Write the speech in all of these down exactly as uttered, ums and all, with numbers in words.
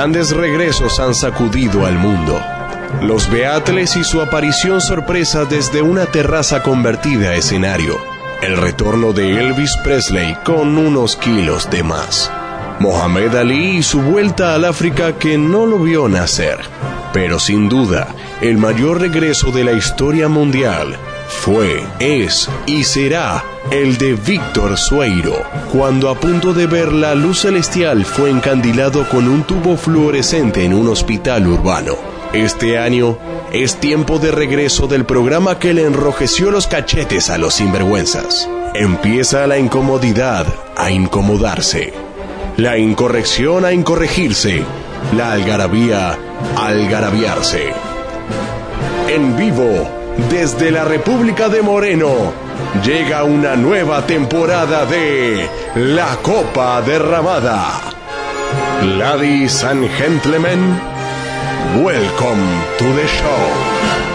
Grandes regresos han sacudido al mundo. Los Beatles y su aparición sorpresa desde una terraza convertida a escenario. El retorno de Elvis Presley con unos kilos de más. Mohamed Ali y su vuelta al África que no lo vio nacer. Pero sin duda, el mayor regreso de la historia mundial fue, es y será el de Víctor Sueiro, cuando a punto de ver la luz celestial fue encandilado con un tubo fluorescente en un hospital urbano. Este año es tiempo de regreso del programa que le enrojeció los cachetes a los sinvergüenzas. Empieza la incomodidad a incomodarse, la incorrección a incorregirse, la algarabía a algarabiarse. En vivo, desde la República de Moreno, llega una nueva temporada de La Copa Derramada. Ladies and gentlemen, welcome to the show.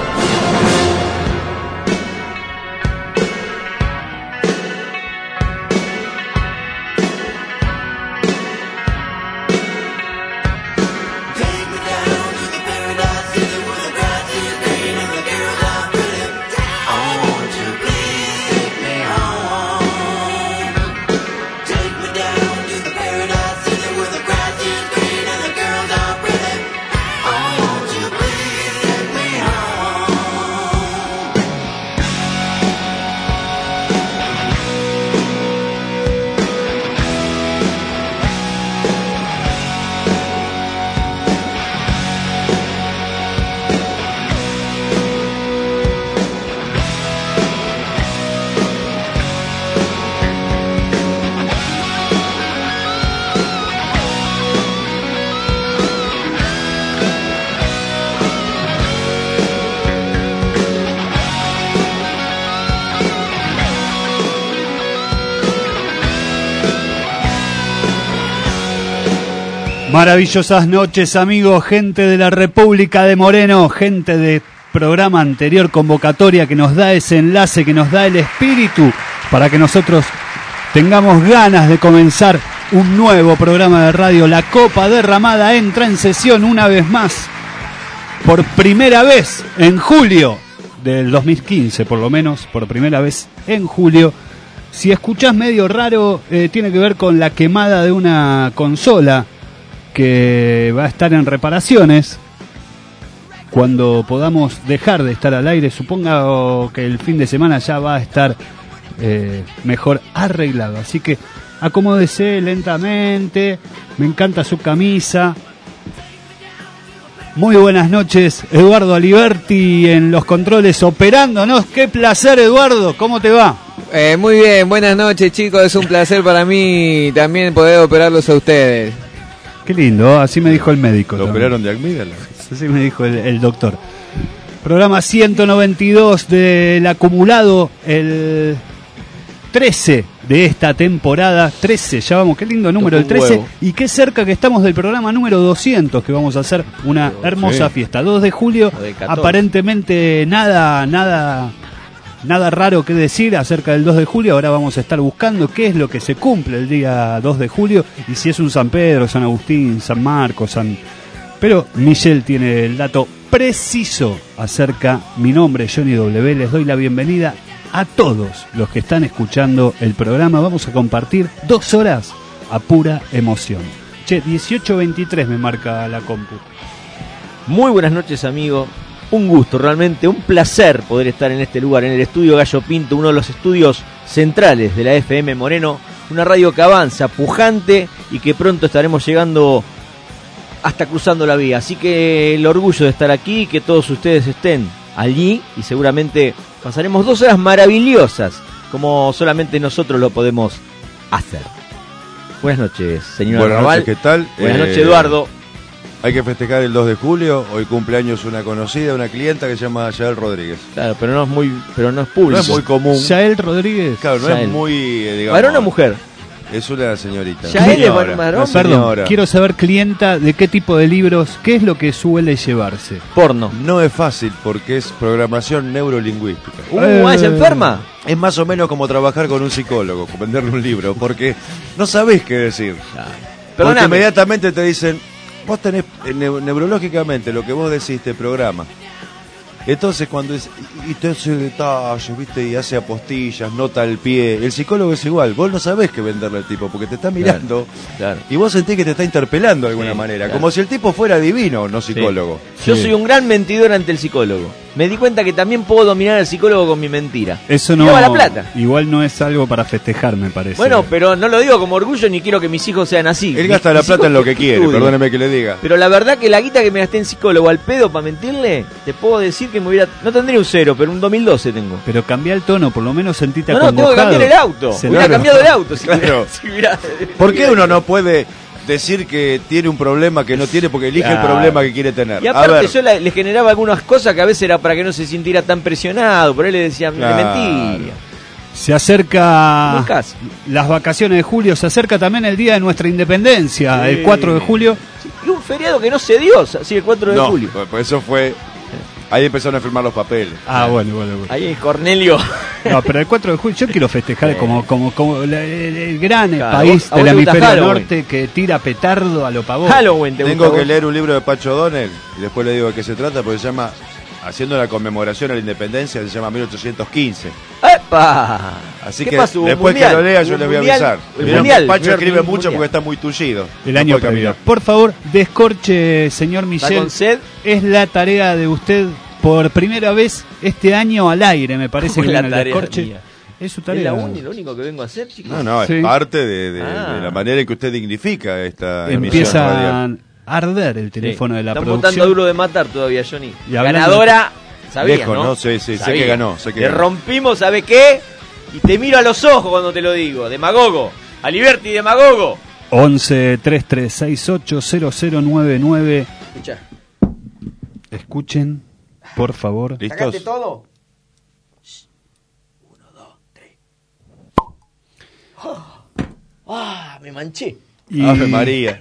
Maravillosas noches, amigos, gente de la República de Moreno, gente de programa anterior, convocatoria que nos da ese enlace, que nos da el espíritu para que nosotros tengamos ganas de comenzar un nuevo programa de radio. La Copa Derramada entra en sesión una vez más, por primera vez en julio del dos mil quince, por lo menos, por primera vez en julio. Si escuchás medio raro, eh, tiene que ver con la quemada de una consola que va a estar en reparaciones. Cuando podamos dejar de estar al aire, supongo que el fin de semana ya va a estar eh, mejor arreglado. Así que acomódese lentamente. Me encanta su camisa. Muy buenas noches, Eduardo Aliberti en los controles operándonos. Qué placer, Eduardo, ¿cómo te va? Eh, muy bien, buenas noches, chicos. Es un placer para mí también poder operarlos a ustedes. Qué lindo, así me dijo el médico. ¿Lo también operaron de amígdala? Así me dijo el, el doctor. Programa ciento noventa y dos del acumulado, el trece de esta temporada. trece, ya vamos, qué lindo número, el trece. Huevo. Y qué cerca que estamos del programa número doscientos, que vamos a hacer una hermosa sí. fiesta. dos de julio, de aparentemente nada, nada... Nada raro que decir acerca del dos de julio. Ahora vamos a estar buscando qué es lo que se cumple el día dos de julio y si es un San Pedro, San Agustín, San Marcos, San... Pero Michelle tiene el dato preciso acerca. Mi nombre es Johnny W. Les doy la bienvenida a todos los que están escuchando el programa. Vamos a compartir dos horas a pura emoción. Che, dieciocho veintitrés me marca la compu. Muy buenas noches, amigo. Un gusto, realmente un placer poder estar en este lugar, en el estudio Gallo Pinto, uno de los estudios centrales de la F M Moreno, una radio que avanza, pujante y que pronto estaremos llegando hasta cruzando la vía. Así que el orgullo de estar aquí, que todos ustedes estén allí y seguramente pasaremos dos horas maravillosas, como solamente nosotros lo podemos hacer. Buenas noches, señor Buenas Arrabal. noches, ¿qué tal? Buenas eh... noches, Eduardo. Hay que festejar el dos de julio, hoy cumpleaños una conocida, una clienta que se llama Yael Rodríguez. Claro, pero no es muy, pero no es público. No es muy común. Yael Rodríguez. Claro, no Yael. es muy, eh, digamos... ¿Varón o mujer? Es una señorita. Yael es Señora, varón. una Perdón, señora. quiero saber, clienta, de qué tipo de libros, qué es lo que suele llevarse. Porno. No es fácil porque es programación neurolingüística. Uh, Eh. ¿es enferma? Es más o menos como trabajar con un psicólogo, venderle un libro, porque no sabés qué decir. Porque Perdóname. inmediatamente te dicen, vos tenés eh, neu- neurológicamente lo que vos decís te programa. Entonces cuando es, y te hace detalles, viste, y hace apostillas, nota el pie, el psicólogo es igual, vos no sabés qué venderle al tipo, porque te está mirando, claro. y vos sentís que te está interpelando de alguna Sí, manera, claro. como si el tipo fuera divino, no psicólogo. Sí. Yo Sí. soy un gran mentidor ante el psicólogo. Me di cuenta que también puedo dominar al psicólogo con mi mentira. Eso no. Lleva la plata. Igual no es algo para festejar, me parece. Bueno, pero no lo digo como orgullo ni quiero que mis hijos sean así. Él Mi- gasta la mis plata hijos en lo que quiere, estudian. perdóneme que le diga. Pero la verdad que la guita que me gasté en psicólogo al pedo para mentirle, te puedo decir que me hubiera... No tendría un cero, pero un dos mil doce tengo. Pero cambia el tono, por lo menos sentite No, no, tengo que acongojado. cambiar el auto. Se- Hubiera Claro. cambiado el auto. Si Claro. hubiera- si hubiera- ¿Por qué uno no puede decir que tiene un problema que no tiene porque elige Claro. el problema que quiere tener? Y A aparte ver, yo la- le generaba algunas cosas que a veces era para que no se sintiera tan presionado. Por ahí le decía, Claro. le mentía. Se acerca Muy casi. las vacaciones de julio, se acerca también el día de nuestra independencia, Sí. el cuatro de julio. Y un feriado que no se dio, sí, el cuatro de no, julio. pues- pues eso fue... Ahí empezaron a firmar los papeles. Ah, bueno, bueno, bueno. Ahí Cornelio. No, pero el cuatro de julio yo quiero festejar Sí. como, como, como la- el, el gran Claro, país a vos- a del vos te gusta hemisferio Halloween. norte que tira petardo a lo pavón. Halloween, ¿te Tengo gusta que vos? leer un libro de Pacho O'Donnell y después le digo de qué se trata, porque se llama Haciendo la conmemoración a la independencia, se llama mil ochocientos quince. ¡Epa! Así ¿Qué que pasó? ¿Un después mundial? que lo lea yo ¿Un les voy a mundial? avisar. El Vieron que mundial. Pacho Creo que escribe un mucho mundial. porque está muy tullido. El No año puede previo. caminar. Por favor, descorche, señor ¿Está Michel. con sed? Es la tarea de usted por primera vez este año al aire, me parece ¿Cómo que es la viene el tarea descorche. mía? Es su Es tarea. la uni- lo único que vengo a hacer, chicos. No, no, es Sí. parte de, de- Ah. de la manera en que usted dignifica esta emisión Empieza radial. a arder el Sí. teléfono de la Están producción. votando duro de matar todavía, Johnny. Y hablando Ganadora, sabías, Lejos, ¿no? ¿no? Sí, sí, sé Sabía. que ganó, sé que Te ganó. rompimos, ¿sabe qué? Y te miro a los ojos cuando te lo digo. Demagogo. Aliberti, demagogo. once treinta y tres sesenta y ocho cero cero nueve nueve. Escuchá. Escuchen, por favor. ¿Listos? todo? Ah, me manché. Y Ave María.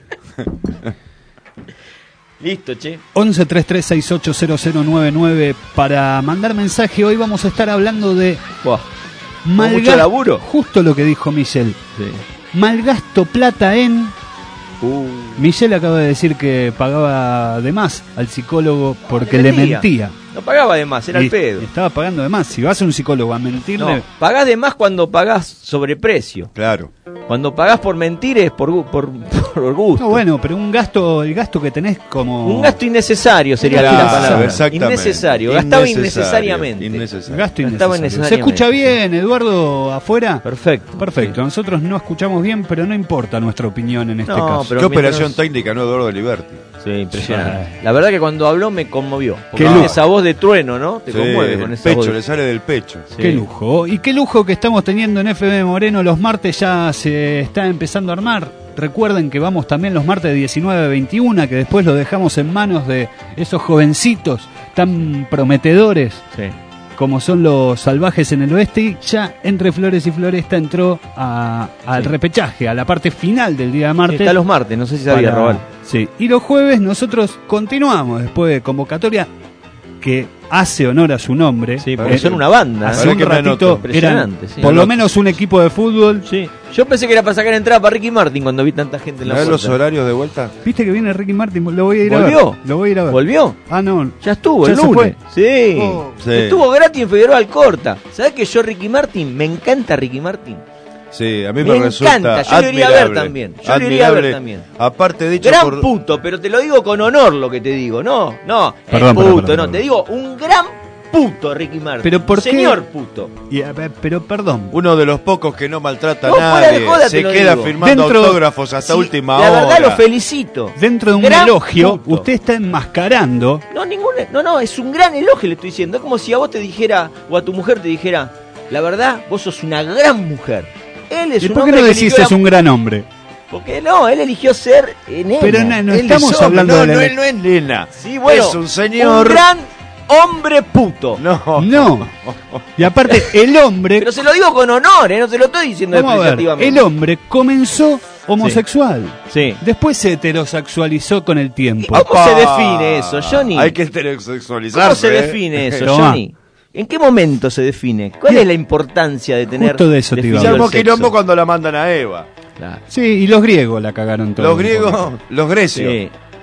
Listo, che. once treinta y tres sesenta y ocho cero cero nueve nueve para mandar mensaje. Hoy vamos a estar hablando de Buah. malgasto. mucho laburo. Justo lo que dijo Michel. Sí. Malgasto plata en... Uh. Michel acaba de decir que pagaba de más al psicólogo porque Le le mentía. mentía. No pagaba de más, era Y el pedo. Estaba pagando de más. Si vas a un psicólogo a mentirle... No, pagás de más cuando pagás sobreprecio. Claro. Cuando pagás por mentir es por, gu- por, por gusto. No, bueno, pero un gasto, el gasto que tenés como... Un gasto innecesario sería Claro, la palabra. exactamente. Innecesario, gastaba Innecesario, innecesariamente. innecesario. Gasto Gastaba innecesario. ¿Se escucha bien, Eduardo, afuera? Perfecto. Perfecto, nosotros no escuchamos bien, pero no importa nuestra opinión en este No, caso. pero Qué mientras- operación técnica, ¿no, Eduardo Liberti? Sí, impresionante. Sí. La verdad que cuando habló me conmovió. Porque Qué tiene lujo. esa voz de trueno, ¿no? Te Sí, conmueve el con esa pecho, voz. le sale del pecho. Sí. Qué lujo. Y qué lujo que estamos teniendo en F M Moreno. Los martes ya se está empezando a armar. Recuerden que vamos también los martes de diecinueve a veintiuno, que después lo dejamos en manos de esos jovencitos tan prometedores Sí. como son los Salvajes en el Oeste. Y ya entre Flores y Floresta entró a- al Sí. repechaje, a la parte final del día de Sí, martes. está los martes, no sé si sabía para- robar. Sí, y los jueves nosotros continuamos después de convocatoria que hace honor a su nombre. Sí, porque Eh, son una banda. Hace Ahora un que me ratito anoto. eran Impresionante, sí. por Me lo anoto. menos un equipo de fútbol. Sí. Yo pensé que era para sacar entrada para Ricky Martin cuando vi tanta gente en la ¿Sabés los puerta. horarios de vuelta? ¿Viste que viene Ricky Martin? Lo voy a ir a ¿Volvió? ver. Lo voy a ir a ver. ¿Volvió? Ah, no. Ya estuvo, ¿Ya el se lunes. Sí. Oh. Sí. Estuvo gratis en Figueroa Alcorta. ¿Sabés que yo, Ricky Martin, me encanta Ricky Martin? Sí, a mí Me me, resulta encanta, yo lo iría a ver admirable, también, yo lo iría a ver admirable. también. Aparte dicho Gran por... puto, pero te lo digo con honor lo que te digo. No, no, el Perdón, puto, perdón, perdón, no. perdón. Te digo, un gran puto, Ricky Martin. Pero ¿por qué? Señor puto. Y, a ver, pero perdón. Uno de los pocos que no maltrata No, a fuera de nadie, joda te se lo queda digo. firmando Dentro- autógrafos hasta Sí, última la hora. verdad lo felicito. Dentro de un Gran elogio, puto. usted está enmascarando. No, ningún, no, no, es un gran elogio le estoy diciendo. Es como si a vos te dijera, o a tu mujer te dijera, la verdad, vos sos una gran mujer. Él es ¿Y un por qué hombre no que decís eligió es la- un gran hombre? Porque no, él eligió ser eneno. Pero no, no Él estamos es hombre, hablando no, de la no, ele- él no es nena. Sí, bueno, es un señor. un gran hombre puto. No. No. Y aparte, el hombre. Pero se lo digo con honor, ¿eh? No se lo estoy diciendo Vamos a ver, despreciativamente. el hombre comenzó homosexual. Sí. Después se heterosexualizó con el ¿Y tiempo. cómo Papá. se define eso, Johnny? Hay que heterosexualizarse. ¿Cómo se ¿eh? define eso, Tomá. Johnny? ¿En qué momento se define? ¿Cuál Bien. es la importancia de tener Justo de eso te iba a definido Se hablar. armó el sexo? quilombo cuando la mandan a Eva. Claro. Sí, y los griegos la cagaron todo. Los griegos, los grecios. Sí.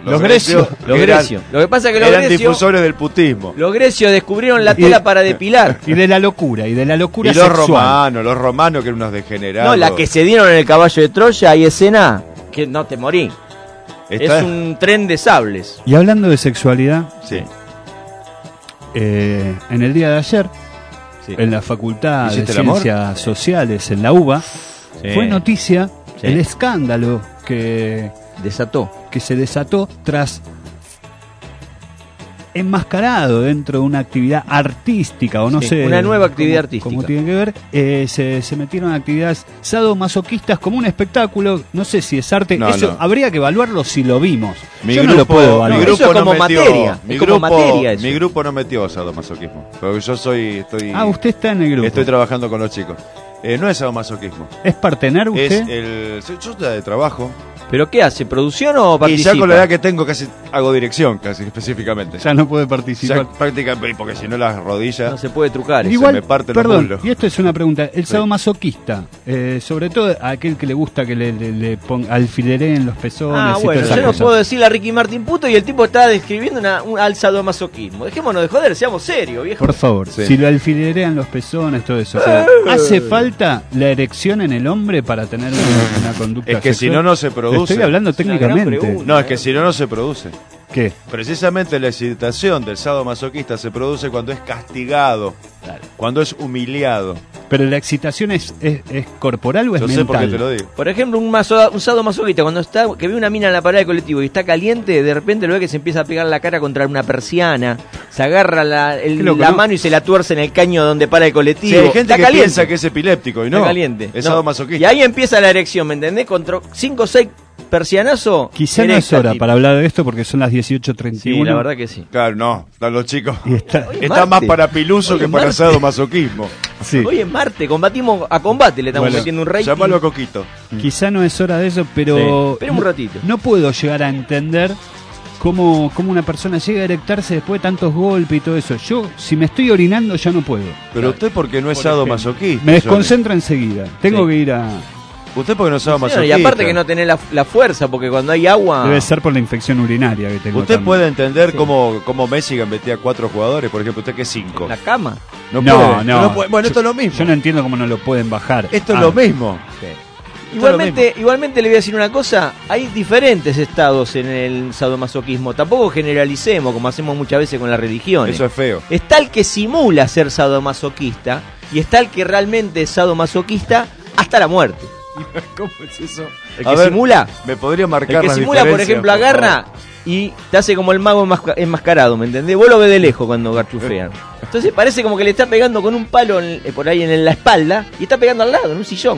Los grecios. Los eran- grecios. Lo que pasa es que los eran grecios, difusores del putismo. los grecios descubrieron la Y- tela para depilar. Y de la locura, y de la locura Y los sexual. romanos, los romanos que eran unos degenerados. No, la que se dieron en el caballo de Troya, hay escena que no te morí. Está- Es un tren de sables. Y hablando de sexualidad, Sí. eh, en el día de ayer, Sí. en la Facultad de ¿Hiciste el amor? Ciencias Sociales, en la UBA, Sí. fue noticia Sí. el escándalo que, Desató. que se desató tras enmascarado dentro de una actividad artística, o no Sí, sé. una nueva actividad cómo- artística. cómo tiene que ver, eh, se, se metieron actividades sadomasoquistas como un espectáculo, no sé si es arte, No, eso no. habría que evaluarlo si lo vimos. Mi Yo grupo, no lo puedo mi evaluar. No, grupo eso es no como metió, materia, mi es como grupo, materia eso. mi grupo no metió sadomasoquismo, porque yo soy, estoy, Ah, usted está en el grupo. estoy trabajando con los chicos. Eh, no es sadomasoquismo, ¿Es partener es usted? el, yo ya de trabajo ¿Pero qué hace? ¿Producción o y participa? ya con la edad que tengo casi hago dirección, casi específicamente. Ya no puede Ya participar. prácticamente, porque si no las rodillas. No se puede trucar. Igual- eso. Igual, me parten los perdón, muslos. y esto es una pregunta. El Sí. sadomasoquista, eh, sobre todo a aquel que le gusta que le, le, le ponga alfilereen los pezones Ah, y bueno, todas yo esas no cosas. puedo decirle a Ricky Martin puto y el tipo está describiendo una, un al sadomasoquismo. Dejémonos de joder, seamos serios, viejo. Por favor, Sí. si lo alfilerean los pezones, todo eso. ¿Hace falta la erección en el hombre para tener una, una conducta Es que si sexual? no, no se produce. Estoy hablando una gran técnicamente. pregunta. No, es que si no, no se produce. ¿Qué? Precisamente la excitación del sadomasoquista se produce cuando es castigado, cuando es humillado. ¿Pero la excitación es, es, es corporal o es Yo sé mental? por qué te lo digo. Por ejemplo, un, maso, un sadomasoquista, cuando está, que ve una mina en la parada del colectivo y está caliente, de repente lo ve que se empieza a pegar la cara contra una persiana, se agarra la, el- Qué loco, la ¿no? mano y se la tuerce en el caño donde para el colectivo. Sí, hay gente Está que caliente. piensa que es epiléptico y no. Está caliente. Es No. sadomasoquista. Y ahí empieza la erección, ¿me entendés? Contra cinco o seis persianazos. Quizá no es hora para hablar de esto porque son las dieciocho treinta y uno. Sí, la verdad que sí. Claro, no, están los chicos. Y está- Hoy es Está más martes. para piluso Hoy que es para martes. sadomasoquismo. sí. Hoy es Marte, combatimos a combate, le estamos Bueno, metiendo un rating. Llámalo a Coquito. Quizá no es hora de eso, pero... Sí. Espera un ratito. No puedo llegar a entender cómo, cómo una persona llega a erectarse después de tantos golpes y todo eso. Yo, si me estoy orinando, ya no puedo. Pero usted porque no es sadomasoquista. Me Johnny. desconcentro enseguida. Tengo Sí. que ir a... Usted porque no es Señor, sadomasoquista. y aparte que no tenés la, la fuerza, porque cuando hay agua... Debe ser por la infección urinaria que tengo. Usted también. puede entender Sí. cómo, cómo Messi metía cuatro jugadores, por ejemplo, usted que es cinco. la cama. No, No, puede. no. puede. Bueno, esto es lo mismo. Yo no entiendo cómo no lo pueden bajar. Esto es Ah, lo mismo. Igualmente, igualmente le voy a decir una cosa, hay diferentes estados en el sadomasoquismo, tampoco generalicemos como hacemos muchas veces con las religiones. Eso es feo. Está el que simula ser sadomasoquista y está el que realmente es sadomasoquista hasta la muerte. ¿Cómo es eso? El A que ver, simula, ¿Me podría el marcar que las simula, por diferencias, ejemplo, favor? agarra y te hace como el mago enmasca- enmascarado, ¿me entendés? Vos lo ves de lejos cuando garchufean. Entonces parece como que le está pegando con un palo en- eh, por ahí en la espalda y está pegando al lado, en un sillón.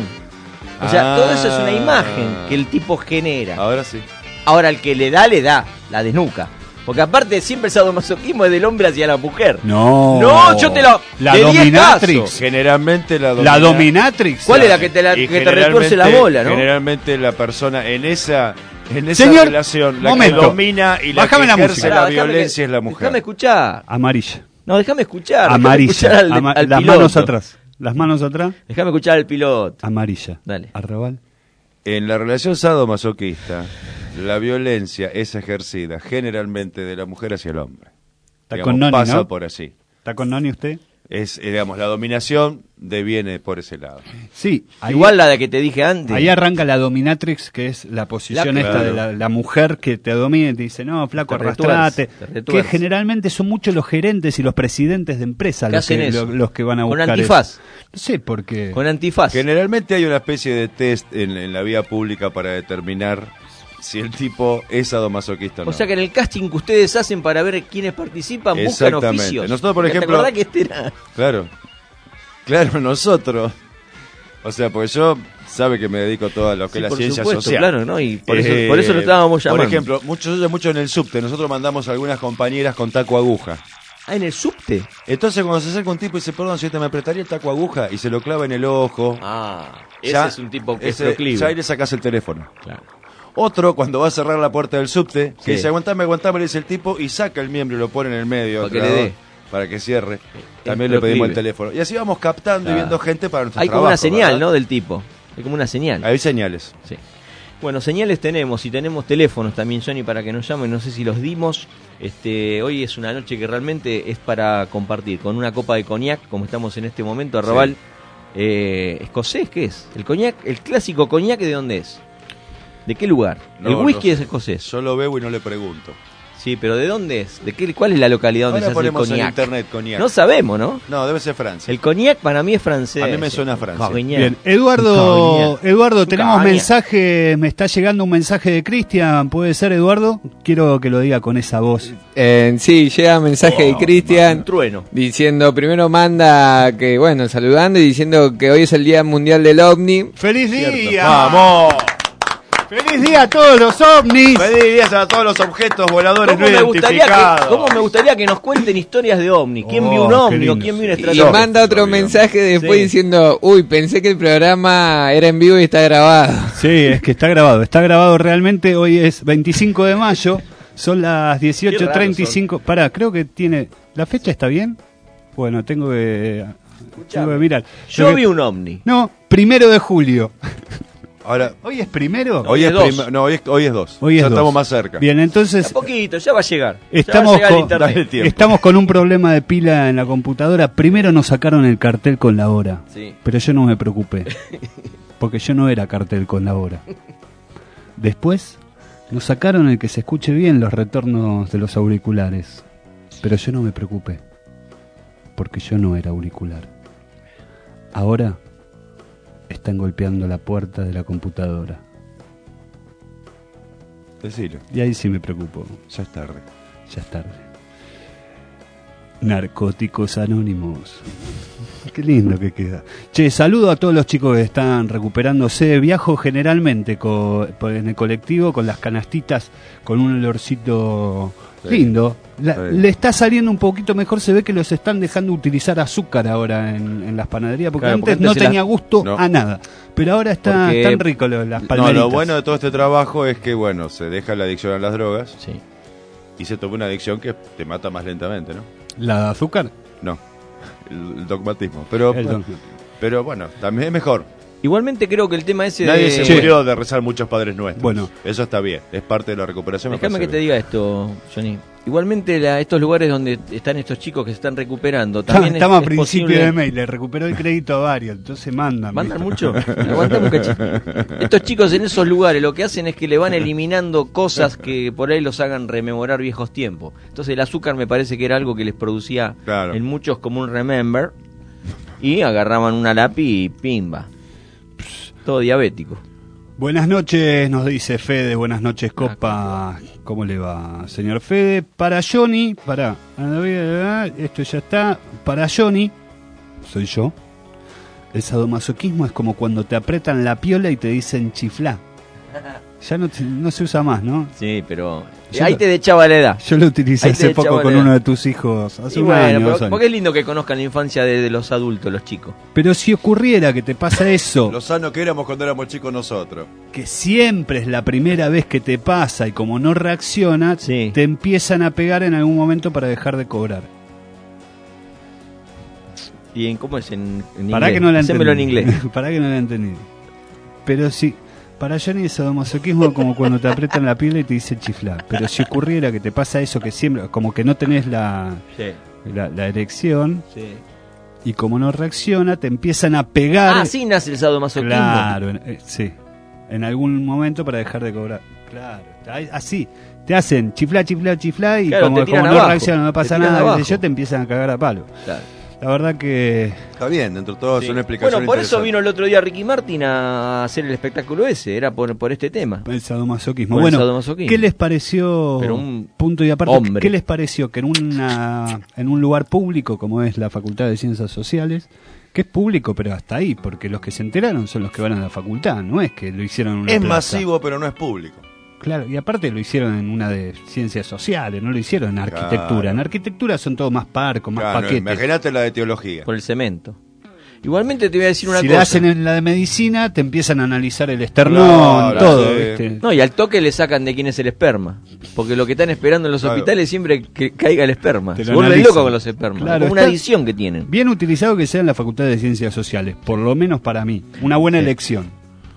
O sea, Ah. todo eso es una imagen que el tipo genera. Ahora sí. Ahora, el que le da, le da, la desnuca. Porque aparte siempre el sadomasoquismo es del hombre hacia la mujer. No. No, yo te lo- La de diez dominatrix. casos. Generalmente la La domina- dominatrix. ¿Cuál es la que te, la, y que te retuerce la generalmente- bola, no? Generalmente la persona en esa en esa Señor, relación, la momento. que domina y la Bájame que la ejerce música. la Pará, déjame violencia que- es la mujer. Déjame escuchar. Amarilla. No, déjame escuchar. déjame Amarilla. escuchar al, Ama- al las piloto. manos atrás. Las manos atrás. Déjame escuchar al piloto. Amarilla. Dale. Arrabal. En la relación sadomasoquista, la violencia es ejercida generalmente de la mujer hacia el hombre. Está Digamos, con Noni, pasa ¿no? por así. ¿Está con Noni usted? Es, eh, digamos, la dominación deviene por ese lado. Sí. Ahí, Igual la de que te dije antes. ahí arranca la dominatrix, que es la posición La- esta Claro. de la, la mujer que te domina y te dice, no, flaco, Te retuerce, arrastrate. te Que retuerce. generalmente son muchos los gerentes y los presidentes de empresas ¿Qué los hacen que, eso? lo- los que van a Con buscar antifaz. eso. No sé por qué. Con antifaz. Generalmente hay una especie de test en, en la vía pública para determinar si el tipo es sadomasoquista o no. O sea que en el casting que ustedes hacen para ver quiénes participan, buscan Exactamente. oficios. Nosotros, por ¿Te ejemplo- acordás que este era? Claro. Claro, nosotros. O sea, porque yo sabe que me dedico a todo lo que Sí, es la por ciencia supuesto, social. claro, ¿no? Y por, Eh, eso, por eso lo estábamos llamando. Por ejemplo, muchos mucho en el subte, nosotros mandamos a algunas compañeras con taco aguja. Ah, en el subte. Entonces cuando se acerca un tipo y dice, perdón, si te me apretaría el taco aguja y se lo clava en el ojo. Ah, ese ya- es un tipo que ese- es proclive. ya ahí le sacás el teléfono. Claro. Otro, cuando va a cerrar la puerta del subte, que Sí. dice, aguantame, aguantame, le dice el tipo, y saca el miembro y lo pone en el medio. Para al que le creador, dé. Para que cierre. También Es le pedimos el proclive. teléfono. Y así vamos captando y Claro. viendo gente para nuestro Hay como trabajo, una señal, ¿verdad? ¿no? Del tipo. Hay como una señal. Hay señales. Sí. Bueno, señales tenemos y tenemos teléfonos también, Johnny, para que nos llamen. No sé si los dimos. Este, hoy es una noche que realmente es para compartir con una copa de coñac, como estamos en este momento. Arrabal, sí. eh, ¿escocés qué es? El coñac, el clásico coñac, ¿de dónde es? ¿De qué lugar? No, el whisky no, es escocés. Yo lo bebo y no le pregunto. Sí, pero ¿de dónde es? ¿De qué, ¿Cuál es la localidad donde Ahora se hace el ponemos en coñac? internet coñac. No sabemos, ¿no? No, debe ser Francia. El coñac para mí es francés. A mí me suena a Francia. Coñac. Bien, Eduardo, Eduardo, tenemos Coñac. mensaje, me está llegando un mensaje de Cristian, ¿puede ser, Eduardo? Quiero que lo diga con esa voz. Eh, sí, llega mensaje Oh, de Cristian un trueno. diciendo, primero manda que, bueno, saludando y diciendo que hoy es el Día Mundial del OVNI. ¡Feliz Cierto. día! ¡Vamos! ¡Feliz día a todos los ovnis! Feliz días a todos los objetos voladores ¿Cómo no me, gustaría identificados. que, ¿Cómo me gustaría que nos cuenten historias de ovni? ¿Quién Oh, vio un qué ovni o lindo. quién vio un Y extraterrestre? manda otro Obvio. mensaje después Sí. diciendo, uy, pensé que el programa era en vivo y está grabado. Sí, es que está grabado, está grabado realmente, hoy es veinticinco de mayo, son las dieciocho treinta y cinco. Pará, creo que tiene... ¿La fecha está bien? Bueno, tengo que... Tengo que mirar. Yo Lo que- vi un ovni. No, primero de julio. Ahora, ¿Hoy es primero? hoy es es, dos. prim- no, hoy es, hoy es dos. Hoy es ya dos. estamos más cerca. Bien, entonces... A poquito, ya va a llegar. Estamos ya va a llegar el con, internet. Dale tiempo. estamos con un problema de pila en la computadora. Primero nos sacaron el cartel con la hora, Sí. pero yo no me preocupé, porque yo no era cartel con la hora. Después nos sacaron el que se escuche bien los retornos de los auriculares, pero yo no me preocupé, porque yo no era auricular. Ahora están golpeando la puerta de la computadora, Decilo, y ahí sí me preocupo. ya es tarde. Ya es tarde. Narcóticos Anónimos. Qué lindo que queda. Che, saludo a todos los chicos que están recuperándose. Viajo generalmente co- por- en el colectivo con las canastitas con un olorcito Sí. lindo. La- Sí. Le está saliendo un poquito mejor. Se ve que los están dejando utilizar azúcar ahora en, en las panaderías. Porque Claro, porque antes no antes se tenía las- gusto No. a nada. Pero ahora está Porque- tan rico lo- las No, palmeritas. lo bueno de todo este trabajo es que, bueno, se deja la adicción a las drogas Sí. y se toma una adicción que te mata más lentamente, ¿no? ¿La de azúcar? No, el, el dogmatismo. Pero, El don- pero bueno, también es mejor. Igualmente creo que el tema ese Nadie de... se Sí. murió de rezar muchos padres nuestros. Bueno. Eso está bien, es parte de la recuperación. me Déjame que parece te bien. diga esto, Johnny. Igualmente la- estos lugares donde están estos chicos que se están recuperando, Estamos también es- estamos a es principio posible- de mail, le recuperó el crédito a varios, entonces mandan. ¿Mandan ¿viste? mucho? Aguantame un cachito. Estos chicos en esos lugares lo que hacen es que le van eliminando cosas que por ahí los hagan rememorar viejos tiempos. Entonces el azúcar me parece que era algo que les producía Claro. en muchos como un remember y agarraban una lápiz y pimba. Todo diabético. Buenas noches, nos dice Fede, buenas noches Copa, ¿cómo le va, señor Fede? Para Johnny, para, esto ya está, para Johnny, soy yo, el sadomasoquismo es como cuando te apretan la piola y te dicen chiflá. Ya no, te- no se usa más, ¿no? Sí, pero Yo ahí lo- te echaba la edad. Yo lo utilicé Ahí te hace poco echaba con la- uno de tus hijos, hace Y un bueno, año, pero- dos años. porque es lindo que conozcan la infancia de, de los adultos, los chicos. Pero si ocurriera que te pasa eso, Lo sano que éramos cuando éramos chicos nosotros. que siempre es la primera vez que te pasa y como no reacciona, Sí. te empiezan a pegar en algún momento para dejar de cobrar. ¿Y en cómo es en, en Para inglés? que no la Hacémelo en entendí. inglés. Para que no la entendí. Pero sí, para Johnny el sadomasoquismo es como cuando te aprietan la piel y te dicen chiflar. Pero si ocurriera que te pasa eso que siempre, como que no tenés la, Sí, la, la erección sí. y como no reacciona, te empiezan a pegar. Ah, así nace el sadomasoquismo. Claro, en- eh, sí. En algún momento para dejar de cobrar. Claro, ahí- así. Te hacen chifla, chifla, chifla y Claro, como, te tiran como no abajo, reacciona, no te pasa tiran nada, qué sé abajo. yo, te empiezan a cagar a palo. Claro. La verdad que Está bien, dentro de todo Sí. es una explicación Bueno, por eso interesante. vino el otro día Ricky Martin a hacer el espectáculo ese, era por, por este tema. el sadomasoquismo. Por el Bueno, sadomasoquismo. ¿qué les pareció? Pero un punto y aparte, hombre. ¿qué les pareció que en una en un lugar público como es la Facultad de Ciencias Sociales, que es público pero hasta ahí, porque los que se enteraron son los que van a la facultad, no es que lo hicieron en una Es plaza. masivo, pero no es público. Claro, y aparte lo hicieron en una de Ciencias Sociales, no lo hicieron en arquitectura. Claro. En arquitectura son todos más parcos, más Claro, paquetes. imagínate la de teología. Por el cemento. Igualmente te voy a decir una Si cosa. la hacen en la de medicina, te empiezan a analizar el esternón, Claro, todo, sí. ¿viste? No, y al toque le sacan de quién es el esperma. Porque lo que están esperando en los Claro. hospitales es siempre que caiga el esperma. Te Se lo vuelven analizan. locos con los espermas. Claro, como una está- adicción que tienen. Bien utilizado que sea en la Facultad de Ciencias Sociales, por lo menos para mí. Una buena Sí. elección. Sí.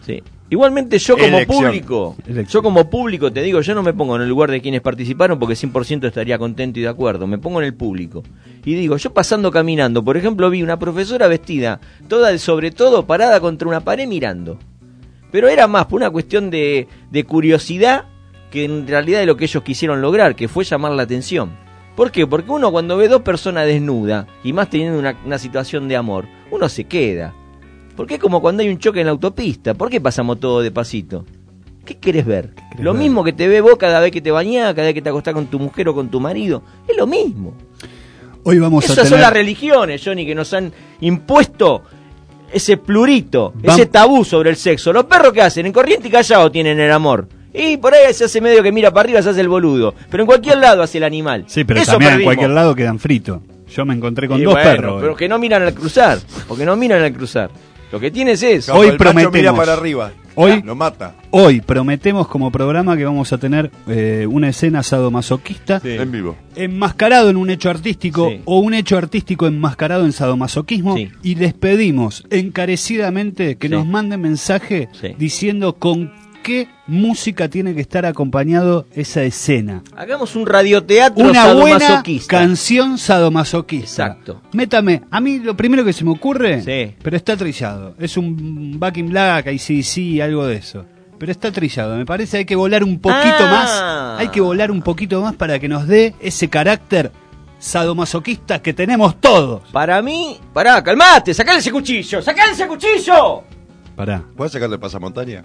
Igualmente yo como Elección. público, Elección. yo como público te digo, yo no me pongo en el lugar de quienes participaron porque cien por ciento estaría contento y de acuerdo, me pongo en el público. Y digo, yo pasando caminando, por ejemplo, vi una profesora vestida, toda de sobre todo parada contra una pared mirando. Pero era más por una cuestión de, de curiosidad que en realidad de lo que ellos quisieron lograr, que fue llamar la atención. ¿Por qué? Porque uno cuando ve dos personas desnudas, y más teniendo una, una situación de amor, uno se queda. Porque es como cuando hay un choque en la autopista. ¿Por qué pasamos todo de pasito? ¿Qué querés ver? querés Lo ver? mismo que te ve vos cada vez que te bañás, cada vez que te acostás con tu mujer o con tu marido. Es lo mismo. Hoy vamos a Esas tener... son las religiones, Johnny, que nos han impuesto ese plurito, Vam- ese tabú sobre el sexo. Los perros que hacen, en Corriente y Callao tienen el amor. Y por ahí se hace medio que mira para arriba, se hace el boludo. Pero en cualquier lado hace el animal. Sí, pero Eso también en perdimos. cualquier lado quedan fritos. Yo me encontré con Y dos bueno, perros. pero que no miran al cruzar, porque no miran al cruzar. Lo que tienes es... Capo, Hoy el macho mira prometemos. para arriba. Hoy- Lo mata. Hoy prometemos como programa que vamos a tener eh, una escena sadomasoquista Sí. En vivo. enmascarado en un hecho artístico Sí. o un hecho artístico enmascarado en sadomasoquismo Sí. y les pedimos encarecidamente que Sí. nos manden mensaje Sí. diciendo con qué música tiene que estar acompañado esa escena. Hagamos un radioteatro Una buena sadomasoquista. canción sadomasoquista. Exacto. Métame, a mí lo primero que se me ocurre, Sí. pero está trillado. Es un Back in Black, I C D C, algo de eso. Pero está trillado. Me parece hay que volar un poquito Ah. más. Hay que volar un poquito más para que nos dé ese carácter sadomasoquista que tenemos todos. Para mí... Pará, calmate, sacale ese cuchillo, sacale ese cuchillo. Pará. ¿Puedes sacarle pasamontaña?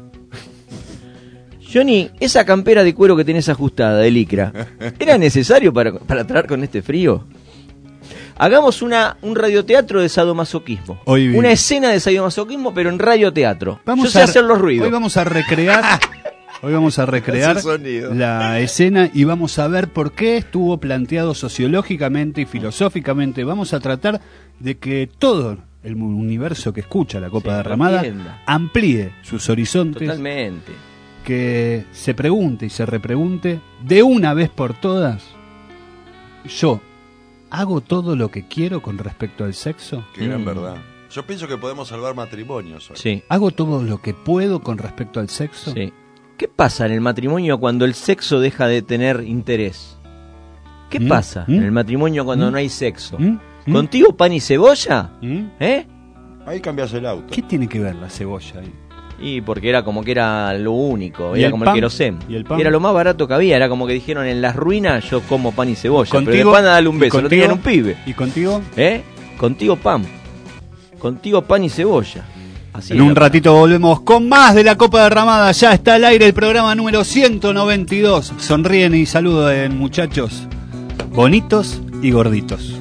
Johnny, esa campera de cuero que tenés ajustada, de licra, ¿era necesario para, para traer con este frío? Hagamos una, un radioteatro de sadomasoquismo. Hoy vi- Una escena de sadomasoquismo, pero en radioteatro. Vamos Yo sé a hacer los ruidos. Hoy vamos a recrear. Hoy vamos a recrear Ese sonido. la escena y vamos a ver por qué estuvo planteado sociológicamente y filosóficamente. Vamos a tratar de que todo el mu- universo que escucha la Copa Sí, Derramada lo entienda. amplíe sus horizontes, Totalmente. que se pregunte y se repregunte de una vez por todas, ¿yo hago todo lo que quiero con respecto al sexo? Qué gran Mm. verdad. Yo pienso que podemos salvar matrimonios hoy. Sí, ¿Hago todo lo que puedo con respecto al sexo? sí. ¿Qué pasa en el matrimonio cuando el sexo deja de tener interés? ¿Qué ¿Mm? pasa ¿Mm? en el matrimonio cuando ¿Mm? no hay sexo? ¿Mm? ¿Mm? ¿Contigo pan y cebolla? ¿Mm? ¿Eh? Ahí cambias el auto. ¿Qué tiene que ver la cebolla ahí? Y porque era como que era lo único, ¿Y era el como pan? el querosén. ¿Y el pan? Era lo más barato que había, era como que dijeron en las ruinas yo como pan y cebolla, pero ¿Contigo? de pan a darle un ¿Y beso, no contigo? tenían un pibe. ¿Y contigo? ¿Eh? Contigo pan. Contigo pan y cebolla. Así En era. un ratito volvemos con más de la Copa Derramada. Ya está al aire el programa número ciento noventa y dos. Sonríen y saluden, muchachos. Bonitos y gorditos.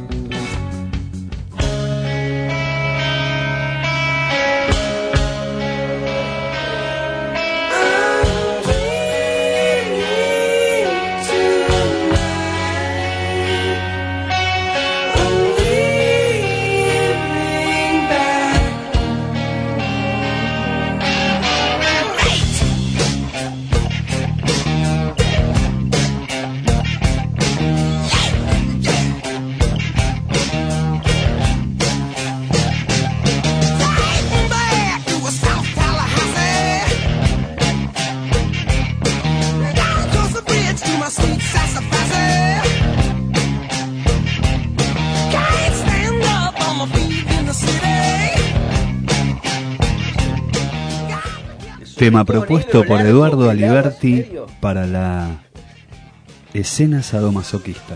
Tema propuesto por Eduardo Aliberti para la escena sadomasoquista.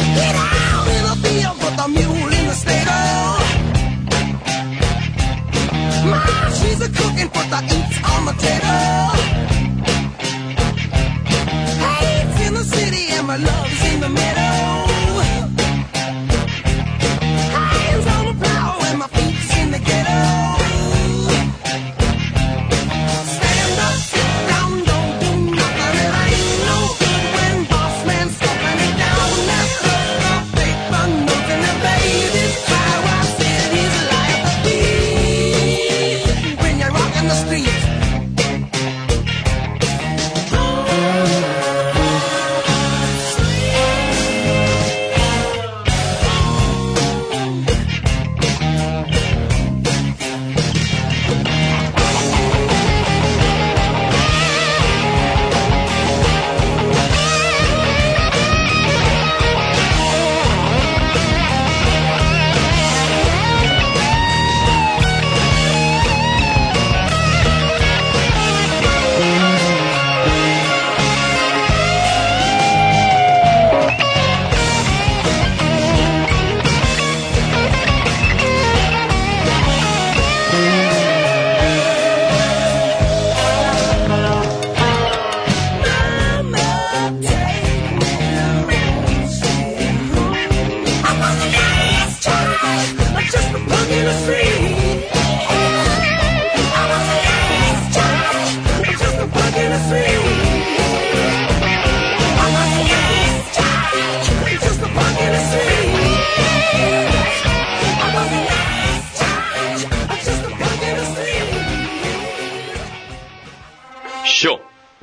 Get out in the field, put the mule in the stable.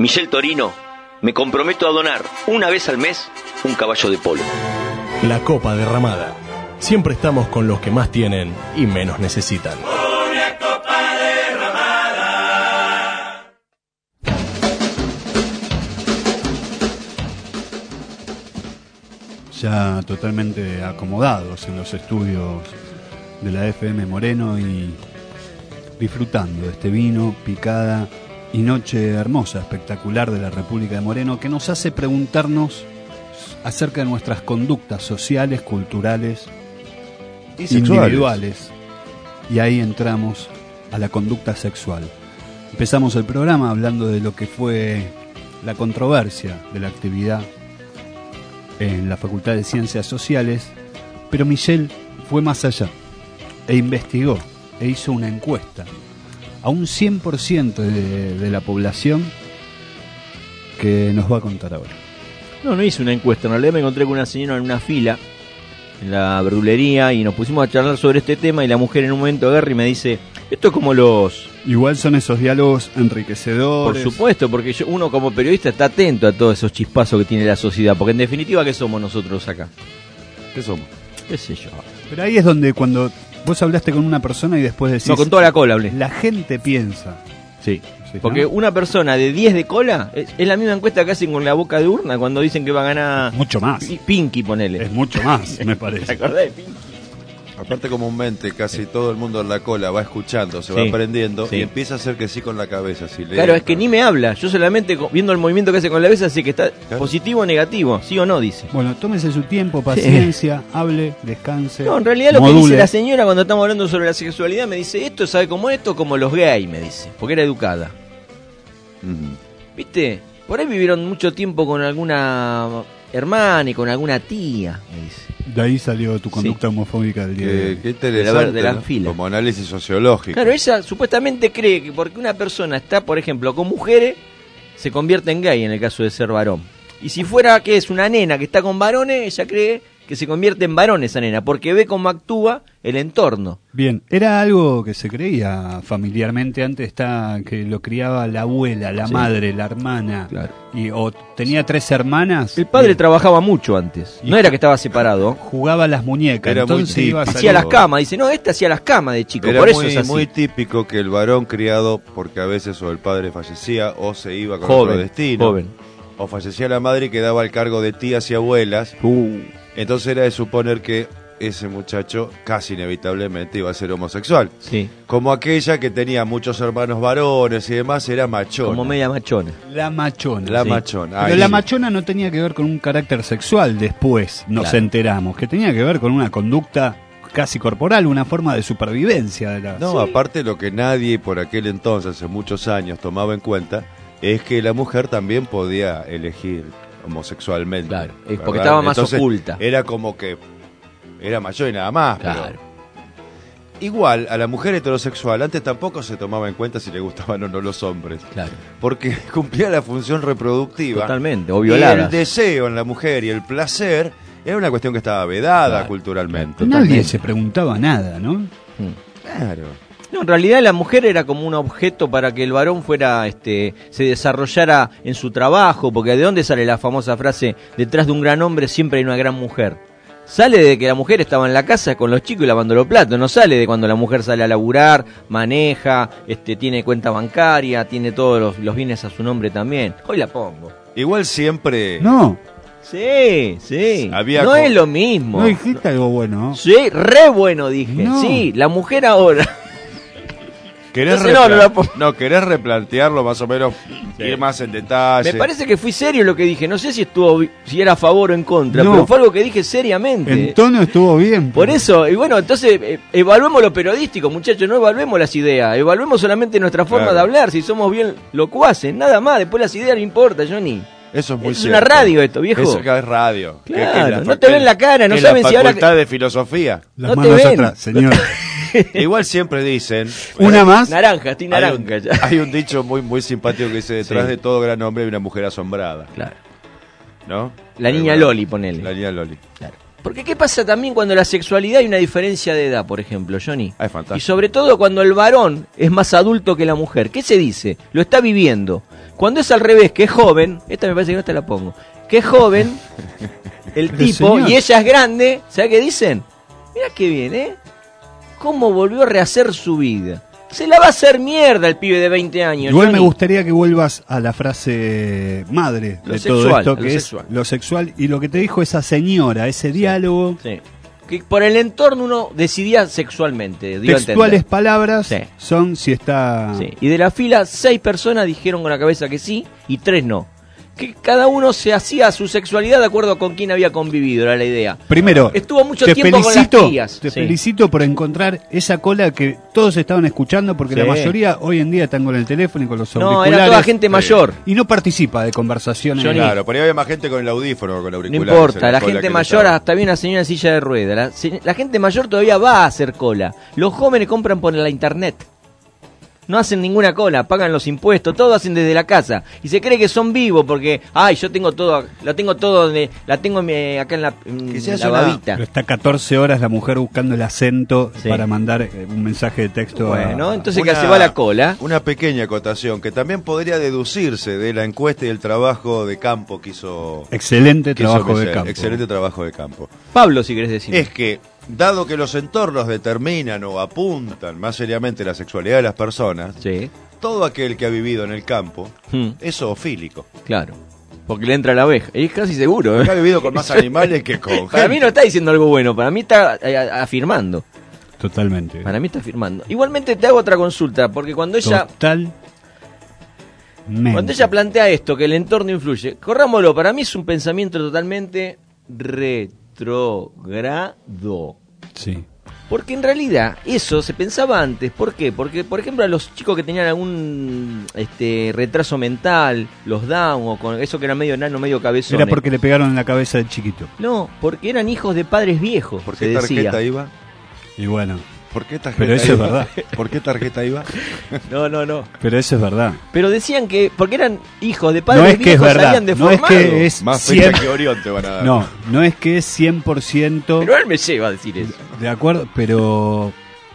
Michel Torino, me comprometo a donar una vez al mes un caballo de polo. La copa derramada. Siempre estamos con los que más tienen y menos necesitan. Una copa derramada. Ya totalmente acomodados en los estudios de la F M Moreno y disfrutando de este vino, picada y noche hermosa, espectacular de la República de Moreno, que nos hace preguntarnos acerca de nuestras conductas sociales, culturales Y sexuales. individuales. Y ahí entramos a la conducta sexual. Empezamos el programa hablando de lo que fue la controversia de la actividad en la Facultad de Ciencias Sociales, pero Michel fue más allá e investigó e hizo una encuesta a un cien por ciento de, de la población que nos va a contar ahora. No, no hice una encuesta, en realidad me encontré con una señora en una fila en la verdulería y nos pusimos a charlar sobre este tema y la mujer en un momento agarra y me dice, esto es como los... Igual son esos diálogos enriquecedores. Por supuesto, porque yo, uno como periodista está atento a todos esos chispazos que tiene la sociedad, porque en definitiva, ¿qué somos nosotros acá? ¿Qué somos? ¿Qué sé yo? Pero ahí es donde cuando vos hablaste con una persona y después decís... No, con toda la cola hablé. La gente piensa. Sí. Sí, Porque ¿no? una persona de diez de cola es, es la misma encuesta que hacen con la boca de urna cuando dicen que va a ganar... Mucho más. Pi- Pinky, ponele. Es mucho más, me ¿Te parece. acordás de Pinky? Aparte, comúnmente casi todo el mundo en la cola va escuchando, se Sí. va aprendiendo Sí. y empieza a hacer que sí con la cabeza. Si le Claro, es entra. que ni me habla. Yo solamente co- viendo el movimiento que hace con la cabeza sé que está Claro. positivo o negativo. ¿Sí o no? Dice. Bueno, tómese su tiempo, paciencia, hable, descanse. No, en realidad lo module. que dice la señora cuando estamos hablando sobre la sexualidad me dice, esto sabe como esto, como los gays, me dice. Porque era educada. Ujú. ¿Viste? Por ahí vivieron mucho tiempo con alguna hermana y con alguna tía, me dice. De ahí salió tu conducta homofóbica del día de Qué, hoy. qué interesante, de la ¿no? fila. Como análisis sociológico. Claro, ella supuestamente cree que porque una persona está, por ejemplo, con mujeres, se convierte en gay en el caso de ser varón. Y si fuera que es una nena que está con varones, ella cree que se convierte en varón esa nena, porque ve cómo actúa el entorno. Bien, era algo que se creía familiarmente antes, está que lo criaba la abuela, la Sí. madre, la hermana, Claro. y o tenía tres hermanas. El padre y trabajaba mucho antes, no era que estaba separado. jugaba a las muñecas, Era muy entonces iba a típico. Hacía salir- las camas, dice, no, este hacía las camas de chico, Era por eso muy, es así. muy típico que el varón criado, porque a veces o el padre fallecía o se iba con Joven, otro destino, joven. o fallecía la madre y quedaba al cargo de tías y abuelas. Uh, Entonces era de suponer que ese muchacho casi inevitablemente iba a ser homosexual. sí, Como aquella que tenía muchos hermanos varones y demás, era machona. como media machona. La machona. La sí. machona. Pero Ahí la sí. machona no tenía que ver con un carácter sexual, después nos Claro. enteramos, que tenía que ver con una conducta casi corporal, una forma de supervivencia de la... No, aparte lo que nadie por aquel entonces, hace muchos años, tomaba en cuenta, es que la mujer también podía elegir homosexualmente. Claro, es ¿verdad? porque estaba más Entonces, oculta. Era como que era mayor y nada más. pero Claro. igual, a la mujer heterosexual antes tampoco se tomaba en cuenta si le gustaban o no los hombres. Claro. Porque cumplía la función reproductiva. Totalmente, o Y violadas. el deseo en la mujer y el placer era una cuestión que estaba vedada Claro. culturalmente. Nadie se preguntaba nada, ¿no? Mm. Claro. No, en realidad la mujer era como un objeto para que el varón fuera, este, se desarrollara en su trabajo, porque ¿de dónde sale la famosa frase, detrás de un gran hombre siempre hay una gran mujer? Sale de que la mujer estaba en la casa con los chicos y lavando los platos, no sale de cuando la mujer sale a laburar, maneja, este, tiene cuenta bancaria, tiene todos los, los bienes a su nombre también. Hoy la pongo. Igual siempre... No, Sí, sí. Había no co- es lo mismo. no dijiste algo bueno. Sí, re bueno dije. No. Sí, la mujer ahora. ¿Querés, Entonces, no, repla- no la pongo. no, querés replantearlo más o menos, ir más en detalle. Me parece que fui serio lo que dije. No sé si estuvo bi- si era a favor o en contra, No. pero fue algo que dije seriamente. En tono estuvo bien. Por pero- eso, y bueno, entonces eh, evaluemos lo periodístico, muchachos, no evaluemos las ideas, evaluemos solamente nuestra forma Claro. de hablar, si somos bien locuaces, nada más, después las ideas no importa, Johnny. Eso es muy Es cierto. una radio esto, viejo. Eso que es radio. Claro, Que- que la no fa- te ven la cara, no que saben la si ahora- facultad de filosofía. Las no te manos ven. atrás, señor. Igual siempre dicen... Una más. Naranja, estoy Hay naranja un, ya. hay un dicho muy muy simpático que dice, detrás Sí. de todo gran hombre hay una mujer asombrada. Claro. ¿No? La niña Bueno, Loli, ponele. La niña Loli. Claro. Porque ¿qué pasa también cuando la sexualidad hay una diferencia de edad, por ejemplo, Johnny? Ah, es fantástico. Y sobre todo cuando el varón es más adulto que la mujer. ¿Qué se dice? Lo está viviendo. Cuando es al revés, que es joven, esta me parece que no te la pongo, que es joven, el Pero tipo, señor. y ella es grande, ¿sabes qué dicen? Mira qué bien, ¿eh? ¿Cómo volvió a rehacer su vida? Se la va a hacer mierda el pibe de veinte años. Igual me Johnny. gustaría que vuelvas a la frase madre Lo de sexual, todo esto, a que lo es sexual. lo sexual y lo que te dijo esa señora, ese diálogo, Sí. Que por el entorno uno decidía sexualmente. dio a textuales entender. palabras Sí. son si está... Sí. Y de la fila, seis personas dijeron con la cabeza que sí y tres no. Que cada uno se hacía su sexualidad de acuerdo con quién había convivido, era la idea. Primero, Estuvo mucho te tiempo felicito, con las tías. te Sí. felicito por encontrar esa cola que todos estaban escuchando, porque Sí. la mayoría hoy en día están con el teléfono y con los No, auriculares. era toda gente mayor. Y no participa de conversaciones. Johnny. Claro, por ahí había más gente con el audífono, con el No auricular. importa, la gente mayor, hasta bien una señora en silla de ruedas. La, se- la gente mayor todavía va a hacer cola. Los jóvenes compran por la internet. No hacen ninguna cola, pagan los impuestos, todo hacen desde la casa. Y se cree que son vivos porque, ay, yo tengo todo, lo tengo todo, donde, la tengo en mi- acá en la, en Que se hace la una- babita. Pero está catorce horas la mujer buscando el acento Sí. para mandar eh, un mensaje de texto. a- Bueno, entonces Una- que se va la cola. Una pequeña acotación que también podría deducirse de la encuesta y el trabajo de campo que hizo. Excelente que hizo trabajo de Michel. campo. Excelente trabajo de campo. Pablo, si querés decir. Es que, dado que los entornos determinan o apuntan más seriamente la sexualidad de las personas, Sí, todo aquel que ha vivido en el campo Hmm, es zoofílico. claro. Porque le entra la abeja. Es casi seguro, Que ha ¿eh? vivido con más animales que con Para gente. mí no está diciendo algo bueno, para mí está eh, afirmando. Totalmente. Para mí está afirmando. Igualmente te hago otra consulta, porque cuando ella... Total. Cuando ella plantea esto, que el entorno influye, corrámoslo, para mí es un pensamiento totalmente retrógrado. Sí. Porque en realidad eso se pensaba antes. ¿Por qué? Porque, por ejemplo, a los chicos que tenían algún este retraso mental, los Down o con eso que era medio enano, medio cabezón. Era porque le pegaron en la cabeza del chiquito. No, porque eran hijos de padres viejos. ¿Por se qué decía. tarjeta iba? Y bueno, ¿Por qué tarjeta Pero eso iba? es verdad. ¿Por qué tarjeta iba? No, no, no. pero eso es verdad. Pero decían que, porque eran hijos de padres No es que es viejos, verdad. habían No es deformado. que es Más fecha cien... que Orión te van a dar. No, no es que es cien por ciento Pero él me lleva a decir eso. de acuerdo, pero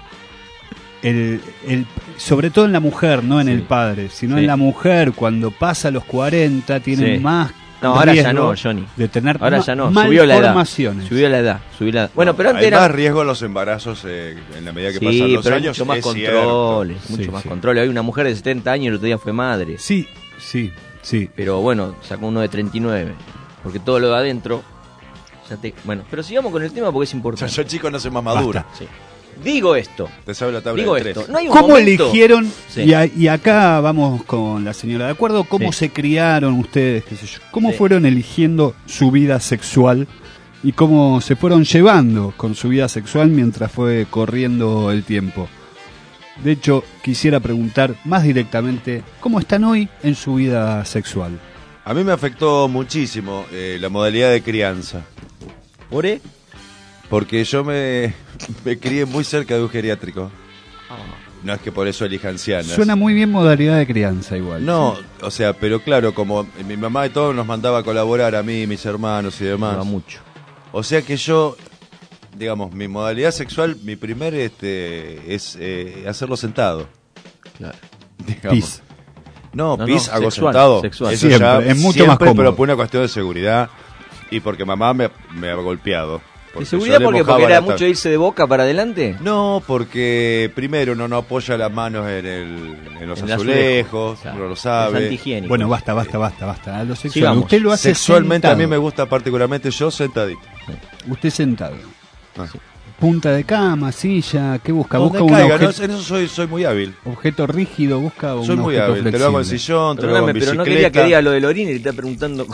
el, el, sobre todo en la mujer, no en Sí. el padre, sino Sí. en la mujer cuando pasa los cuarenta tiene Sí. más No, ahora ya riesgo no, Johnny. de tener Ahora ma- ya no, subió la edad. malformaciones. Subió la edad, subió la edad. Bueno, pero antes Hay era... más riesgo en los embarazos eh, en la medida que Sí, pasan los pero hay años. mucho más es controles, cierto. mucho Sí, más sí. controles. Hay una mujer de setenta años, el otro día fue madre. Sí, sí, sí. Pero bueno, sacó uno de treinta y nueve. Porque todo lo de adentro... Ya te... Bueno, pero sigamos con el tema porque es O sea, importante. yo chico no sé más madura. Sí. Digo esto, Te sabe la tabla digo de esto. tres. No hay un ¿Cómo momento- eligieron? Sí. Y, a- y acá vamos con la señora, ¿de acuerdo? ¿Cómo Sí. se criaron ustedes? Qué sé yo? ¿Cómo Sí. fueron eligiendo su vida sexual y cómo se fueron llevando con su vida sexual mientras fue corriendo el tiempo? De hecho, quisiera preguntar más directamente, ¿cómo están hoy en su vida sexual? A mí me afectó muchísimo eh, la modalidad de crianza. ¿Por qué? Porque yo me, me crié muy cerca de un geriátrico. Ah. No es que por eso elija ancianas. Suena muy bien modalidad de crianza igual. No, o sea, pero claro, como mi mamá y todo nos mandaba a colaborar a mí, mis hermanos y demás. Va mucho. O sea que yo, digamos, mi modalidad sexual, mi primer este es eh, hacerlo sentado. Claro. Digamos. Pis. No, No, pis no, hago sexual, sentado. sexual. Eso Siempre, ya, es mucho siempre, más cómodo. pero por una cuestión de seguridad y porque mamá me, me ha golpeado. ¿De Porque seguridad yo le por qué? mojaba ¿Porque era la tab- mucho irse de boca para adelante? No, porque primero uno no apoya las manos en, el, en los En el azulejos, azulejo, claro. uno lo Es sabe. antihigiénico. Bueno, basta, basta, basta, basta. A lo sexual. Sigamos. Usted lo hace Sexualmente a sentado. mí me gusta particularmente yo sentadito. Usted sentado. Ah. Punta de cama, silla, ¿qué busca? Donde Busca un caiga, ¿no? objeto, En eso soy, soy muy hábil. objeto rígido, busca un Soy muy objeto hábil. Te lo hago en flexible. sillón, te lo hago en Perdóname, pero no bicicleta. quería que diga lo del orine y le está preguntando.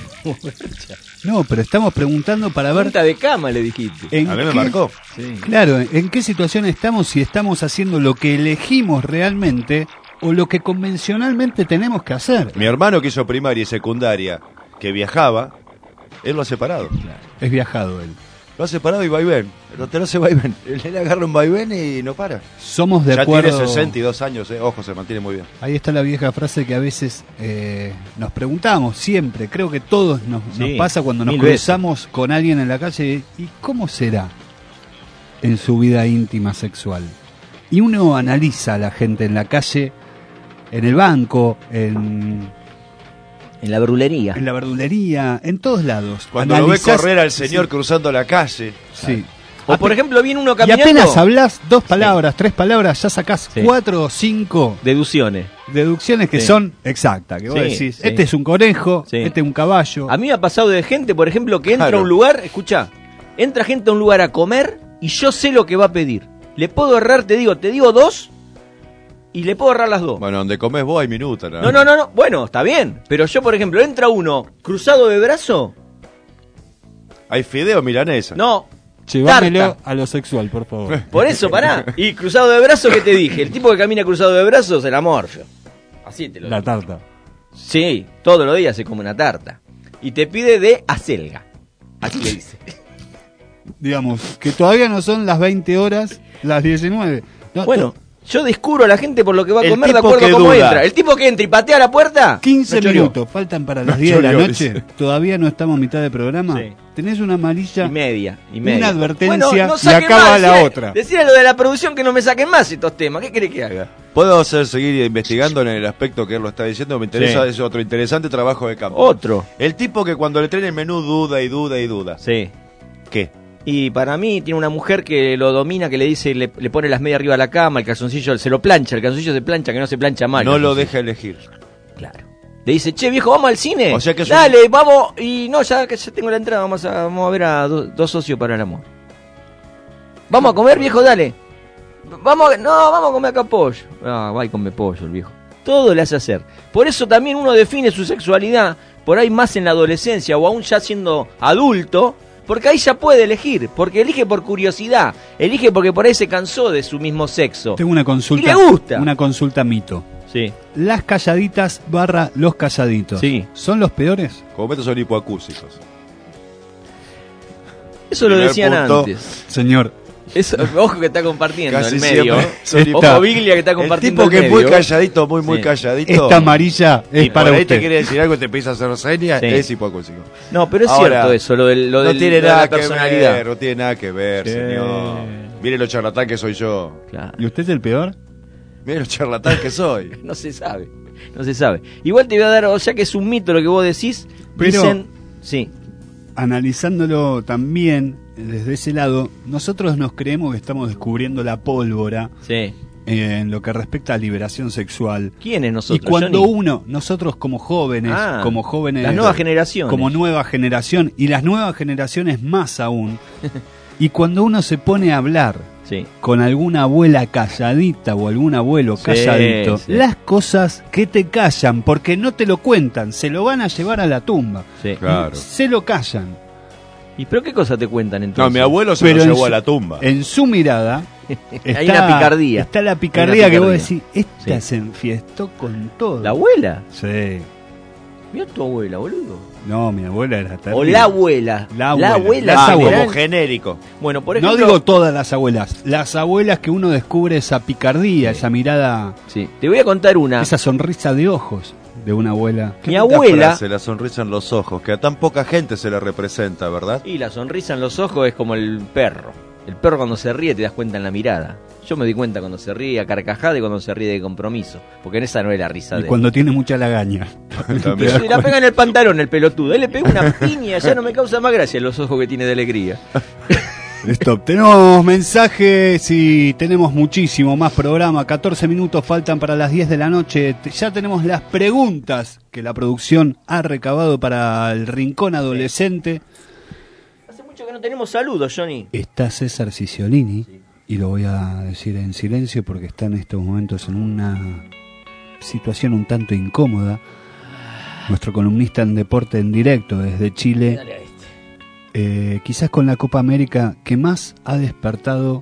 No, pero estamos preguntando para ver Punta de cama le dijiste. en A mí me qué- marcó. Sí. Claro, en qué situación estamos, si estamos haciendo lo que elegimos realmente o lo que convencionalmente tenemos que hacer. Mi hermano que hizo primaria y secundaria, que viajaba, él lo ha separado. Es viajado él. Lo hace parado y vaivén. No te lo hace vaivén. Él agarra un vaivén y no para. Somos de ya acuerdo. tiene sesenta y dos años, eh. Ojo, se mantiene muy bien. Ahí está la vieja frase que a veces eh, nos preguntamos, siempre, creo que todos nos, Sí, nos pasa cuando nos mil cruzamos con alguien en la calle, ¿y cómo será en su vida íntima sexual? Y uno analiza a la gente en la calle, en el banco, en, En la brulería. en la verdulería, en todos lados. Cuando lo ve Analizás- correr al señor sí, cruzando la calle. sí. O por ejemplo, viene uno Y caminando. apenas hablas dos palabras, tres palabras, ya sacás Sí. cuatro o cinco Deducciones. deducciones que Sí. son exactas. Que vos Sí, decís, sí. este es un conejo, Sí. este es un caballo. A mí me ha pasado de gente, por ejemplo, que entra Claro. a un lugar, escucha, entra gente a un lugar a comer y yo sé lo que va a pedir. Le puedo errar, te digo, te digo dos y le puedo errar las dos. Bueno, donde comes vos hay minutos. No, no, no, no, bueno, está bien. Pero yo, por ejemplo, entra uno cruzado de brazo, Hay fideo milanesa. no, Llevámelo tarta. a lo sexual, por favor. Por eso, pará. Y cruzado de brazo, ¿qué te dije? El tipo que camina cruzado de brazos, el amor. Así te lo La digo. tarta. Sí, todos los días se come una tarta. Y te pide de acelga. Así le dice. Digamos, que todavía no son las veinte horas, las diecinueve. No, Bueno, to- yo descubro a la gente por lo que va a El comer de tipo acuerdo a que cómo duda. entra. El tipo que entra y patea la puerta. quince me choreó. minutos, faltan para las No diez de la choreó, noche. dice. Todavía no estamos a mitad de programa. Sí. Tenés una amarilla. Y media, y media. Una advertencia Bueno, no y saquen acaba más, la decirle- otra. Decirle a lo de la producción que no me saquen más estos temas. ¿Qué querés que haga? ¿Puedo hacer seguir investigando en el aspecto que él lo está diciendo? Me interesa, Sí. es otro interesante trabajo de campo. Otro. El tipo que cuando le traen el menú duda y duda y duda. Sí. ¿Qué? Y para mí tiene una mujer que lo domina, que le dice, le, le pone las medias arriba de la cama, el calzoncillo se lo plancha, el calzoncillo se plancha, que no se plancha mal. No el lo calzoncillo. deja elegir. Claro. Le dice, che viejo, vamos al cine. O sea que es un- Dale, vamos. Y no, ya que ya tengo la entrada, vamos a, vamos a ver a do- dos socios para el amor. Vamos a comer, viejo, dale. Vamos, a- no, vamos a comer acá pollo. Ah, va y come pollo el viejo. Todo le hace hacer. Por eso también uno define su sexualidad, por ahí más en la adolescencia o aún ya siendo adulto, porque ahí ya puede elegir, porque elige por curiosidad, elige porque por ahí se cansó de su mismo sexo. Tengo una consulta. Y le gusta. Una consulta mito. Sí. Las calladitas barra los calladitos. Sí. ¿Son los peores? Como metos son hipoacúsicos. Eso lo Primer decían punto. antes. Señor, Eso, ojo que está compartiendo Casi el medio. siempre son Esta- Ojo Biglia que está El compartiendo tipo que el es muy medio. calladito, muy, muy Sí. calladito. esta amarilla es y para por ahí usted. te quiere decir algo y te empieza a hacer señas, Sí. es hipoacúsico. No, pero es Ahora, cierto eso, lo, del, lo, no del- tiene lo de nada la que personalidad. ver, no tiene nada que ver, Sí. señor. Mire lo charlatán que soy yo. Claro. ¿Y usted es el peor? Mire lo charlatán que soy. No se sabe, no se sabe. Igual te voy a dar, o sea que es un mito lo que vos decís. Pero- Dicen, sí, Analizándolo también desde ese lado, nosotros nos creemos que estamos descubriendo la pólvora sí. en lo que respecta a liberación sexual. ¿Quiénes nosotros? Y cuando Johnny? uno, nosotros como jóvenes, Ah, como jóvenes, las nuevas generaciones. como nueva generación, y las nuevas generaciones más aún, y cuando uno se pone a hablar Sí. con alguna abuela calladita o algún abuelo Sí, calladito, sí. las cosas que te callan, porque no te lo cuentan, se lo van a llevar a la tumba. Sí. Claro. Se lo callan. ¿Y pero qué cosa te cuentan entonces? No, mi abuelo se Pero lo en llevó a su- la tumba. En su mirada está, Hay una picardía. Está la Hay picardía una que vos picardía. decís, esta Sí. se enfiestó con todo. ¿La abuela? Sí. Mira tu abuela, boludo. No, mi abuela era terrible. O la abuela. La abuela. abuela. Las Ah, abuelas. como genérico. Bueno, por No ejemplo... digo todas las abuelas, las abuelas que uno descubre esa picardía, esa mirada, Sí, te voy a contar una. esa sonrisa de ojos de una abuela. Mi Linda abuela... frase, la sonrisa en los ojos, que a tan poca gente se le representa, ¿verdad? Y la sonrisa en los ojos es como el perro. El perro cuando se ríe te das cuenta en la mirada. Yo me di cuenta cuando se ríe a carcajada y cuando se ríe de compromiso. Porque en esa no es la risa Y de... cuando tiene mucha lagaña. También. Se la pega en el pantalón el pelotudo. Él le pega una piña, ya no me causa más gracia los ojos que tiene de alegría. Stop. Tenemos mensajes y tenemos muchísimo más programa. catorce minutos faltan para las diez de la noche. Te- Ya tenemos las preguntas que la producción ha recabado para el Rincón Adolescente. Hace mucho que no tenemos saludos, Johnny. Está César Ciciolini, y lo voy a decir en silencio porque está en estos momentos en una situación un tanto incómoda. Nuestro columnista en deporte en directo desde Chile. Dale a este. Eh, quizás con la Copa América que más ha despertado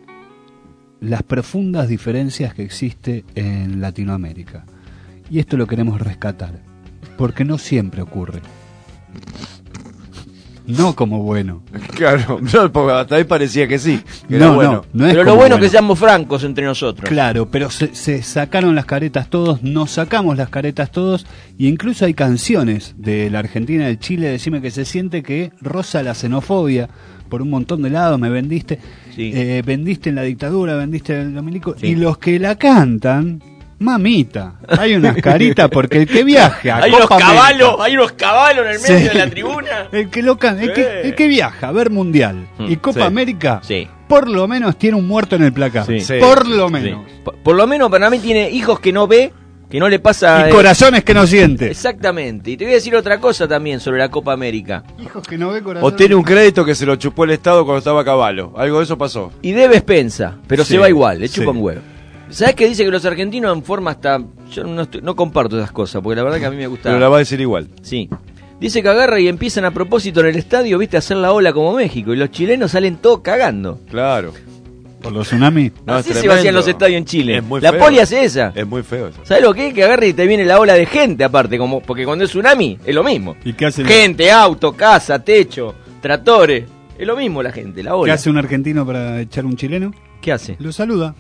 las profundas diferencias que existe en Latinoamérica. Y esto lo queremos rescatar, porque no siempre ocurre. no como bueno. Claro, no, porque hasta ahí parecía que sí, que era No, bueno. no, no es Pero lo como bueno es que seamos francos entre nosotros. Claro, pero se, se sacaron las caretas todos, nos sacamos las caretas todos, y incluso hay canciones de la Argentina, del Chile, decime que se siente que roza la xenofobia por un montón de lados, me vendiste, Sí. eh, vendiste en la dictadura, vendiste en los milicos, Sí. y los que la cantan, mamita, hay unas caritas porque el que viaja a Hay unos Copa caballos, América, hay unos caballos en el medio Sí. de la tribuna. el que, lo can- el, que, Sí. el que viaja a ver Mundial Mm, y Copa sí. América, Sí. por lo menos tiene un muerto en el placar, Sí. Sí. por lo menos. Sí. Por, por lo menos para mí tiene hijos que no ve, que no le pasa... Y eh, corazones que no siente. Exactamente. Y te voy a decir otra cosa también sobre la Copa América. Hijos que no ve O corazones. tiene un crédito que se lo chupó el Estado cuando estaba a caballo. Algo de eso pasó. Y debe pensa, pero Sí, se va igual, le chupa sí. un huevo. ¿Sabes qué dice que los argentinos en forma hasta... Yo no, estoy- no comparto esas cosas, porque la verdad que a mí me gusta... Pero la va a decir igual. Sí. Dice que agarra y empiezan a propósito en el estadio, viste, a hacer la ola como México. Y los chilenos salen todos cagando. Claro. Por los tsunamis. No, Así es se tremendo. vacían los estadios en Chile. Es muy La feo. poli hace esa. Es muy feo eso. ¿Sabes lo que es? Que agarra y te viene la ola de gente aparte, como porque cuando es tsunami es lo mismo. ¿Y qué hace, el- Gente, auto, casa, techo, tractores. Es lo mismo la gente, la qué ola. hace un argentino para echar un chileno? ¿Qué hace? Lo saluda.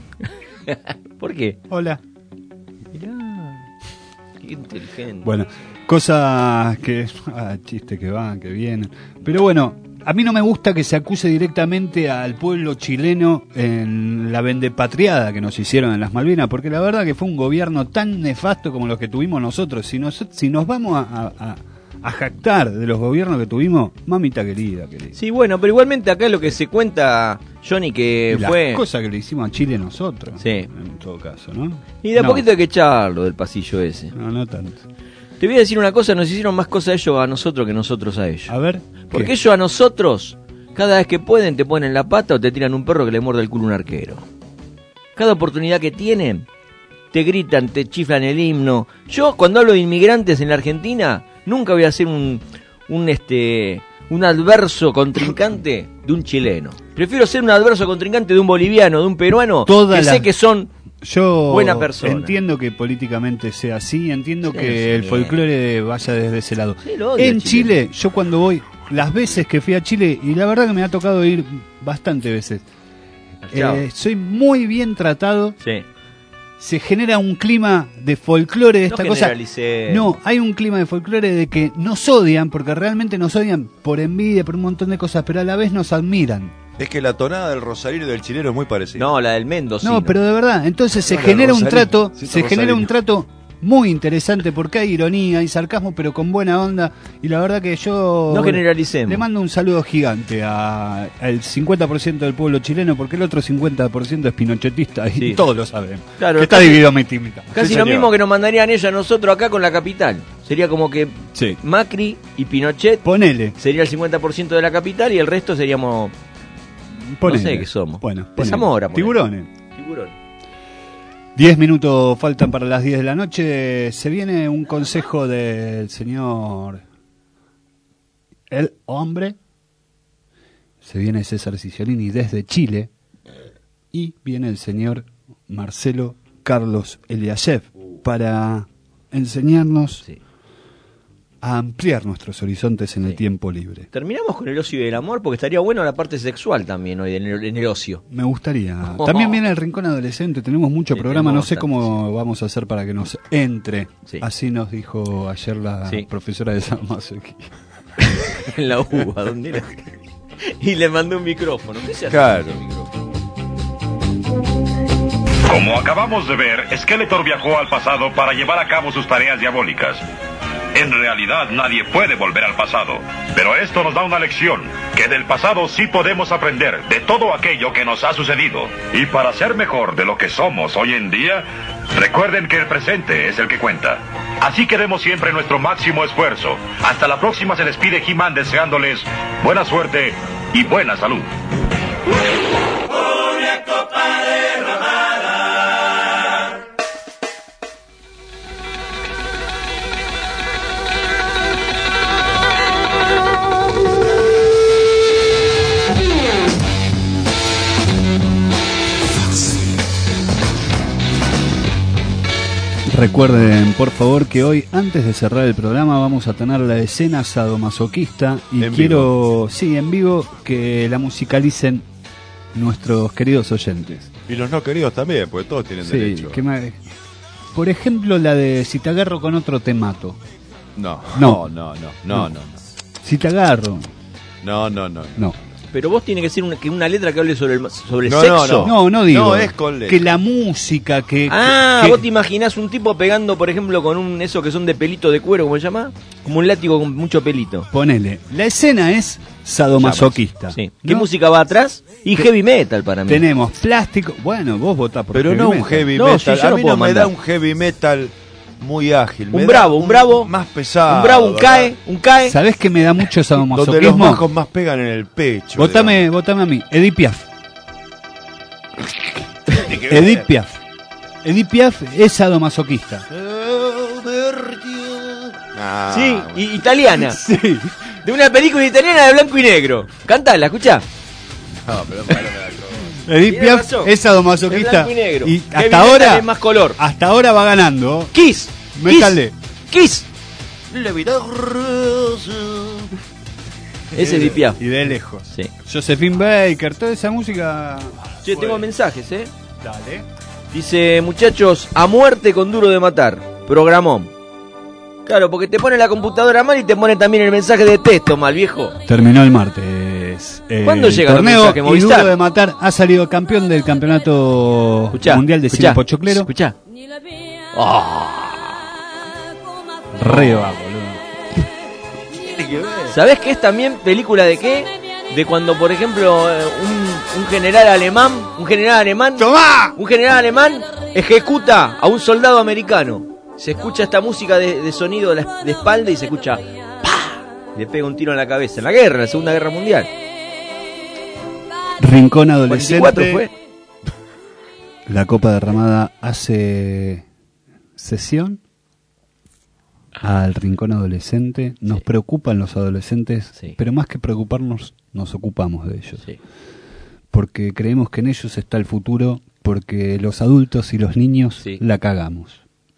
¿Por qué? Hola. Mirá, qué inteligente. Bueno, cosas que... Ah, chistes que van, que vienen. Pero bueno, a mí no me gusta que se acuse directamente al pueblo chileno en la vendepatriada que nos hicieron en las Malvinas, porque la verdad que fue un gobierno tan nefasto como los que tuvimos nosotros. Si nos, si nos vamos a, a, a jactar de los gobiernos que tuvimos, mamita querida, querida. Sí, bueno, pero igualmente acá lo que se cuenta, Johnny, que Y las fue... cosas que le hicimos a Chile nosotros, Sí. en todo caso, ¿no? Y de a No, poquito hay que echarlo del pasillo ese. No, no tanto. Te voy a decir una cosa, nos hicieron más cosas ellos a nosotros que nosotros a ellos. A ver. Porque ¿qué? ellos a nosotros, cada vez que pueden, te ponen la pata o te tiran un perro que le muerde el culo a un arquero. Cada oportunidad que tienen, te gritan, te chiflan el himno. Yo, cuando hablo de inmigrantes en la Argentina, nunca voy a ser un, un, este, un adverso contrincante de un chileno. Prefiero ser un adverso contrincante de un boliviano, de un peruano, Toda que la- sé que son... Yo buena persona. entiendo que políticamente sea así, entiendo Sí, que sí, el bien. folclore vaya desde ese lado. Sí, lo odio En a Chile. Chile, yo cuando voy, las veces que fui a Chile, y la verdad que me ha tocado ir bastante veces, Chao. eh, soy muy bien tratado, Sí. se genera un clima de folclore de No esta cosa. generalicé. No, hay un clima de folclore de que nos odian, porque realmente nos odian por envidia, por un montón de cosas, pero a la vez nos admiran. Es que la tonada del rosarino y del chileno es muy parecida. No, la del Mendocino. No, pero de verdad, entonces se No, la genera un Rosarino, trato, sí, se está genera un Rosarino. trato muy interesante porque hay ironía, hay sarcasmo, pero con buena onda, y la verdad que yo No generalicemos. le mando un saludo gigante a- al cincuenta por ciento del pueblo chileno, porque el otro cincuenta por ciento es pinochetista, y Sí. todos lo saben. Claro, que está casi- dividido mi timita. Casi Sí, lo señor. mismo que nos mandarían ellos a nosotros acá con la capital. Sería como que Sí. Macri y Pinochet Ponele, sería el cincuenta por ciento de la capital y el resto seríamos ponele. no sé qué somos. Bueno, De ponele. Zamora, ponele. Tiburones. tiburón. Diez minutos faltan para las diez de la noche. Se viene un consejo del señor El Hombre. Se viene César Cicciolini desde Chile. Y viene el señor Marcelo Carlos Eliashev para enseñarnos Sí. a ampliar nuestros horizontes en el Sí. tiempo libre. Terminamos con el ocio y el amor porque estaría bueno la parte sexual también hoy en el, en el ocio. Me gustaría. También viene el Rincón Adolescente. Tenemos mucho Sí, programa. No tenemos sé bastante, cómo vamos a hacer para que nos entre. Sí. Así nos dijo ayer la Sí. profesora de San Masoquí. En la uva, ¿dónde era? Y le mandó un micrófono. ¿Qué se hace Claro. con ese micrófono? Como acabamos de ver, Skeletor viajó al pasado para llevar a cabo sus tareas diabólicas. En realidad nadie puede volver al pasado, pero esto nos da una lección, que del pasado sí podemos aprender de todo aquello que nos ha sucedido. Y para ser mejor de lo que somos hoy en día, recuerden que el presente es el que cuenta. Así que demos siempre nuestro máximo esfuerzo. Hasta la próxima, se despide He-Man deseándoles buena suerte y buena salud. Recuerden, por favor, que hoy, antes de cerrar el programa, vamos a tener la escena sadomasoquista. Y en quiero, vivo. sí, en vivo, que la musicalicen nuestros queridos oyentes. Y los no queridos también, porque todos tienen Sí, derecho. que me- por ejemplo, la de si te agarro con otro te mato. No, No. no, no, no, no, no, Si te agarro, no, no, no. no. Pero vos tiene que ser una, que una letra que hable sobre el, sobre el No, sexo. No, no digo. No, es con letra. que la música, que... Ah, que- vos te imaginás un tipo pegando, por ejemplo, con un eso que son de pelito de cuero, ¿cómo se llama? Como un látigo con mucho pelito. Ponele. La escena es sadomasoquista. Sí. ¿Qué ¿no? música va atrás? Y heavy metal para mí. Tenemos plástico. Bueno, vos votás por Pero heavy no un metal. heavy No, metal. sí, yo a no mí puedo no me mandar. da un heavy metal muy ágil. me Un da bravo, un bravo. Más pesado. Un bravo, un ¿verdad? cae, un cae. ¿Sabés que me da mucho Donde los sadomasoquismo? bajos más pegan en el pecho. Votame, votame a mí. Edith Piaf. Edith Piaf. Edith Piaf es sadomasoquista. Ah, Sí, bueno. y, italiana. Sí. De una película italiana de blanco y negro. Cantala, escuchá. No, pero es malo, me da cosa. Edith Tiene Piaf razón. es Es sadomasoquista. blanco y negro. Y Heavy hasta metal ahora, es más color. hasta ahora va ganando. Kiss. Métale. Kiss. Ese es Edith Piaf. Y de lejos. Sí. Josephine Baker, toda esa música. Yo tengo mensajes, ¿eh? Dale. Dice, muchachos, a muerte con duro de matar. Programón. Claro, porque te pone la computadora mal y te pone también el mensaje de texto mal, viejo. Terminó el martes. Eh, ¿Cuándo el llega el torneo mensaje, y Movistar? Duro de Matar ha salido campeón del campeonato Escuchá, mundial de escuchá, cine pochoclero. Escuchá. Re va, boludo. ¿Sabés qué es también película de qué? De cuando, por ejemplo, eh, un, un general alemán, un general alemán, ¡Tomá! un general alemán ejecuta a un soldado americano. Se escucha esta música de, de sonido de, la, de espalda y se escucha ¡pah! Le pega un tiro en la cabeza. En la guerra, en la Segunda Guerra Mundial. Rincón cuarenta y adolescente. cuatro fue. La Copa Derramada hace sesión al Rincón Adolescente. Nos Sí. preocupan los adolescentes, Sí. pero más que preocuparnos, nos ocupamos de ellos. Sí. Porque creemos que en ellos está el futuro, porque los adultos y los niños Sí. la cagamos.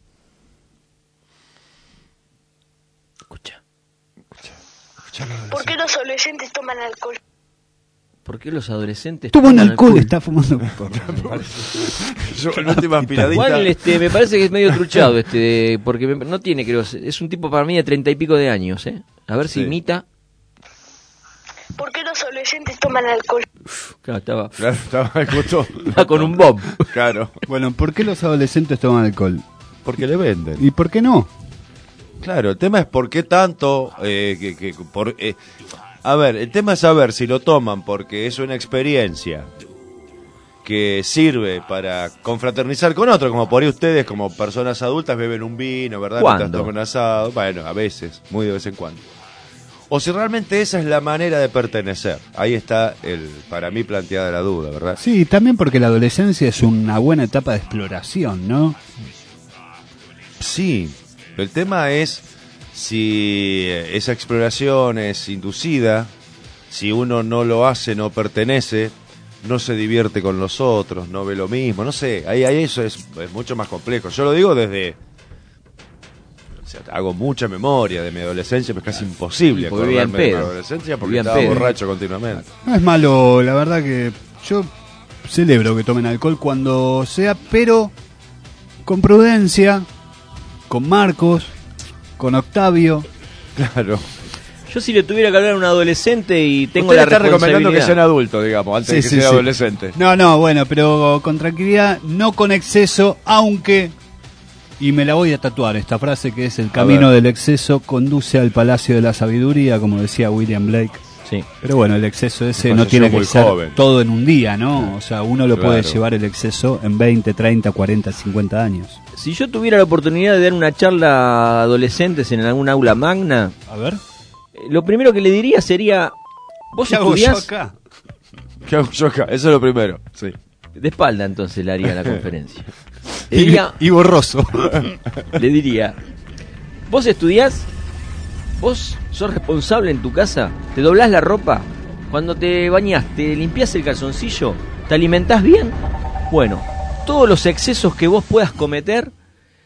Escucha. ¿Por qué los adolescentes toman alcohol? ¿Por qué los adolescentes Tuvo un toman alcohol, está fumando. Yo, la última aspiradita. Igual este, me parece que es medio truchado este, porque me- no tiene, creo, es un tipo para mí de treinta y pico de años, ¿eh? A ver si Sí. imita. ¿Por qué los adolescentes toman alcohol? Claro, estaba, Claro, estaba justo. estaba con un bomb. Claro. Bueno, ¿por qué los adolescentes toman alcohol? Porque le venden. ¿Y por qué no? Claro, el tema es por qué tanto. Eh, que, que, por, eh, a ver, el tema es saber si lo toman porque es una experiencia que sirve para confraternizar con otros, como por ahí ustedes, como personas adultas, beben un vino, ¿verdad? ¿Cuándo? Mientras toman asado. Bueno, a veces, muy de vez en cuando. O si realmente esa es la manera de pertenecer. Ahí está, el para mí, planteada la duda, ¿verdad? Sí, también porque la adolescencia es una buena etapa de exploración, ¿no? Sí, el tema es si esa exploración es inducida, si uno no lo hace, no pertenece, no se divierte con los otros, no ve lo mismo, no sé, ahí, ahí eso es, es mucho más complejo. Yo lo digo desde... O sea, hago mucha memoria de mi adolescencia, pero es casi imposible Porque vivía en acordarme de mi pedo. adolescencia porque Vivía en estaba pedo. borracho continuamente. No es malo, la verdad que yo celebro que tomen alcohol cuando sea, pero con prudencia, con Marcos, con Octavio. Claro. Yo si le tuviera que hablar a un adolescente y tengo Usted la está recomendando que responsabilidad. sean adultos, digamos, antes Sí, de que sí, sea sí. adolescente. No, no, bueno, pero con tranquilidad, no con exceso, aunque, y me la voy a tatuar esta frase que es: el camino ver. del exceso conduce al palacio de la sabiduría, como decía William Blake. Sí. Pero bueno, el exceso ese Pasa, no tiene yo que muy ser joven. todo en un día, ¿no? O sea, uno lo puede Claro. llevar el exceso en veinte, treinta, cuarenta, cincuenta años. Si yo tuviera la oportunidad de dar una charla a adolescentes en algún aula magna, A ver. eh, lo primero que le diría sería, ¿vos ¿Qué hago yo estudiás? acá? ¿Qué hago yo acá? Eso es lo primero. Sí. De espalda entonces le haría la conferencia. Le Y, diría, y borroso. le diría, ¿vos estudiás? ¿Vos sos responsable en tu casa? ¿Te doblás la ropa? Cuando te bañás, ¿te limpiás el calzoncillo? ¿Te alimentás bien? Bueno, todos los excesos que vos puedas cometer,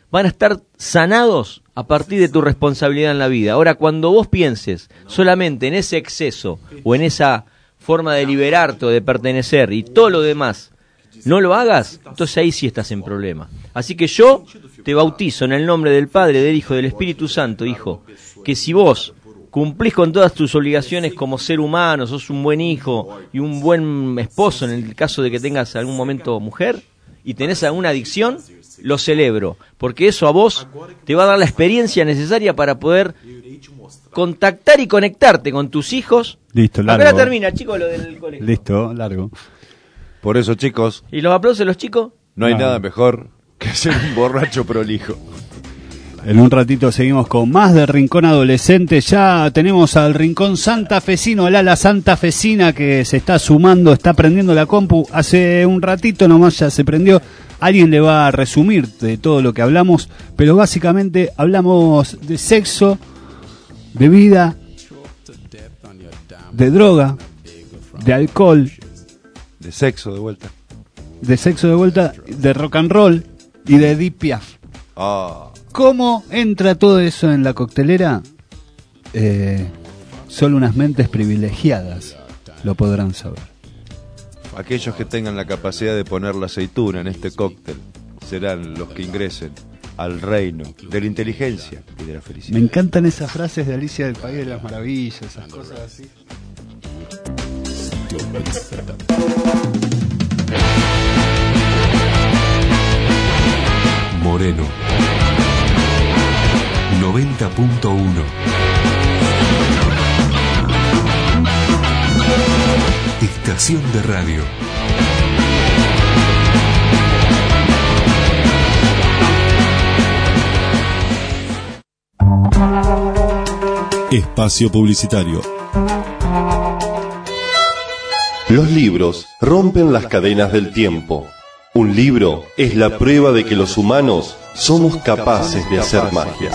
van a estar sanados a partir de tu responsabilidad en la vida. Ahora, cuando vos pienses solamente en ese exceso o en esa forma de liberarte o de pertenecer y todo lo demás no lo hagas, entonces ahí sí estás en problema. Así que yo te bautizo en el nombre del Padre, del Hijo y del Espíritu Santo, hijo, que si vos cumplís con todas tus obligaciones como ser humano, sos un buen hijo y un buen esposo en el caso de que tengas algún momento mujer y tenés alguna adicción, lo celebro, porque eso a vos te va a dar la experiencia necesaria para poder contactar y conectarte con tus hijos. Listo, largo. Acá termina, chicos, lo del colegio. Listo, largo. Por eso, chicos, ¿Y los aplausos de los chicos? no hay No. nada mejor que ser un borracho prolijo. En un ratito seguimos con más de Rincón Adolescente. Ya tenemos al Rincón Santafesino, el ala santafesina que se está sumando, está prendiendo la compu. Hace un ratito nomás ya se prendió. Alguien le va a resumir de todo lo que hablamos, pero básicamente hablamos de sexo, de vida, de droga, de alcohol, De sexo, de vuelta. de sexo de vuelta, de rock and roll y de Edith Piaf. Ah, ¿Cómo entra todo eso en la coctelera? Eh, solo unas mentes privilegiadas lo podrán saber. aquellos que tengan la capacidad de poner la aceituna en este cóctel serán los que ingresen al reino de la inteligencia y de la felicidad. Me encantan esas frases de Alicia del País de las Maravillas, esas cosas así. Moreno noventa punto uno. Estación de radio. Espacio publicitario. Los libros rompen las cadenas del tiempo. Un libro es la prueba de que los humanos somos capaces de hacer magia.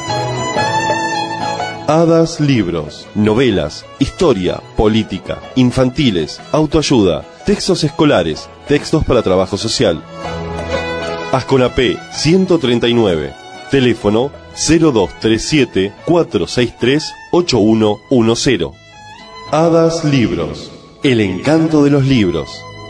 Hadas Libros, novelas, historia, política, infantiles, autoayuda, textos escolares, textos para trabajo social. Asconapé ciento treinta y nueve, teléfono cero dos tres siete, cuatro seis tres, ocho uno uno cero. Hadas Libros, el encanto de los libros.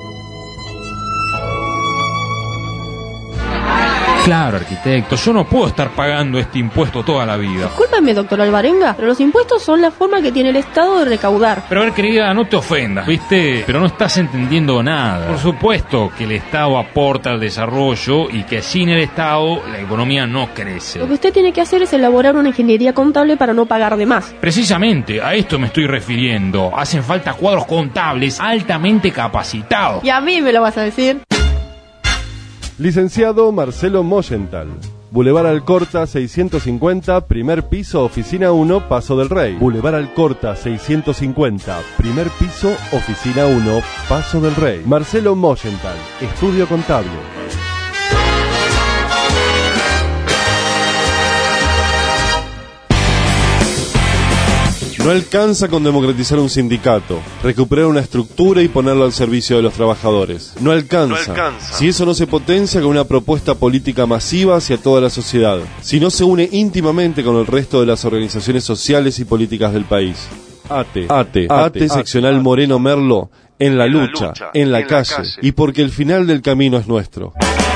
Claro, arquitecto, yo no puedo estar pagando este impuesto toda la vida. Discúlpame, doctor Alvarenga, pero los impuestos son la forma que tiene el Estado de recaudar. Pero a ver, querida, no te ofendas, ¿viste? Pero no estás entendiendo nada. Por supuesto que el Estado aporta al desarrollo y que sin el Estado la economía no crece. Lo que usted tiene que hacer es elaborar una ingeniería contable para no pagar de más. Precisamente, a esto me estoy refiriendo. Hacen falta cuadros contables altamente capacitados. Y a mí me lo vas a decir. Licenciado Marcelo Moyenthal. Boulevard Alcorta seiscientos cincuenta, primer piso, oficina uno, Paso del Rey. Boulevard Alcorta seiscientos cincuenta, primer piso, oficina uno, Paso del Rey. Marcelo Moyenthal, estudio contable. No alcanza con democratizar un sindicato, recuperar una estructura y ponerlo al servicio de los trabajadores. No alcanza. No alcanza. Si eso no se potencia con una propuesta política masiva hacia toda la sociedad. Si no se une íntimamente con el resto de las organizaciones sociales y políticas del país. ATE, ATE, ATE, seccional Moreno Merlo, en la lucha, en la calle, y porque el final del camino es nuestro.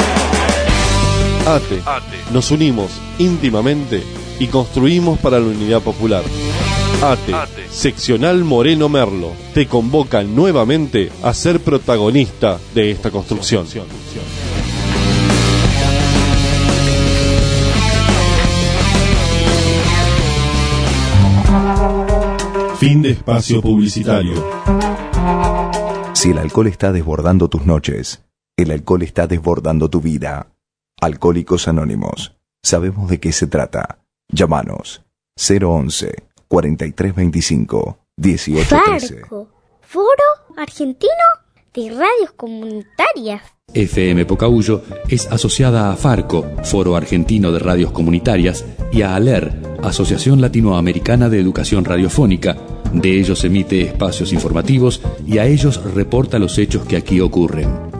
ATE, nos unimos íntimamente y construimos para la unidad popular. ATE, seccional Moreno Merlo, te convocan nuevamente a ser protagonista de esta construcción. Fin de espacio publicitario. Si el alcohol está desbordando tus noches, el alcohol está desbordando tu vida. Alcohólicos Anónimos. Sabemos de qué se trata. Llámanos cero once, cuarenta y tres veinticinco, dieciocho trece. Farco, Foro Argentino de Radios Comunitarias. F M Pocahuyo es asociada a Farco, Foro Argentino de Radios Comunitarias, y a ALER, Asociación Latinoamericana de Educación Radiofónica. De ellos emite espacios informativos y a ellos reporta los hechos que aquí ocurren.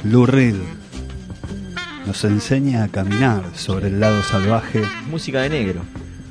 Lou Reed nos enseña a caminar sobre el lado salvaje. Música de negro.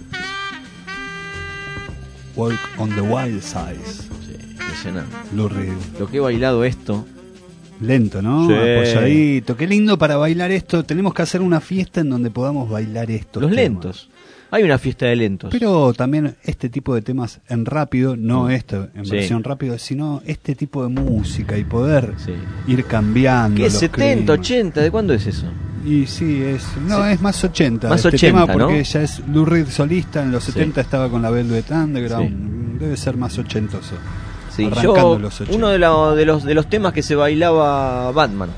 Walk on the Wild Side. Sí, impresionante. Lou Reed. Lo que he bailado esto. Lento, ¿no? Sí. Apoyadito. Qué lindo para bailar esto. Tenemos que hacer una fiesta en donde podamos bailar esto. Los lentos. Hay una fiesta de lentos. Pero también este tipo de temas en rápido, no Mm. esto en Sí. versión rápido, sino este tipo de música y poder Sí. ir cambiando. ¿Qué es los setenta, climas. ochenta? ¿De cuándo es eso? Y sí, es no Sí. es más ochenta. Más este ochenta, tema porque ¿no? ya es Lou Reed solista, en los Sí. setenta estaba con la Velvet Underground, debe ser más ochentoso. Sí, arrancando yo, los ochenta. uno de, la- de los de los temas que se bailaba Batman.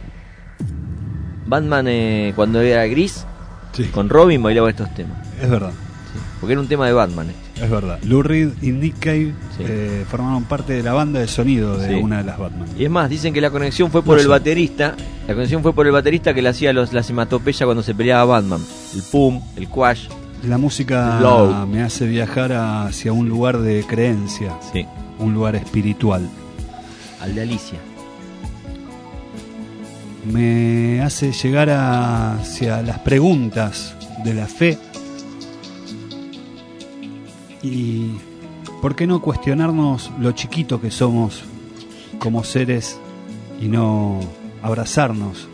Batman eh, cuando era gris, Sí. con Robin bailaba estos temas. Es verdad. Sí, porque era un tema de Batman. Este. Es verdad. Lou Reed y Nick Cave Sí. eh, formaron parte de la banda de sonido de Sí. una de las Batman. Y es más, dicen que la conexión fue por No el sé. baterista. La conexión fue por el baterista que le hacía los, la cinematopeya cuando se peleaba Batman. El pum, el quash. La música Low. me hace viajar hacia un lugar de creencia, Sí, un lugar espiritual. al de Alicia. Me hace llegar a- hacia las preguntas de la fe. Y ¿por qué no cuestionarnos lo chiquito que somos como seres y no abrazarnos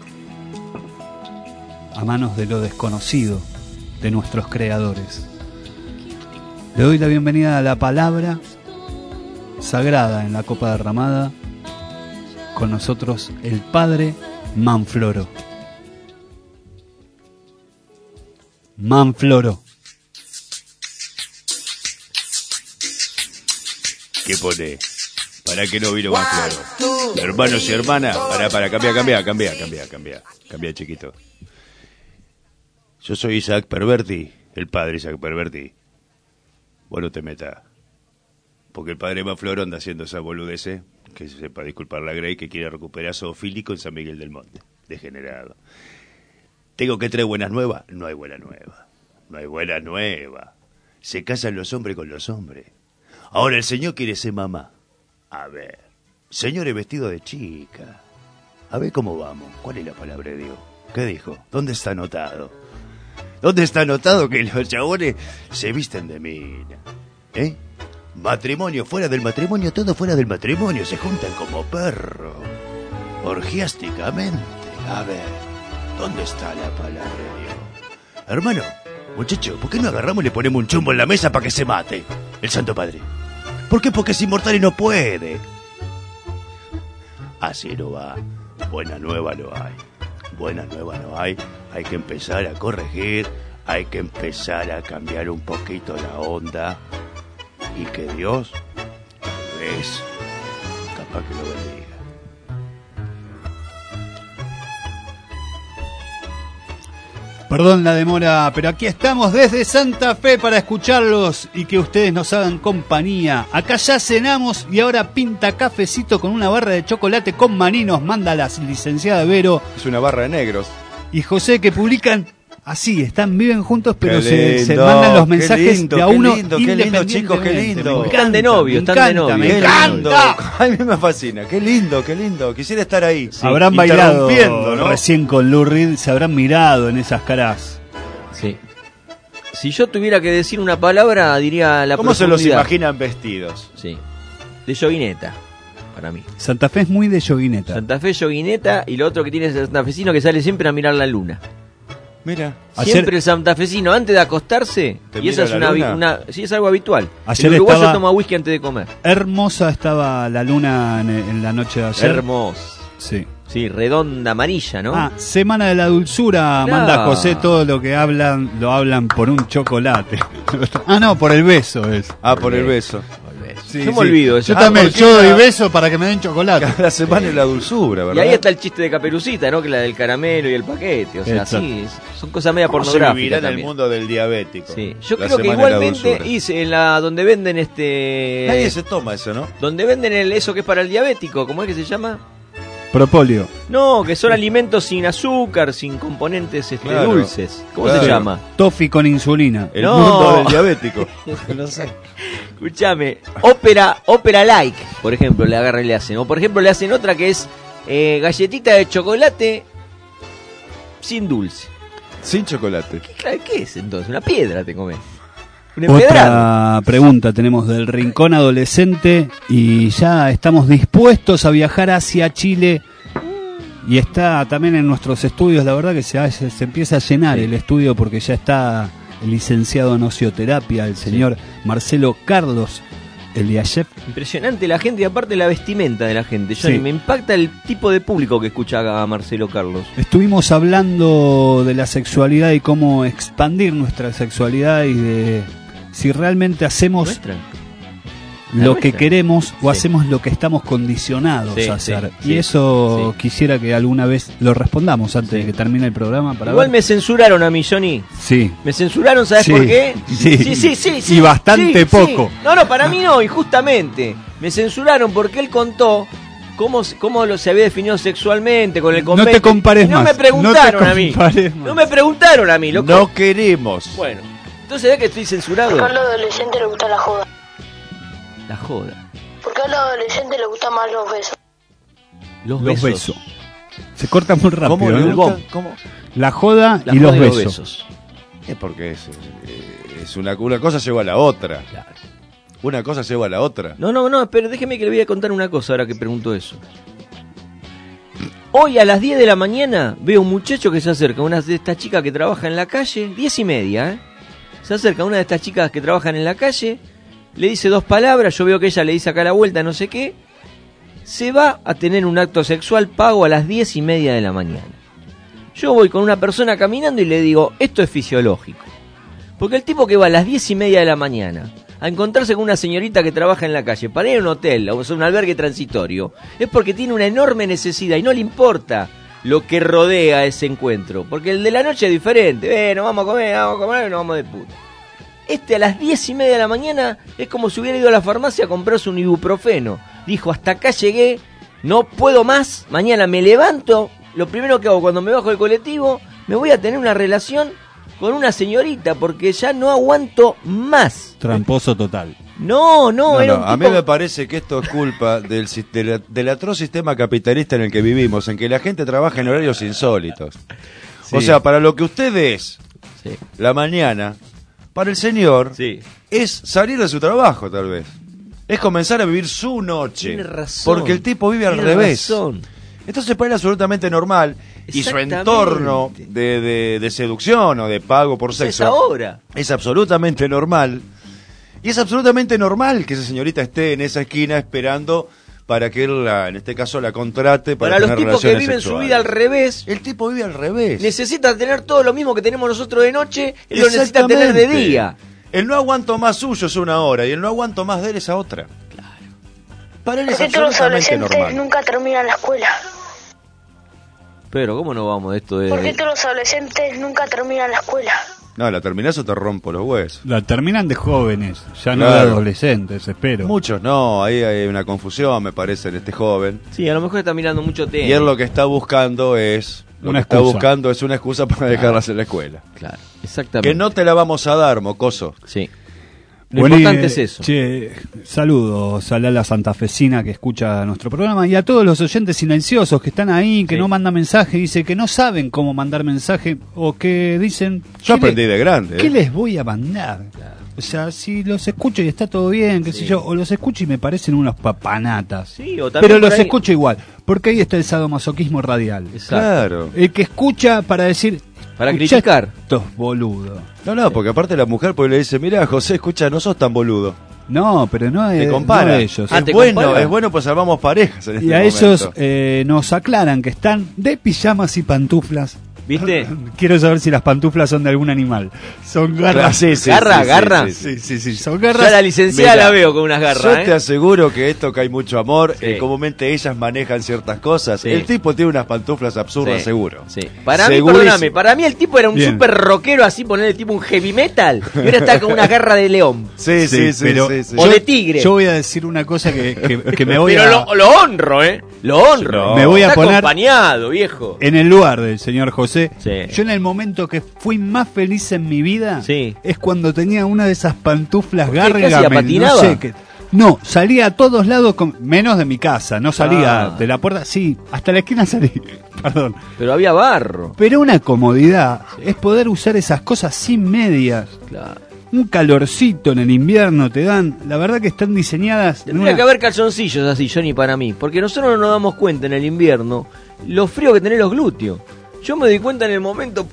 a manos de lo desconocido de nuestros creadores? Le doy la bienvenida a la palabra sagrada en la copa derramada. Con nosotros el Padre Manfloro. Manfloro. ¿Qué pone? ¿Para qué no vino más claro? Hermanos y hermanas, para, para, cambia, cambia, cambia, cambia, cambia, cambia, chiquito. Yo soy Isaac Perverti, el padre Isaac Perverti. Vos no te metas, porque el padre Manfloro anda haciendo esa boludece, que se sepa disculpar la Grey, que quiere recuperar zoofílico en San Miguel del Monte. Degenerado. ¿Tengo que traer buenas nuevas? No hay buena nueva. No hay buena nueva. Se casan los hombres con los hombres. Ahora el señor quiere ser mamá. A ver, señores vestidos de chica. A ver cómo vamos. ¿Cuál es la palabra de Dios? ¿Qué dijo? ¿Dónde está anotado? ¿Dónde está anotado que los chabones se visten de mina? ¿Eh? Matrimonio, fuera del matrimonio, todo fuera del matrimonio. Se juntan como perros. Orgiásticamente. A ver, ¿dónde está la palabra de Dios? Hermano, muchacho, ¿por qué no agarramos y le ponemos un chumbo en la mesa para que se mate el Santo Padre? ¿Por qué? Porque es inmortal y no puede. Así no va. Buena nueva no hay. Buena nueva no hay. Hay que empezar a corregir. Hay que empezar a cambiar un poquito la onda. Y que Dios, es capaz que lo bendiga. Perdón la demora, pero aquí estamos desde Santa Fe para escucharlos y que ustedes nos hagan compañía. Acá ya cenamos y ahora pinta cafecito con una barra de chocolate con maní, nos manda la licenciada Vero. Es una barra de negros. Y José, que publican así, están, viven juntos, pero Qué se, se lindo, mandan los qué mensajes lindo, de a qué uno lindo, qué lindo, chicos, qué lindo. independientemente. Me Están de encanta, novio, me están de encanta, novio. me ¡Qué encanta. lindo! A mí me fascina. Qué lindo, qué lindo. Quisiera estar ahí. Sí. Habrán bailado interrumpiendo, ¿no? recién con Lou Reed, se habrán mirado en esas caras. Sí. Si yo tuviera que decir una palabra, diría la ¿Cómo se los profundidad. imaginan vestidos? Sí. De yoguineta, para mí. Santa Fe es muy de yoguineta. Santa Fe, yoguineta, y lo otro que tiene es el santafesino que sale siempre a mirar la luna. Mira. Siempre Ayer- el santafesino, antes de acostarse, ¿Te y esa mira es la una, luna? una- sí, es algo habitual. Ayer El uruguayo estaba- toma whisky antes de comer. Hermosa estaba la luna en, en la noche de ayer. Hermoso. Sí. Sí, redonda, amarilla, ¿no? Ah, Semana de la Dulzura, No. manda José, todo lo que hablan, lo hablan por un chocolate. ah, no, por el beso es. Ah, por el beso. Sí, Yo me sí. olvido eso. Yo Ah, también, porque yo doy la- beso para que me den chocolate. La semana es la dulzura, Y ¿verdad? ahí está el chiste de Caperucita, ¿no? Que la del caramelo y el paquete. O sea, Exacto. sí, es- son cosas media ¿Cómo se pornográficas vivirá en el también. mundo del diabético? Sí. Yo La creo que semana de la igualmente dulzura. hice en la donde venden este Nadie se toma eso, ¿no? donde venden el eso que es para el diabético, ¿cómo es que se llama? Propóleo. No, que son alimentos sin azúcar, sin componentes este, Claro. dulces. ¿Cómo Claro. se llama? Toffee con insulina. El No. mundo del diabético. No sé. Escúchame, ópera, ópera like, por ejemplo, le agarran y le hacen. O por ejemplo le hacen otra que es eh, galletita de chocolate sin dulce. Sin chocolate. ¿Qué, qué es entonces? Una piedra te comes. Un Otra empedrado. pregunta tenemos del Rincón Adolescente y ya estamos dispuestos a viajar hacia Chile y está también en nuestros estudios, la verdad que se, se, se empieza a llenar Sí. el estudio porque ya está el licenciado en oceoterapia, el señor sí. Marcelo Carlos Eliashev. Impresionante la gente y aparte la vestimenta de la gente. Johnny, Sí. me impacta el tipo de público que escucha a Marcelo Carlos. Estuvimos hablando de la sexualidad y cómo expandir nuestra sexualidad y de si realmente hacemos ¿Nuestra? lo ¿Nuestra? que queremos o Sí. hacemos lo que estamos condicionados Sí, a hacer. sí, y sí, eso sí. quisiera que alguna vez lo respondamos antes Sí. de que termine el programa. Para Igual ver. me censuraron a mí, Johnny. Sí. Me censuraron, ¿sabes Sí, por qué? sí. sí, sí, sí, sí, Y bastante sí, poco. sí. No, no, para mí no, injustamente. Me censuraron porque él contó cómo, se- cómo lo se había definido sexualmente con el No convento. te compares Y no más. me preguntaron no te a mí. compares más. No me preguntaron a mí, loco. No queremos. Bueno, entonces ve que estoy censurado. ¿Por qué a los adolescentes les gusta la joda? La joda. ¿Por qué a los adolescentes les gustan más los besos? Los, Los besos. besos. Se corta muy rápido. ¿Cómo le ¿no? gusta? ¿Cómo? La joda La y joda los besos. Es porque es, eh, es una, una cosa lleva a la otra. Claro. Una cosa lleva a la otra. No, no, no, pero déjeme que le voy a contar una cosa ahora que pregunto eso. Hoy a las diez de la mañana veo un muchacho que se acerca a una de estas chicas que trabaja en la calle, diez y media, ¿eh? Se acerca a una de estas chicas que trabajan en la calle, le dice dos palabras, yo veo que ella le dice acá la vuelta, no sé qué, se va a tener un acto sexual pago a las diez y media de la mañana. Yo voy con una persona caminando y le digo, esto es fisiológico. Porque el tipo que va a las diez y media de la mañana a encontrarse con una señorita que trabaja en la calle para ir a un hotel o a un albergue transitorio, es porque tiene una enorme necesidad y no le importa lo que rodea ese encuentro. Porque el de la noche es diferente. Eh, nos vamos a comer, vamos a comer y nos vamos de puta. Este a las diez y media de la mañana es como si hubiera ido a la farmacia a comprarse un ibuprofeno. Dijo, hasta acá llegué, no puedo más, mañana me levanto, lo primero que hago cuando me bajo del colectivo, me voy a tener una relación con una señorita porque ya no aguanto más. Tramposo total. No, no, No, era no, un a mí tipo... me parece que esto es culpa del, sis- del, del atroz sistema capitalista en el que vivimos, en que la gente trabaja en horarios insólitos. Sí. O sea, para lo que usted es Sí. la mañana, para el señor Sí. es salir de su trabajo, tal vez. Es comenzar a vivir su noche. Tiene razón. Porque el tipo vive al Tiene revés. razón. Entonces para él es absolutamente normal. Y su Exactamente. entorno de, de, de seducción o de pago por sexo Es ahora. es absolutamente normal. Y es absolutamente normal que esa señorita esté en esa esquina esperando para que él, la, en este caso, la contrate para, Para los tener tipos que relaciones viven su sexuales. vida al revés, El tipo vive al revés. necesita tener todo lo mismo que tenemos nosotros de noche, él lo necesita tener de Exactamente. día. El no aguanto más suyo es una hora y el no aguanto más de él es a otra. Claro. Para él es ¿Por qué todos los absolutamente adolescentes normal. nunca terminan la escuela? Pero, ¿cómo no vamos de esto de...? ¿Por qué todos los adolescentes nunca terminan la escuela? No, la terminás o te rompo los huesos. La terminan de jóvenes, ya no Claro. de adolescentes, espero. Muchos no, ahí hay una confusión, me parece, en este joven. Sí, a lo mejor está mirando mucho tenis. Y él lo que está buscando es... Lo Una que está excusa. buscando es una excusa para dejarlas en la escuela. Claro, exactamente. Que no te la vamos a dar, mocoso. Sí. Lo Bueno, importante y, es eso. Che, saludos a Lala Santafesina que escucha nuestro programa y a todos los oyentes silenciosos que están ahí, que Sí. no mandan mensaje, dice que no saben cómo mandar mensaje o que dicen... Yo ¿qué le- aprendí de grande. ¿Qué ¿eh? les voy a mandar? O sea, si los escucho y está todo bien, qué sé yo, o los escucho y me parecen unos papanatas. Sí, o también Pero por los ahí- escucho igual, porque ahí está el sadomasoquismo radial. Exacto. Claro. El que escucha para decir... Para "Escuchá criticar". estos boludos. No, no, porque aparte la mujer pues le dice, mira, José, escucha, no sos tan boludo. No, pero no es Te no compara. ellos. Ah, es te bueno, compara. es bueno, pues salvamos parejas en este Y a momento. ellos eh, nos aclaran que están de pijamas y pantuflas. ¿Viste? Quiero saber si las pantuflas son de algún animal. Son garras. Sí, sí, ¿Garra, sí, garra? sí, sí, Sí, sí, sí, son Ya garras. la licenciada Mira, la veo con unas garras, Yo ¿eh? te aseguro que esto que hay mucho amor, Sí. eh, comúnmente ellas manejan ciertas cosas. Sí. El tipo tiene unas pantuflas absurdas, Sí, seguro. Sí. Para mí, Segurísimo. perdóname, para mí el tipo era un Bien. super rockero así, ponerle tipo un heavy metal, y ahora está con una garra de león. Sí, sí, sí, pero sí, sí. O de tigre. Yo voy a decir una cosa que, que, que me voy Pero a... lo, lo honro, ¿eh? Lo honro. No. Me voy a Está poner- acompañado, viejo. En el lugar del señor José, Sí. yo en el momento que fui más feliz en mi vida Sí. es cuando tenía una de esas pantuflas ¿Qué- qué hacía, Gargamel, patinaba? no sé, que No, salía a todos lados, con, menos de mi casa. No salía Ah. de la puerta. Sí, hasta la esquina salí. Perdón. Pero había barro. Pero una comodidad es poder usar esas cosas sin medias. Claro. Un calorcito en el invierno te dan. La verdad que están diseñadas. en Tendría una- que haber calzoncillos así, Johnny, para mí. Porque nosotros no nos damos cuenta en el invierno lo frío que tenés los glúteos. Yo me di cuenta en el momento.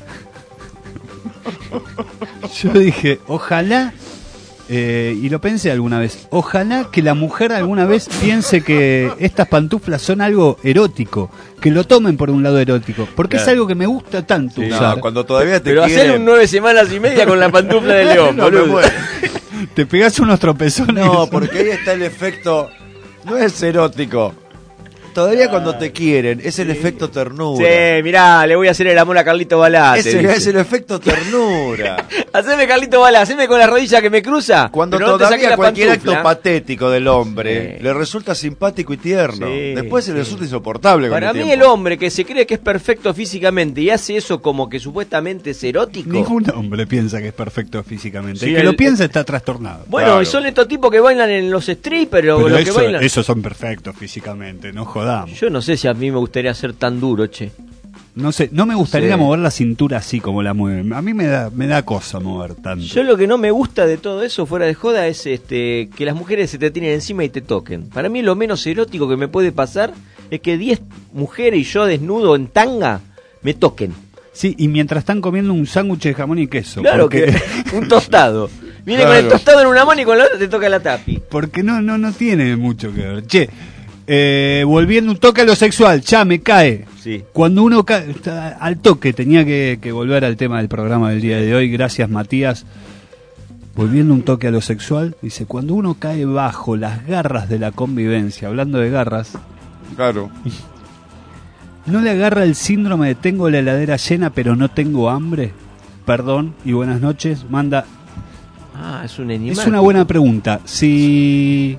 Yo dije, ojalá, eh, y lo pensé alguna vez, ojalá que la mujer alguna vez piense que estas pantuflas son algo erótico, que lo tomen por un lado erótico, porque Claro. es algo que me gusta tanto Sí, usar. no, cuando todavía te Pero quieren... hacer un nueve semanas y media con la pantufla de león, No me boludo. muero. Te pegás unos tropezones. No, porque ahí está el efecto... No es erótico. Todavía cuando te quieren, es el efecto ternura. Sí, mirá, le voy a hacer el amor a Carlito Balá. te Ese dice. es el efecto ternura. Haceme Carlito Balá, haceme con la rodilla que me cruza. Cuando pero no te saques todavía la cualquier pantufla. acto patético del hombre Sí. le resulta simpático y tierno. Sí, Después se le sí. resulta insoportable con Para el mí tiempo. el hombre que se cree que es perfecto físicamente y hace eso como que supuestamente es erótico. Ningún hombre piensa que es perfecto físicamente. Sí, el que el- lo piensa está trastornado. Bueno, Claro. y son estos tipos que bailan en los strippers o Pero los que eso- bailan. esos son perfectos físicamente, no jodamos. Yo no sé si a mí me gustaría ser tan duro, che. No sé, no me gustaría Sí. mover la cintura así como la mueven. A mí me da, me da cosa mover tanto. Yo lo que no me gusta de todo eso, fuera de joda, es este que las mujeres se te tienen encima y te toquen. Para mí lo menos erótico que me puede pasar es que diez mujeres y yo desnudo en tanga me toquen. Sí, y mientras están comiendo un sándwich de jamón y queso. Claro porque, que un tostado. Viene con Claro. el tostado en una mano y con la otra te toca la tapi. Porque no, no, no tiene mucho que ver. Che, eh, volviendo un toque a lo sexual, ya me cae. Sí. Cuando uno cae, está al toque, tenía que, que volver al tema del programa del día de hoy. Gracias, Matías. Volviendo un toque a lo sexual, dice, cuando uno cae bajo las garras de la convivencia, hablando de garras, Claro. ¿no le agarra el síndrome de tengo la heladera llena pero no tengo hambre? Perdón y buenas noches. Manda. Ah, es un animal. Es una buena pregunta. Si.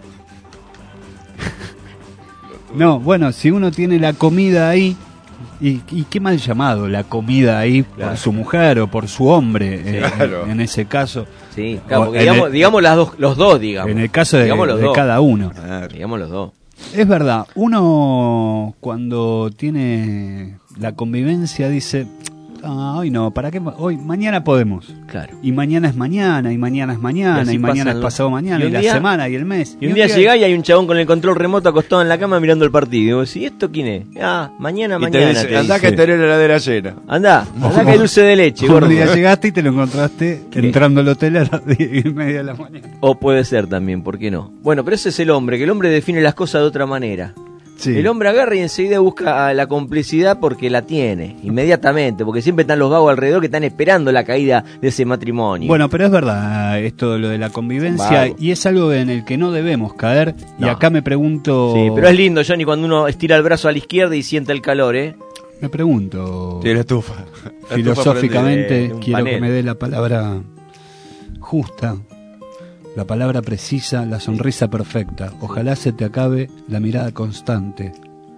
No, bueno, si uno tiene la comida ahí. Y, y qué mal llamado, la comida ahí Claro. por su mujer o por su hombre, eh, Claro. en, en ese caso. Sí, claro, O porque en digamos, el- digamos las dos, los dos, digamos. En el caso de, Digamos los de dos. cada uno. Digamos los dos. Es verdad, uno cuando tiene la convivencia dice, ah, hoy no, ¿para qué? ma- Hoy, mañana podemos. Claro. Y mañana es mañana, y mañana es mañana, Y así y, mañana pasan es los- pasado mañana, y y, un la día- semana, y el mes. Y un día llegás y hay un chabón con el control remoto acostado en la cama mirando el partido. Y vos decís, ¿y esto quién es? Ah, mañana, Y te mañana. dice, te andá dice. que tenés la heladera llena. Andá, andá que hay dulce de leche, Un gordo. día llegaste y te lo encontraste entrando al hotel a las diez y media de la mañana. O puede ser también, ¿por qué no? Bueno, pero ese es el hombre, que el hombre define las cosas de otra manera. Sí. El hombre agarra y enseguida busca la complicidad porque la tiene, inmediatamente, porque siempre están los vagos alrededor que están esperando la caída de ese matrimonio. Bueno, pero es verdad esto de lo de la convivencia, Vago. y es algo en el que no debemos caer. Y No. acá me pregunto... Sí, pero es lindo, Johnny, cuando uno estira el brazo a la izquierda y siente el calor, ¿eh? Me pregunto... Tiene la estufa. La estufa filosóficamente prende, un quiero panel. que me dé la palabra justa, la palabra precisa, la sonrisa perfecta. Ojalá se te acabe la mirada constante.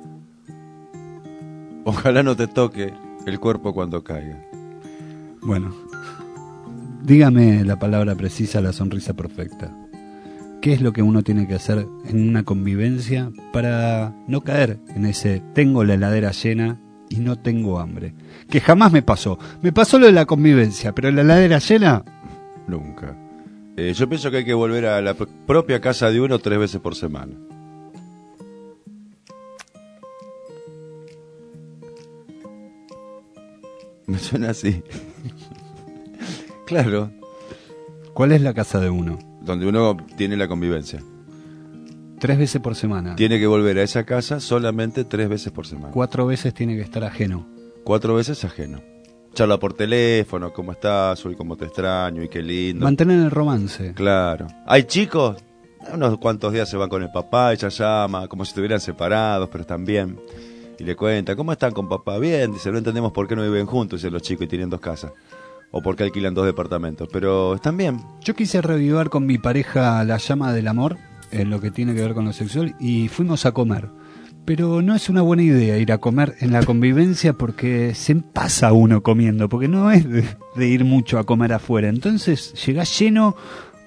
Ojalá no te toque el cuerpo cuando caiga. Bueno, dígame la palabra precisa, la sonrisa perfecta. ¿Qué es lo que uno tiene que hacer en una convivencia para no caer en ese tengo la heladera llena y no tengo hambre? Que jamás me pasó. Me pasó lo de la convivencia, pero la heladera llena... Nunca. Eh, yo pienso que hay que volver a la pr- propia casa de uno tres veces por semana. Me suena así. Claro, ¿Cuál es la casa de uno? donde uno tiene la convivencia. Tres veces por semana. Tiene que volver a esa casa solamente tres veces por semana. Cuatro veces tiene que estar ajeno. Cuatro veces ajeno. Charla por teléfono, ¿cómo estás? Hoy cómo te extraño y qué lindo. Mantener el romance. Claro. ¿Hay chicos? Unos cuantos días se van con el papá, ella llama, como si estuvieran separados, pero están bien. Y le cuenta, ¿cómo están con papá? Bien, dice, no entendemos por qué no viven juntos, dicen los chicos, y tienen dos casas. O por qué alquilan dos departamentos, pero están bien. Yo quise revivar con mi pareja la llama del amor, en lo que tiene que ver con lo sexual, y fuimos a comer. Pero no es una buena idea ir a comer en la convivencia porque se pasa uno comiendo, porque no es de, de ir mucho a comer afuera. Entonces llegás lleno,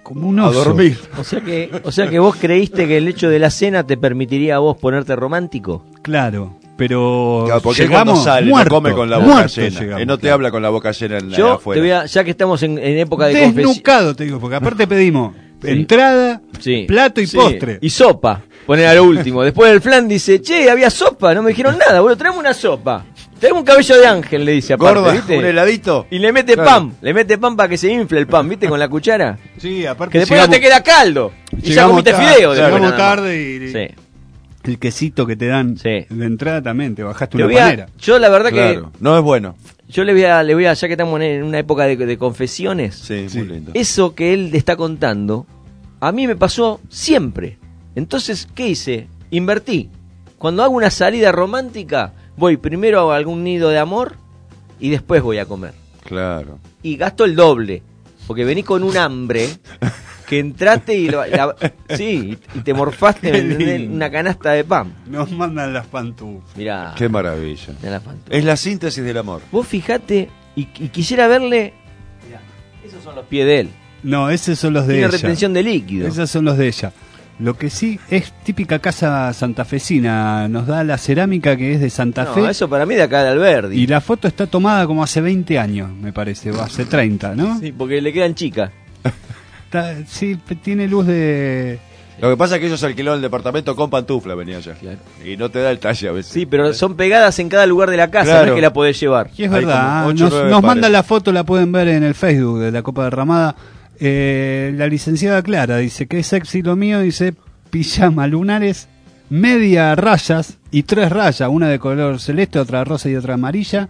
como un oso. A dormir. O sea que, o sea que vos creíste que el hecho de la cena te permitiría a vos ponerte romántico. Claro, pero Claro, porque llegamos cuando sale muerto, no come con la boca muerto llena. llegamos, Él no te claro. habla con la boca llena en la Yo afuera. te voy a, ya que estamos en, en época de confesión. Desnucado, te digo, porque aparte pedimos Sí. entrada, Sí. plato y Sí. postre. Y sopa, poner a lo último. Después del flan dice, che, había sopa, no me dijeron nada, boludo, traemos una sopa. Tenemos un cabello de ángel, le dice aparte, Gorda, ¿viste? un heladito. Y le mete Claro. pan, le mete pan para que se infle el pan, ¿viste? Con la cuchara. Sí, aparte Que después llegamos- no te queda caldo. Y ya llegamos comiste tarde, fideo. después Llegamos nada más. tarde y Sí. el quesito que te dan Sí. de entrada también, te bajaste Te una voy a- panera. yo la verdad Claro, que no es bueno. yo le voy a, le voy a, ya que estamos en una época de, de confesiones, Sí, muy lindo. eso que él está contando, a mí me pasó siempre. Entonces, ¿qué hice? Invertí. Cuando hago una salida romántica, voy primero a algún nido de amor y después voy a comer. Claro. Y gasto el doble, porque vení con un hambre que entraste y, lo- la- sí, y te morfaste Qué ¿entendés? lindo. Una canasta de pan. Nos mandan las pantuflas. Mirá, Qué maravilla. mirá la pantufla. Es la síntesis del amor. Vos fijate y, y quisiera verle. Mirá, esos son los pies de él. No, esos son los de Tiene ella. retención de líquido. Esos son los de ella. Lo que sí es típica casa santafesina. Nos da la cerámica que es de Santa No, Fe. eso para mí de acá de Alberdi. Y la foto está tomada como hace veinte años, me parece, o hace treinta, ¿no? Sí, porque le quedan chicas. Está- sí, p- tiene luz de... Lo que pasa es que ellos alquilaron el departamento con pantufla, venía ya. Claro. Y no te da el talle a veces. Sí, pero son pegadas en cada lugar de la casa, Claro. no es que la podés llevar. Y es Hay verdad, como ¿eh? ocho, nos, nueve nos pares. manda la foto, la pueden ver en el Facebook de la Copa Derramada. Eh, la licenciada Clara dice que es sexy lo mío, dice pijama lunares, media rayas y tres rayas, una de color celeste, otra rosa y otra amarilla.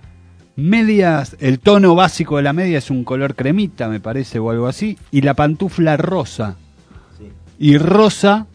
Medias, el tono básico de la media es un color cremita, me parece, o algo así. Y la pantufla rosa. Y rosa,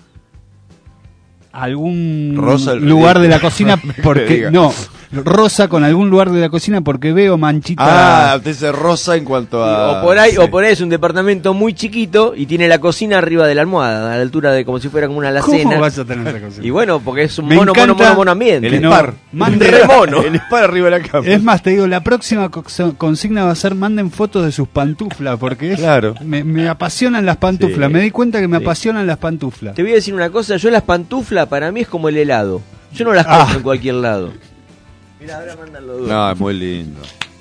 algún Rosa el lugar de la ridículo. cocina, No me porque diga. no, rosa con algún lugar de la cocina porque veo manchitas. Ah, usted dice rosa en cuanto a... O por ahí, sí. o por ahí es un departamento muy chiquito y tiene la cocina arriba de la almohada, a la altura de como si fuera como una alacena. ¿Cómo vas a tener esa cocina? Y bueno, porque es un Me mono, mono, encanta mono, mono ambiente. El no, spar. mande- Re mono. El spar arriba de la cama. Es más, te digo, la próxima co- consigna va a ser manden fotos de sus pantuflas, porque es, Claro. me, me apasionan las pantuflas. Sí. Me di cuenta que me Sí. apasionan las pantuflas. Te voy a decir una cosa, yo las pantuflas para mí es como el helado. Yo no las compro Ah. en cualquier lado. Mira, ahora mandan los dos. No, es muy lindo.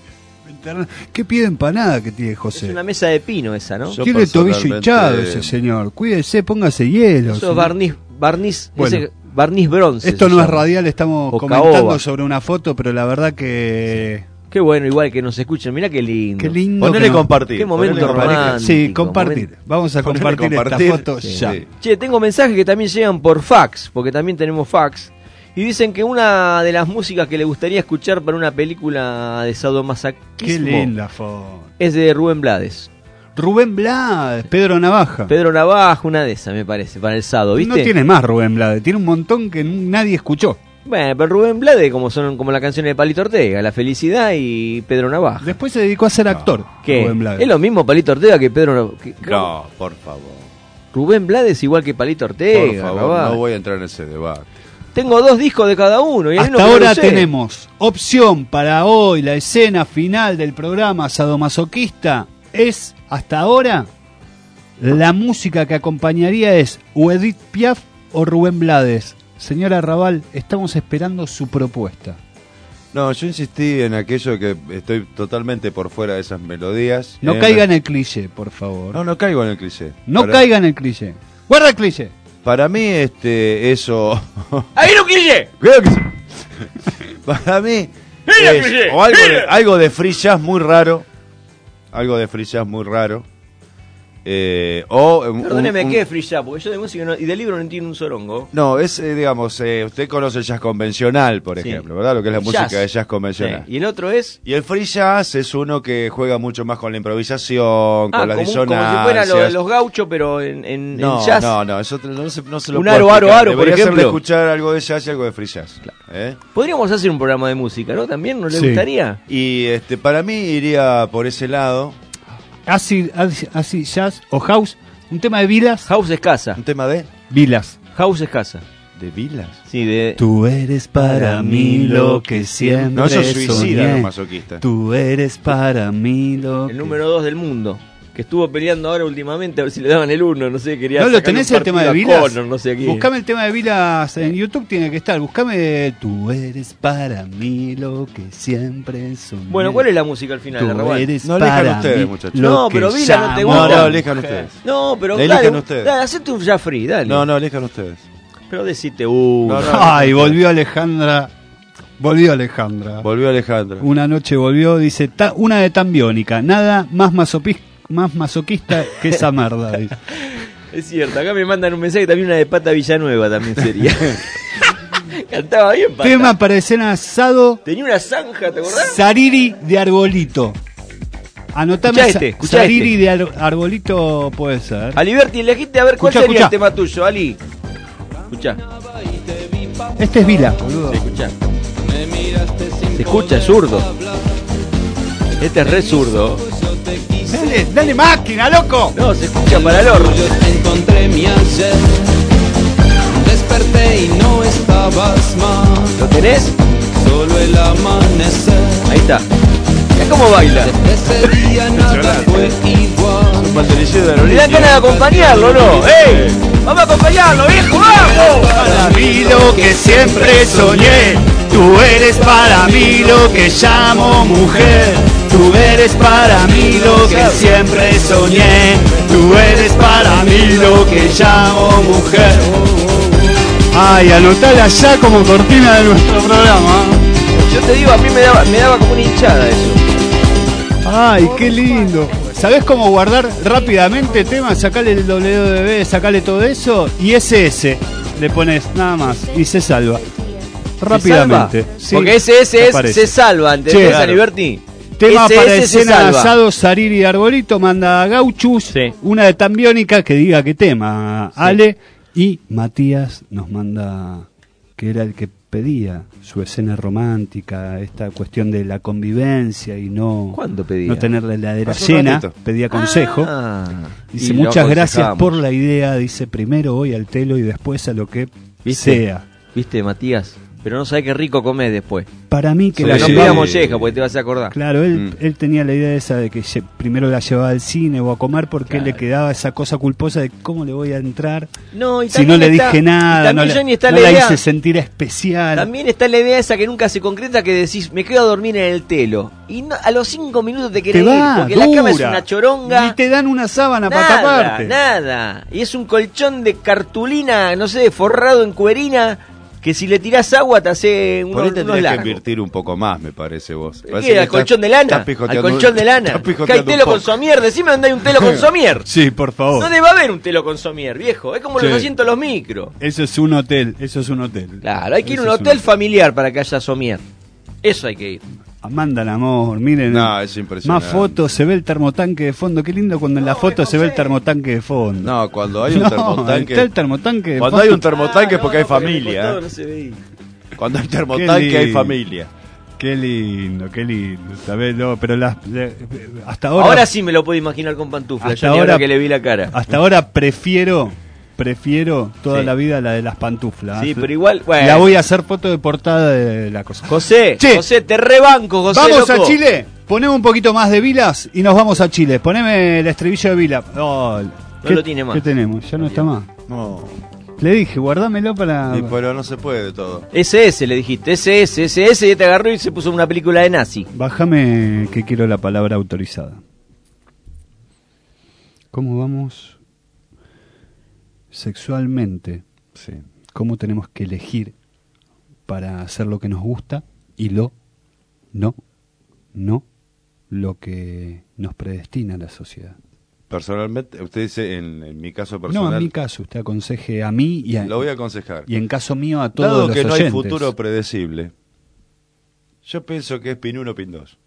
¿Qué pie de empanada que tiene Es José? una mesa de pino esa, ¿no? Yo Tiene el tobillo personalmente- hinchado ese señor. Cuídese, póngase hielo. Eso señor. es barniz, barniz, Bueno. ese barniz bronce. Esto se no es llama. radial, estamos O comentando caoba. sobre una foto, pero la verdad que... Qué bueno, igual que nos escuchen. Mirá qué lindo. Qué lindo. Ponele que no- compartir. Qué momento ponele compartir. romántico. Sí, compartir. momento- Vamos a Ponele compartir, compartir. esta foto Sí. ya. Sí. Che, tengo mensajes que también llegan por fax, porque también tenemos fax. Y dicen que una de las músicas que le gustaría escuchar para una película de Qué sadomasoquismo linda foto. es de Rubén Blades. Rubén Blades, Pedro Navaja. Pedro Navaja, una de esas me parece, para el sado, ¿viste? No tiene más Rubén Blades, tiene un montón que n- nadie escuchó. Bueno, pero Rubén Blades, como son como la canción de Palito Ortega, La Felicidad y Pedro Navaja. Después se dedicó a ser actor. ¿Qué? Rubén Blades. ¿Es lo mismo Palito Ortega que Pedro Navaja? No, por favor. Rubén Blades igual que Palito Por Ortega. favor, Navaja. no voy a entrar en ese debate. Tengo dos discos de cada uno. Y hay uno Hasta que no ahora lo sé. tenemos opción para hoy, la escena final del programa Sadomasoquista es, hasta ahora, la música que acompañaría es o Edith Piaf o Rubén Blades. Señora Raval, estamos esperando su propuesta. No, yo insistí en aquello que estoy totalmente por fuera de esas melodías. No Eh, caiga en el cliché, por favor. No, no caigo en el cliché. No Para- caiga en el cliché. Guarda el cliché. Para mí, este, eso... ¡Ahí lo cliché! Creo que... Para mí... ¡Mira, es- cliché! o algo de, ¡Mira! algo de free jazz muy raro. Algo de free jazz muy raro. Eh, o un- Perdóneme, un- ¿qué es free jazz? Porque yo de música no- y de libro no entiendo un sorongo. No, es, eh, digamos, eh, usted conoce el jazz convencional, por Sí. ejemplo, ¿verdad? Lo que es la El música jazz. de jazz convencional. Sí. Y el otro es... Y el free jazz es uno que juega mucho más con la improvisación, Ah, con las como, un- como disonancias. si fuera lo de los gauchos, pero en, en, No, en jazz. no, no, eso te- no, se, no se lo Un puedo aro, aro, explicar. aro, por Debería hacerle ejemplo. escuchar algo de jazz y algo de free jazz. ¿eh? Podríamos hacer un programa de música, ¿no? También, ¿no le Sí. gustaría? Y este, para mí iría por ese lado. Así, así, así, jazz o house. Un tema de Vilas. House es casa. ¿Un tema de? Vilas. House es casa. ¿De Vilas? Sí, de... Tú eres para mí lo que siempre No, eso es suicida, soñé. no masoquista. Tú eres para mí lo El número dos del mundo. que estuvo peleando ahora últimamente a ver si le daban el uno, no sé, quería ¿No lo sacarle tenés un el tema de partido a Vilas? Conor, no sé qué. Buscame el tema de Vilas en YouTube, tiene que estar. Buscame Tú eres para mí lo que siempre soñé. Bueno, ¿cuál es la música al final, Tú Arrabal? eres No elijan para ustedes, mí muchachos. lo No, que pero Vila no te llamo gusta. No, no, elijan ustedes. No, pero La dale, elijan ustedes. dale, hacete un ya free, dale. No, no, elijan ustedes. Pero decite uno. No, no, Ay, volvió Alejandra. Volvió Alejandra. Volvió Alejandra. Una noche volvió, dice, ta- una de tan biónica. Nada más, masopi- más masoquista que esa merda. Dice. Es cierto, acá me mandan un mensaje también, una de Pata Villanueva también sería. Cantaba bien, Pata. Tema para escena asado. Tenía una zanja, ¿te acordás? Sariri de Arbolito. Anotame Escuchá sa- este, escuchá Sariri este. de Ar- Arbolito puede ser. Aliberti, elegiste a ver cuál Escuchá, sería escuchá. el tema tuyo, Ali. Escuchá. Este es Vila, boludo. Sí, escuchá. Se escucha, es zurdo. Este es re zurdo. Dale, dale máquina, loco. No, se escucha para el horno. Encontré mi ayer, desperté y no estabas más. ¿Lo tenés? Solo el amanecer. Ahí está. Mirá cómo baila. Ese día nada fue igual. Me dan ganas de acompañarlo, ¿no? ¡Ey! ¡Vamos a acompañarlo, viejo! ¡Vamos! Para mí lo que siempre soñé. Tú eres para mí lo que llamo mujer. Tú eres para mí lo que siempre soñé. Tú eres para mí lo que llamo mujer. Ay, anotala ya como cortina de nuestro programa. Yo te digo, a mí me daba, me daba como una hinchada eso. Ay, qué lindo. ¿Sabés cómo guardar rápidamente temas? Sacale el W W D, sacale todo eso y S S le pones nada más y se salva. Rápidamente. ¿Se salva? Sí, porque ese ese es aparece. se salva, ¿entendés, Che, claro. Aliberti? Tema Ese para ese se escena salva. asado Sariri de Arbolito, manda a Gauchus, Sí. una de tan biónica que diga qué tema, Ale, y Matías nos manda que era el que pedía su escena romántica, esta cuestión de la convivencia y no, ¿Cuándo pedía? no tener la heladera Hace un llena, ratito. pedía consejo. Ah, Dice, y lo muchas gracias aconsejamos. por la idea, dice, primero voy al telo y después a lo que ¿Viste? sea. ¿Viste, Matías? Pero no sabés qué rico comés después. Para mí que Que la no llevaba- pida molleja, porque te vas a acordar. Claro, él, Mm. él tenía la idea esa de que lle- primero la llevaba al cine o a comer porque Claro. le quedaba esa cosa culposa de cómo le voy a entrar No, y si no también le está- dije y nada, también, no, Johnny, la, está no la la idea- hice sentir especial. También está la idea esa que nunca se concreta, que decís, me quedo a dormir en el telo. Y no- a los cinco minutos te querés Te ir, va, porque la cama es dura. una choronga. Y te dan una sábana para Nada, taparte. nada. Y es un colchón de cartulina, no sé, forrado en cuerina, que si le tirás agua te hace Por unos, ahí unos tendrías que largos. invertir un poco más, me parece vos. ¿Qué? Parece que ¿Al estás- colchón de lana? estás Al pijoteando un- colchón de lana. estás Que hay pijoteando un telo con poco. somier. Decime dónde hay un telo con somier. Sí, por favor. No debe haber un telo con somier, viejo. Es como Sí. los asientos de los micros. Eso es un hotel, eso es un hotel. Claro, hay que ir a Eso un es hotel familiar para que haya somier. Eso hay que ir. Mandan amor, miren. No, es impresionante. Más fotos, se ve el termotanque de fondo. Qué lindo cuando en la foto se ve el termotanque de fondo. No, cuando hay un No, termotanque. está el termotanque de Cuando fondo. hay un termotanque es porque hay Ah, porque familia. por todo ¿eh? no se veía. Cuando hay Qué termotanque hay lindo. familia. Qué lindo, qué lindo. ¿Sabés? No, pero las, le- hasta ahora. Ahora, sí me lo puedo imaginar con pantuflas. hasta Yo ni ahora ahora que le vi la cara. Hasta ahora prefiero. Prefiero toda Sí. la vida la de las pantuflas. Sí, pero igual, bueno. La voy a hacer foto de portada de la cosa. José, Che, José, te rebanco, José. vamos loco. a Chile. Ponemos un poquito más de Vilas y nos vamos a Chile. Poneme el estribillo de Vila. Oh, ¿qué- lo tiene más. ¿Qué tenemos? Ya no está más. No. Le dije, guardámelo para. Y pero no se puede todo. S S le dijiste, S S, S S, y te agarró y se puso una película de nazi. Bájame que quiero la palabra autorizada. ¿Cómo vamos sexualmente? Sí. ¿Cómo tenemos que elegir para hacer lo que nos gusta y lo no, no lo que nos predestina la sociedad? Personalmente, usted dice en, en mi caso personal. No, en mi caso, usted aconseje a mí y a, Lo voy a aconsejar. y en caso mío a todos Dado los que no oyentes. hay futuro predecible, yo pienso que es pin uno, pin dos.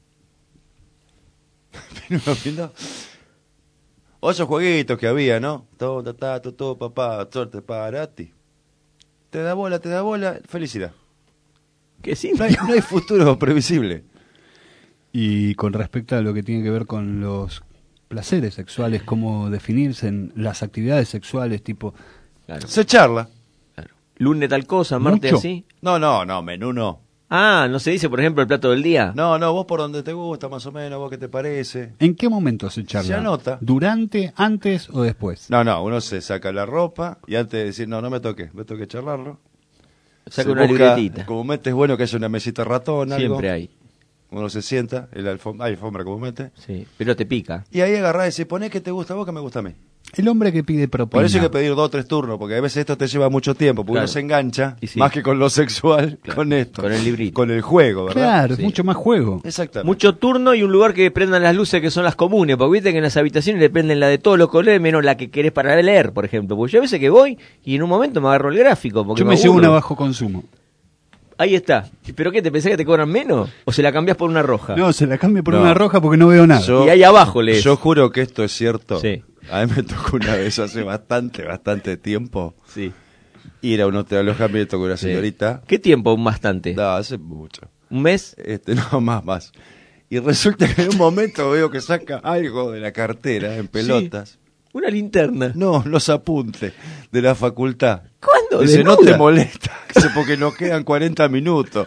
Pin uno, pin dos. O esos jueguitos que había, ¿no? Todo, ta, todo, todo, papá, suerte para ti. Te da bola, te da bola, felicidad. Que sí. No hay, no hay futuro previsible. Y con respecto a lo que tiene que ver con los placeres sexuales, cómo definirse en las actividades sexuales, tipo... Claro. Se charla. Claro. Lunes tal cosa, martes ¿Mucho? así. No, no, no, menú no. Ah, ¿no se dice, por ejemplo, el plato del día? No, no, vos por donde te gusta, más o menos, vos qué te parece. ¿En qué momento se charla? Se anota. ¿Durante, antes o después? No, no, uno se saca la ropa y antes de decir, no, no me toque, me toque charlarlo. Saca una libretita. Comúnmente es bueno que haya una mesita ratón, algo. Siempre hay. Uno se sienta, el alfom- hay alfombra comúnmente. Sí, pero te pica. Y ahí agarrás y decís, poné que te gusta a vos, que me gusta a mí. El hombre que pide propina. Por eso hay que pedir dos o tres turnos, porque a veces esto te lleva mucho tiempo, porque Claro. uno se engancha, Y sí. más que con lo sexual, Claro. con esto. Con el librito. Con el juego, ¿verdad? Claro, Sí. es mucho más juego. Exactamente. Mucho turno y un lugar que prendan las luces que son las comunes, porque viste que en las habitaciones le prenden la de todos los colores, menos la que querés para leer, por ejemplo. Porque yo a veces que voy y en un momento me agarro el gráfico. Porque Yo me llevo aburro. una bajo consumo. Ahí está. ¿Pero qué? ¿Te pensás que te cobran menos? ¿O se la cambiás por una roja? No, se la cambio por No. una roja porque no veo nada. Yo- Y ahí abajo lees. Yo juro que esto es cierto. Sí. A mí me tocó una vez hace bastante, bastante tiempo Sí. ir a un hotel alojamiento con una Sí. señorita. ¿Qué tiempo? Bastante. No, hace mucho. ¿Un mes? Este, no, más, más. Y resulta que en un momento veo que saca algo de la cartera en pelotas. Una linterna. No, los apuntes de la facultad. ¿Cuándo? Dice, no ¿Desnuda? te molesta. Dice, porque nos quedan cuarenta minutos.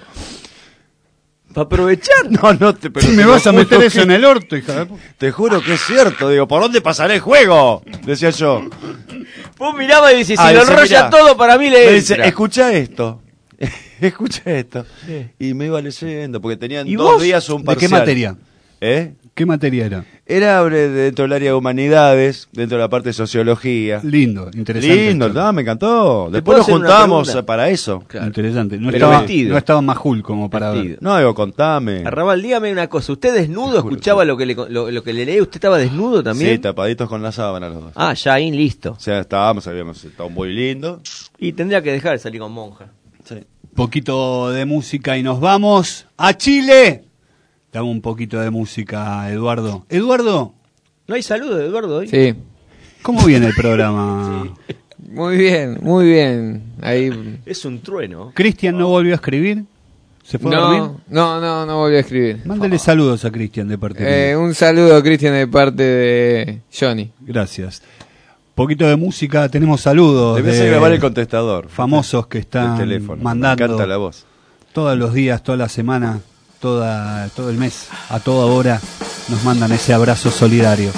¿Para aprovechar? No, no te... Pero Si te me lo vas a juro meter eso que- en el orto, hija de puta. Te juro que es cierto. Digo, ¿por dónde pasará el juego? Decía yo. Vos mirabas y decís, si Ah, lo dice, enrolla mirá. todo, para mí le Me dice, entra. escucha esto. Escucha esto. Sí. Y me iba leyendo, porque tenían ¿Y dos vos? días un ¿De parcial. qué materia? ¿Eh? ¿Qué materia era? Era eh, dentro del área de humanidades, dentro de la parte de sociología. Lindo, interesante. Lindo, esto. no, me encantó. ¿Te Después puedo nos hacer una juntamos pregunta? para eso. Claro. Interesante. No Pero estaba, vestido. no estaba Majul como para Vestido. ver. No, digo, contame. Arrabal, dígame una cosa. ¿Usted desnudo escuchaba lo que le, lo, lo que le leí? ¿Usted estaba desnudo también? Sí, tapaditos con la sábana los dos. Ah, ya ahí, listo. O sea, estábamos, habíamos estado muy lindo. Y tendría que dejar de salir con monja. Sí. Poquito de música y nos vamos a Chile. Dame un poquito de música, Eduardo. Eduardo, ¿No hay saludo de Eduardo hoy? Sí, ¿cómo viene el programa? muy bien, muy bien. Ahí. Es un trueno. ¿Cristian no volvió a escribir? ¿Se fue a dormir? No, no, no, no volví a escribir. Mándale saludos a Cristian de parte Eh, mía. un saludo, Cristian, de parte de Johnny. Gracias. Poquito de música, tenemos saludos Debes de grabar el contestador. famosos que están El teléfono. mandando Me encanta la voz. todos los días, toda la semana, toda, todo el mes, a toda hora, nos mandan ese abrazo solidario.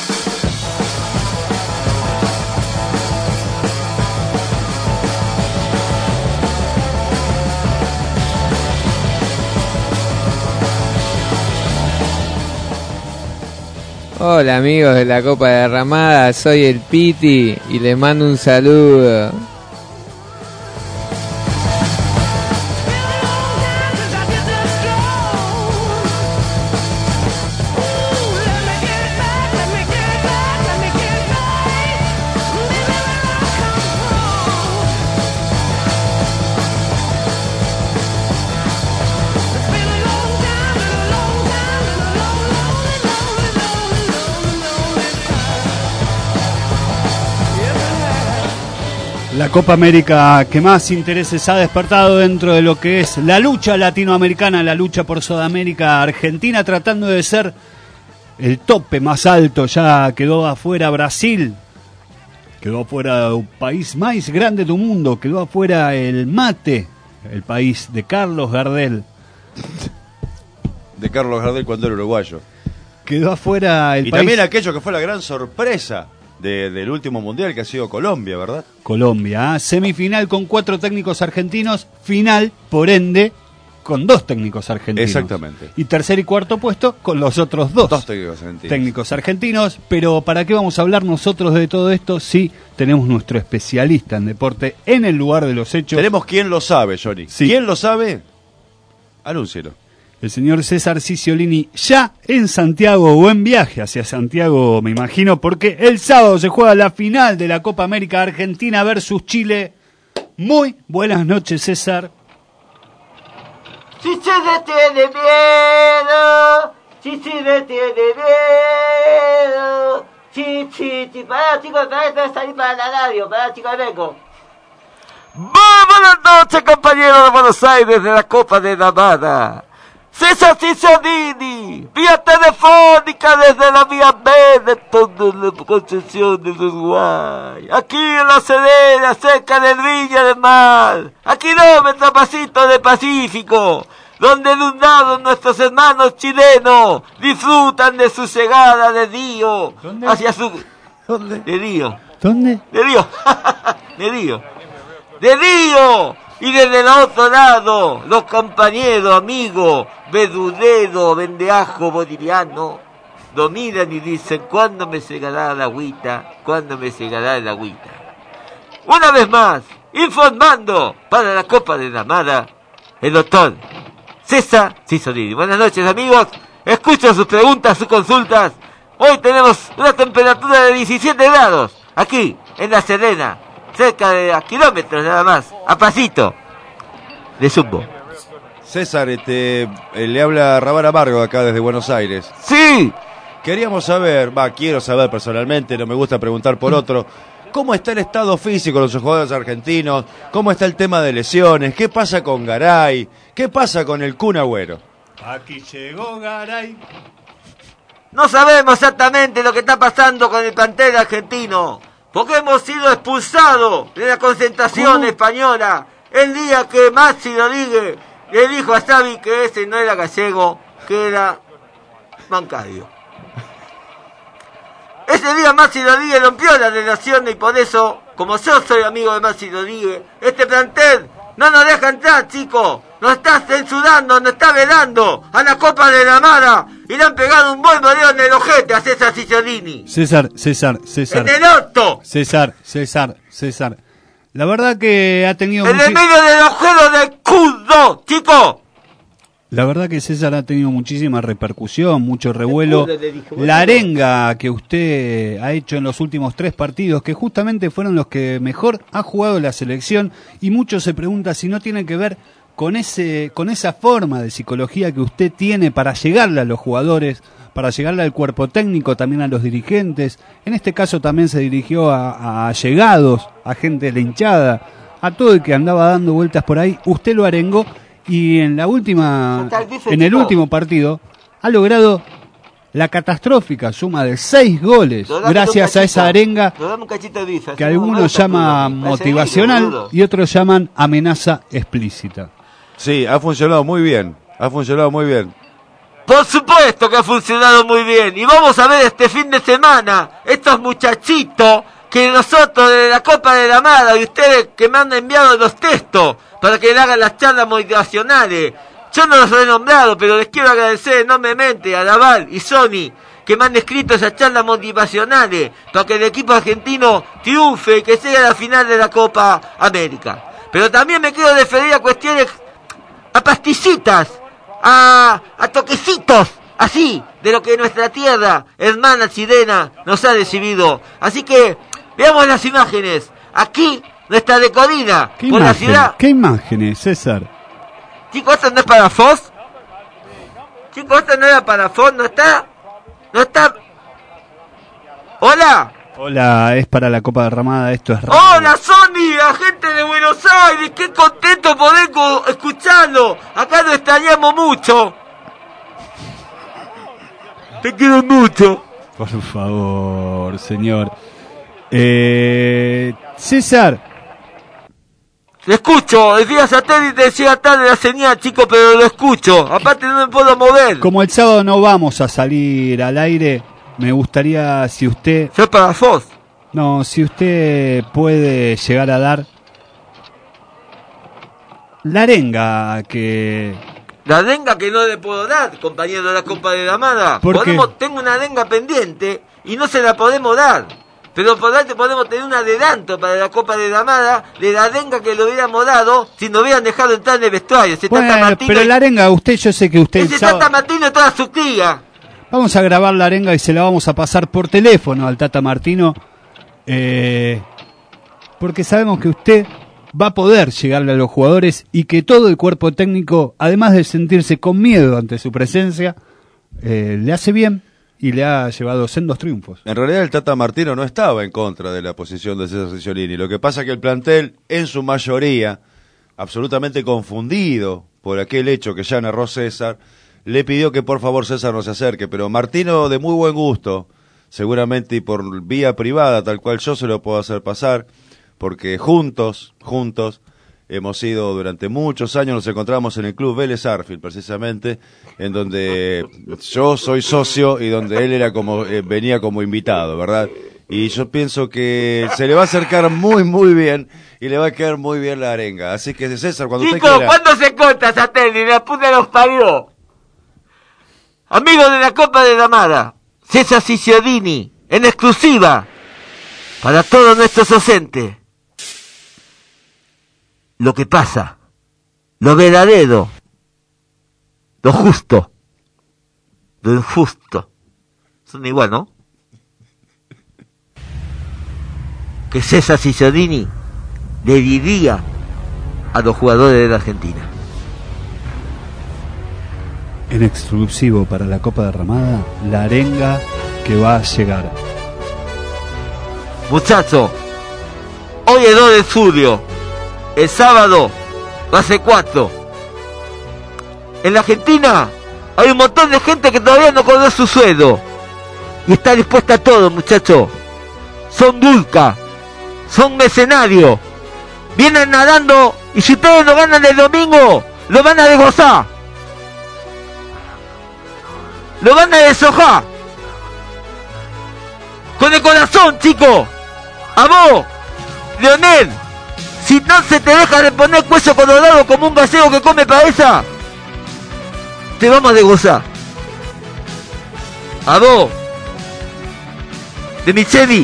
Hola amigos de la Copa Derramada, soy el Piti y les mando un saludo. La Copa América que más intereses ha despertado dentro de lo que es la lucha latinoamericana, la lucha por Sudamérica. Argentina tratando de ser el tope más alto, ya quedó afuera Brasil, quedó afuera el país más grande del mundo, quedó afuera el mate, el país de Carlos Gardel. De Carlos Gardel cuando era uruguayo. Quedó afuera el Y país... también aquello que fue la gran sorpresa de- del último mundial, que ha sido Colombia, ¿verdad? Colombia, ¿eh? Semifinal con cuatro técnicos argentinos, final, por ende, con dos técnicos argentinos. Exactamente. Y tercer y cuarto puesto con los otros dos, Dos técnicos argentinos. técnicos argentinos. Pero ¿para qué vamos a hablar nosotros de todo esto si tenemos nuestro especialista en deporte en el lugar de los hechos? Tenemos quién lo sabe, Johnny. Sí. ¿Quién lo sabe? Anúncielo. El señor César Ciciolini, ya en Santiago o en viaje hacia Santiago, me imagino, porque el sábado se juega la final de la Copa América, Argentina versus Chile. Muy buenas noches, César. Si Chile tiene miedo, si Chile tiene miedo, chi, chi, chi, para chicos, para esto salir para la radio, para chicos, vengo. Muy buenas noches, compañeros de Buenos Aires de la Copa de Namada. César Cicerrini, vía telefónica desde la vía B de toda la concesión del Uruguay. Aquí en La Serena, cerca del Viña del Mar, a kilómetros pasito del Pacífico, donde de un lado nuestros hermanos chilenos disfrutan de su llegada de Río hacia su... ¿Dónde? De Río. ¿Dónde? De Río. De Río. De Río. Y desde el otro lado, los compañeros, amigos, verduleros, vendeajo boliviano, lo miran y dicen, ¿cuándo me llegará la agüita? ¿Cuándo me llegará el agüita? Una vez más, informando para la Copa de la Mara, el doctor César Cicerrini. Buenas noches, amigos. Escucho sus preguntas, sus consultas. Hoy tenemos una temperatura de diecisiete grados, aquí, en La Serena, cerca de a kilómetros nada más, a pasito de Zumbo. César, este, eh, le habla Rabar Amargo acá desde Buenos Aires. ¡Sí! Queríamos saber, va, quiero saber personalmente, no me gusta preguntar por otro, ¿cómo está el estado físico de los jugadores argentinos? ¿Cómo está el tema de lesiones? ¿Qué pasa con Garay? ¿Qué pasa con el Kun Agüero? Aquí llegó Garay. No sabemos exactamente lo que está pasando con el plantel argentino, porque hemos sido expulsados de la concentración española el día que Maxi Rodríguez le dijo a Xavi que ese no era gallego, que era bancario. Ese día Maxi Rodríguez rompió la relación y por eso, como yo soy amigo de Maxi Rodríguez, este plantel no nos deja entrar, chicos. Nos está censurando, nos está vedando a la Copa de la Mara y le han pegado un buen boleo en el ojete a César Cicerrini. César, César, César. ¡En el orto! César, César, César. La verdad que ha tenido... ¡En el medio del agujero del culo, chico! La verdad que César ha tenido muchísima repercusión, mucho revuelo. La arenga que usted ha hecho en los últimos tres partidos, que justamente fueron los que mejor ha jugado la selección, y muchos se preguntan si no tiene que ver con ese, con esa forma de psicología que usted tiene para llegarle a los jugadores, para llegarle al cuerpo técnico, también a los dirigentes. En este caso también se dirigió a, a allegados, a gente de la hinchada, a todo el que andaba dando vueltas por ahí. Usted lo arengó y en la última, en el último partido ha logrado la catastrófica suma de seis goles gracias a esa arenga que algunos llaman motivacional y otros llaman amenaza explícita. Sí, ha funcionado muy bien, ha funcionado muy bien. Por supuesto que ha funcionado muy bien. Y vamos a ver este fin de semana estos muchachitos que nosotros de la Copa de la Mara y ustedes que me han enviado los textos para que le hagan las charlas motivacionales. Yo no los he nombrado, pero les quiero agradecer enormemente a Laval y Sony que me han escrito esas charlas motivacionales para que el equipo argentino triunfe y que llegue a la final de la Copa América. Pero también me quiero referir a cuestiones, a pastillitas, a, a toquecitos, así, de lo que nuestra tierra hermana chilena nos ha recibido. Así que veamos las imágenes. Aquí, nuestra recorrida ¿Qué, por imagen? la ciudad. ¿Qué imágenes, César? Chicos, ¿esto no es para Foz? Chicos, ¿esto no era para Foz? ¿No está? ¿No está? ¿Hola? Hola, es para la Copa Derramada, esto es radio. ¡Hola, Sony! La gente de Buenos Aires, qué contento poder co- escucharlo. Acá lo extrañamos mucho. Te quiero mucho. Por favor, señor. Eh, César. Lo escucho, el día satélite llega tarde la señal, chico, pero lo escucho. Aparte no me puedo mover. Como el sábado no vamos a salir al aire, me gustaría si usted... ¿Soy para Foz? No, si usted puede llegar a dar la arenga que... La arenga que no le puedo dar, compañero de la Copa de la Mara. ¿Por qué? Podemos, tengo una arenga pendiente y no se la podemos dar. Pero por darte podemos tener un adelanto para la Copa de la Mara de la arenga que lo hubiéramos dado si nos hubieran dejado entrar en el vestuario. Se Bueno, Tata Martino pero y- la arenga, usted, yo sé que usted... el ese sábado- Tata Martino y toda su tía. Vamos a grabar la arenga y se la vamos a pasar por teléfono al Tata Martino, eh, porque sabemos que usted va a poder llegarle a los jugadores y que todo el cuerpo técnico, además de sentirse con miedo ante su presencia, eh, le hace bien y le ha llevado sendos triunfos. En realidad el Tata Martino no estaba en contra de la posición de César Cicerrini. Lo que pasa es que el plantel, en su mayoría, absolutamente confundido por aquel hecho que ya narró César, le pidió que por favor César no se acerque, pero Martino, de muy buen gusto, seguramente y por vía privada, tal cual yo se lo puedo hacer pasar, porque juntos, juntos, hemos ido durante muchos años, nos encontramos en el Club Vélez Arfield, precisamente, en donde yo soy socio y donde él era como eh, venía como invitado, ¿verdad? Y yo pienso que se le va a acercar muy, muy bien y le va a quedar muy bien la arenga. Así que, César, cuando Chico, usted quiera... ¿cuándo se corta Satélite? La puta los parió. Amigos de la Copa de Damada, César Ciciodini, en exclusiva, para todos nuestros docentes. Lo que pasa, lo verdadero, lo justo, lo injusto, son igual, ¿no? Que César Ciciodini le diría a los jugadores de la Argentina. En exclusivo para la Copa Derramada, la arenga que va a llegar. Muchachos, hoy es dos de julio, el sábado va a ser cuatro. En la Argentina hay un montón de gente que todavía no cobró su sueldo y está dispuesta a todo, muchachos. Son dulca, son mercenarios, vienen nadando y si ustedes no ganan el domingo, lo van a desgozar, lo van a deshojar. Con el corazón, chicos. A vos, Leonel, si no se te deja de poner cuello colorado como un gallego que come cabeza, te vamos a desgozar. A vos, de Micheli,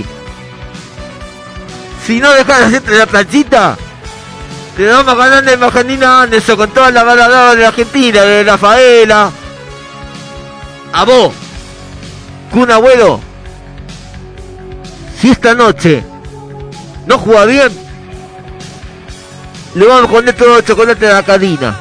si no dejas de hacerte la planchita, te vamos a ganar de Majanina Anderson con toda la balada de la Argentina, de Rafaela. A vos, Kun Agüero, si esta noche no juega bien, le vamos a poner todo el chocolate de la cadena.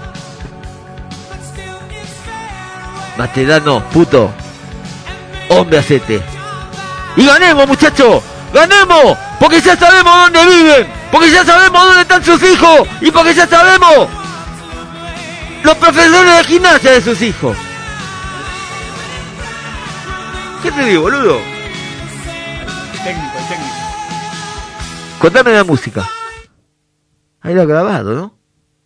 Masterano, puto, hombre hacete. Y ganemos, muchachos, ganemos, porque ya sabemos dónde viven, porque ya sabemos dónde están sus hijos y porque ya sabemos los profesores de gimnasia de sus hijos. ¿Qué te digo, boludo? Técnico, técnico. Contame la música. Ahí lo ha grabado, ¿no?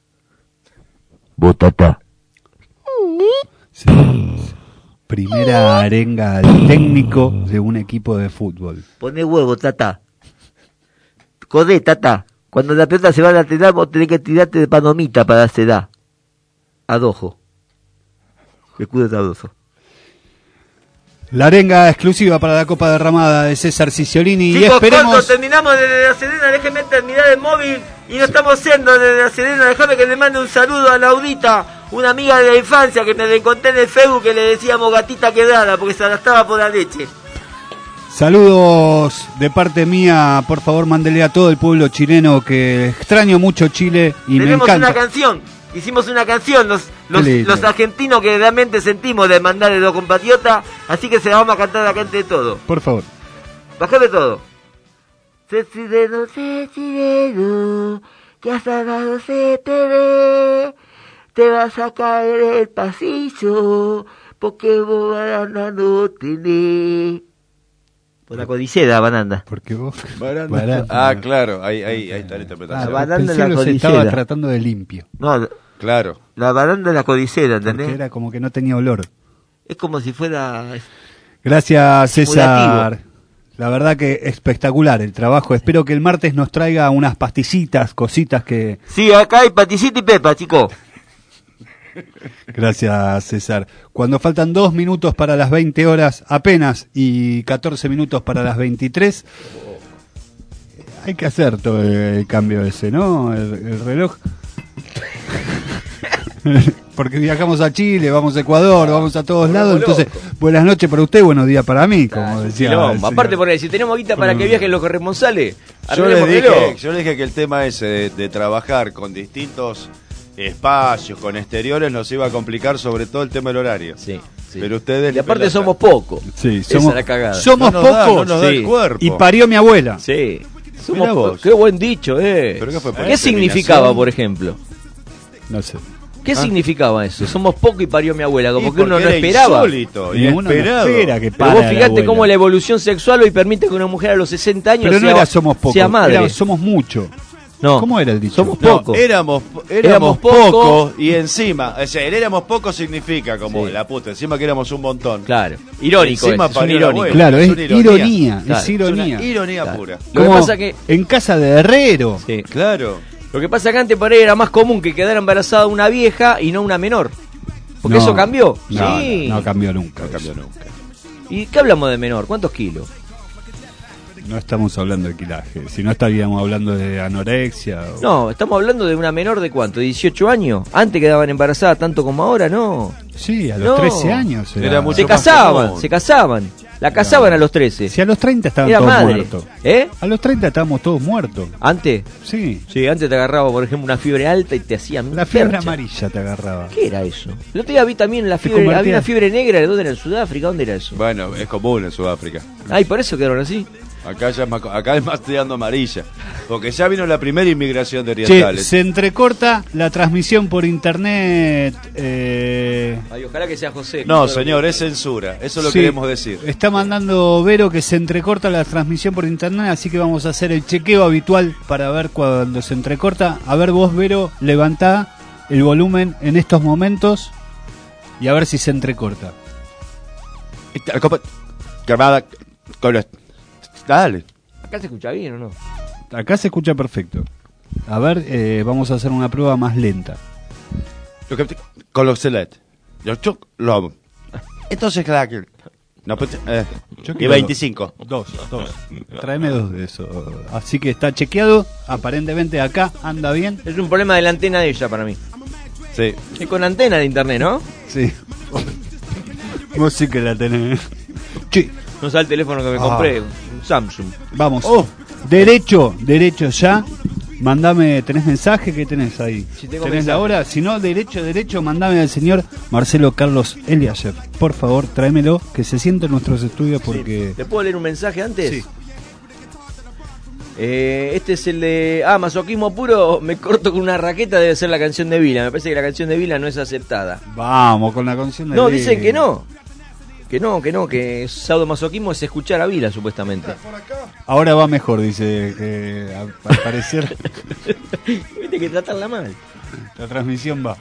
Botata. Sí. Primera arenga al técnico de un equipo de fútbol. Poné huevo, tata. Codé, tata. Cuando la pelota se va a lateral, vos tenés que tirarte de panomita para hacer da. Adojo. Escudo sabroso. La arenga exclusiva para la Copa Derramada de César Ciciolini. Chicos, y esperemos... cuando terminamos desde La Serena, déjenme terminar el móvil y no estamos yendo desde La Serena. Déjame que le mande un saludo a Laurita, una amiga de la infancia que me la encontré en el Facebook, que le decíamos gatita quebrada porque se arrastraba por la leche. Saludos de parte mía, por favor mándele a todo el pueblo chileno que extraño mucho Chile y Tenemos me encanta. una canción, hicimos una canción, los, los, los argentinos que realmente sentimos de mandar de los compatriotas, así que se la vamos a cantar acá entre todos. Por favor. Bajame todo. Sé chileno, sé chileno, que hasta lado se te ve, te vas a caer el pasillo, porque vos banana no tenés. Por la codicera, banana. Porque vos... Baranda. Baranda. Ah, claro, ahí, ahí, ahí está la interpretación. La baranda de la los codicera. estaba tratando de limpio. No, claro. La baranda de la codicera, ¿entendés? Porque era como que no tenía olor. Es como si fuera... Gracias, César. Simulativo. La verdad que espectacular el trabajo. Espero que el martes nos traiga unas pastillitas, cositas que... Sí, acá hay paticita y pepa, chico. Gracias, César. Cuando faltan dos minutos para las veinte horas apenas y catorce minutos para las veintitrés, hay que hacer todo el cambio ese, ¿no? El, el reloj. Porque viajamos a Chile, vamos a Ecuador, vamos a todos lados. Entonces, buenas noches para usted, buenos días para mí, como decía. No, el aparte, señor. por ahí, si tenemos guita para que viajen los corresponsales, Yo les, arreglemos dije, reloj. yo les dije que el tema ese de, de trabajar con distintos espacios, con exteriores, nos iba a complicar sobre todo el tema del horario. Sí, sí. Pero ustedes... Y aparte somos pocos. Sí, Esa somos, es la cagada. somos No nos da, pocos. no nos da Sí. el cuerpo. Y parió mi abuela. Sí. Somos Mirá po- vos. Qué buen dicho, eh. ¿Pero qué fue, por ¿Qué significaba, inseminación? por ejemplo? No sé. ¿Qué Ah. significaba eso? Somos poco y parió mi abuela, como Y que uno porque no era esperaba. insólito, Y uno no inesperado. espera que Pero pare vos a la fíjate abuela. cómo la evolución sexual hoy permite que una mujer a los sesenta años Pero no sea, era somos pocos, sea madre. era somos mucho. No. ¿Cómo era el dicho? Somos No, pocos. éramos, éramos, Éramos pocos pocos. y encima, o sea, el éramos pocos significa como Sí. la puta, encima que éramos un montón. Claro. Irónico. Encima es, es un parió la irónico. abuela. Claro, es una ironía, Claro. es ironía. una ironía Claro. pura. Lo que Como pasa que- en casa de Herrero. Sí. Claro. Lo que pasa que antes por ahí era más común que quedara embarazada una vieja y no una menor. Porque No, eso cambió. No, sí. no, no cambió nunca. No cambió eso. nunca. ¿Y qué hablamos de menor? ¿Cuántos kilos? No estamos hablando de quilaje, si no estaríamos hablando de anorexia. o- No, estamos hablando de una menor de cuánto, dieciocho años. Antes quedaban embarazadas tanto como ahora, no. Sí, a los No. trece años. Era, Era mucho Se más casaban, común. se casaban. La casaban a los trece. Si a los treinta estaban Era todos madre. muertos. ¿Eh? A los treinta estábamos todos muertos. ¿Antes? Sí. Sí, antes te agarraba, por ejemplo, una fiebre alta y te hacían La fiebre percha. amarilla te agarraba. ¿Qué era eso? El otro día vi también la Te fiebre, convertía- había una fiebre negra, ¿de dónde era? ¿En Sudáfrica? ¿Dónde era eso? Bueno, es común en Sudáfrica. Ay, por eso quedaron así. Acá ya es más, acá es más tirando amarilla. Porque ya vino la primera inmigración de Che, orientales. se entrecorta la transmisión por internet. Eh, Ay, ojalá que sea José. No, señor, es censura. Eso lo sí, queremos decir. Está mandando Vero que se entrecorta la transmisión por internet, así que vamos a hacer el chequeo habitual para ver cuando se entrecorta. A ver vos, Vero, levantá el volumen en estos momentos y a ver si se entrecorta. Esta copa- Llamada con los- Dale. ¿Acá se escucha bien o no? Acá se escucha perfecto. A ver, eh, vamos a hacer una prueba más lenta. Lo que- Con los select. Yo chuc, lo. Entonces, claro que. No, pues, eh, Yo y quiero veinticinco. Dos, dos. Tráeme dos de eso. Así que está chequeado. Aparentemente acá anda bien. Es un problema de la antena de ella para mí. Sí. Es con antena de internet, ¿no? Sí. Vos sí que la tenés. Sí. No sabe el teléfono que me Ah. compré, un Samsung. Vamos. Oh. Derecho, derecho ya. Mandame, ¿tenés mensaje? ¿Qué tenés ahí? Sí, tengo ¿Tenés la mensaje. hora? Si no, derecho, derecho, mandame al señor Marcelo Carlos Eliashev. Por favor, tráemelo, que se siente en nuestros estudios porque... ¿Te puedo leer un mensaje antes? Sí. Eh, este es el de... Ah, masoquismo puro, me corto con una raqueta, debe ser la canción de Vila. Me parece que la canción de Vila no es aceptada. Vamos, con la canción de... No, dicen que no. Que no, que no, que sadomasoquismo es escuchar a Vila, supuestamente. Ahora va mejor, dice, que a- al parecer Viste que tratarla mal. la transmisión va.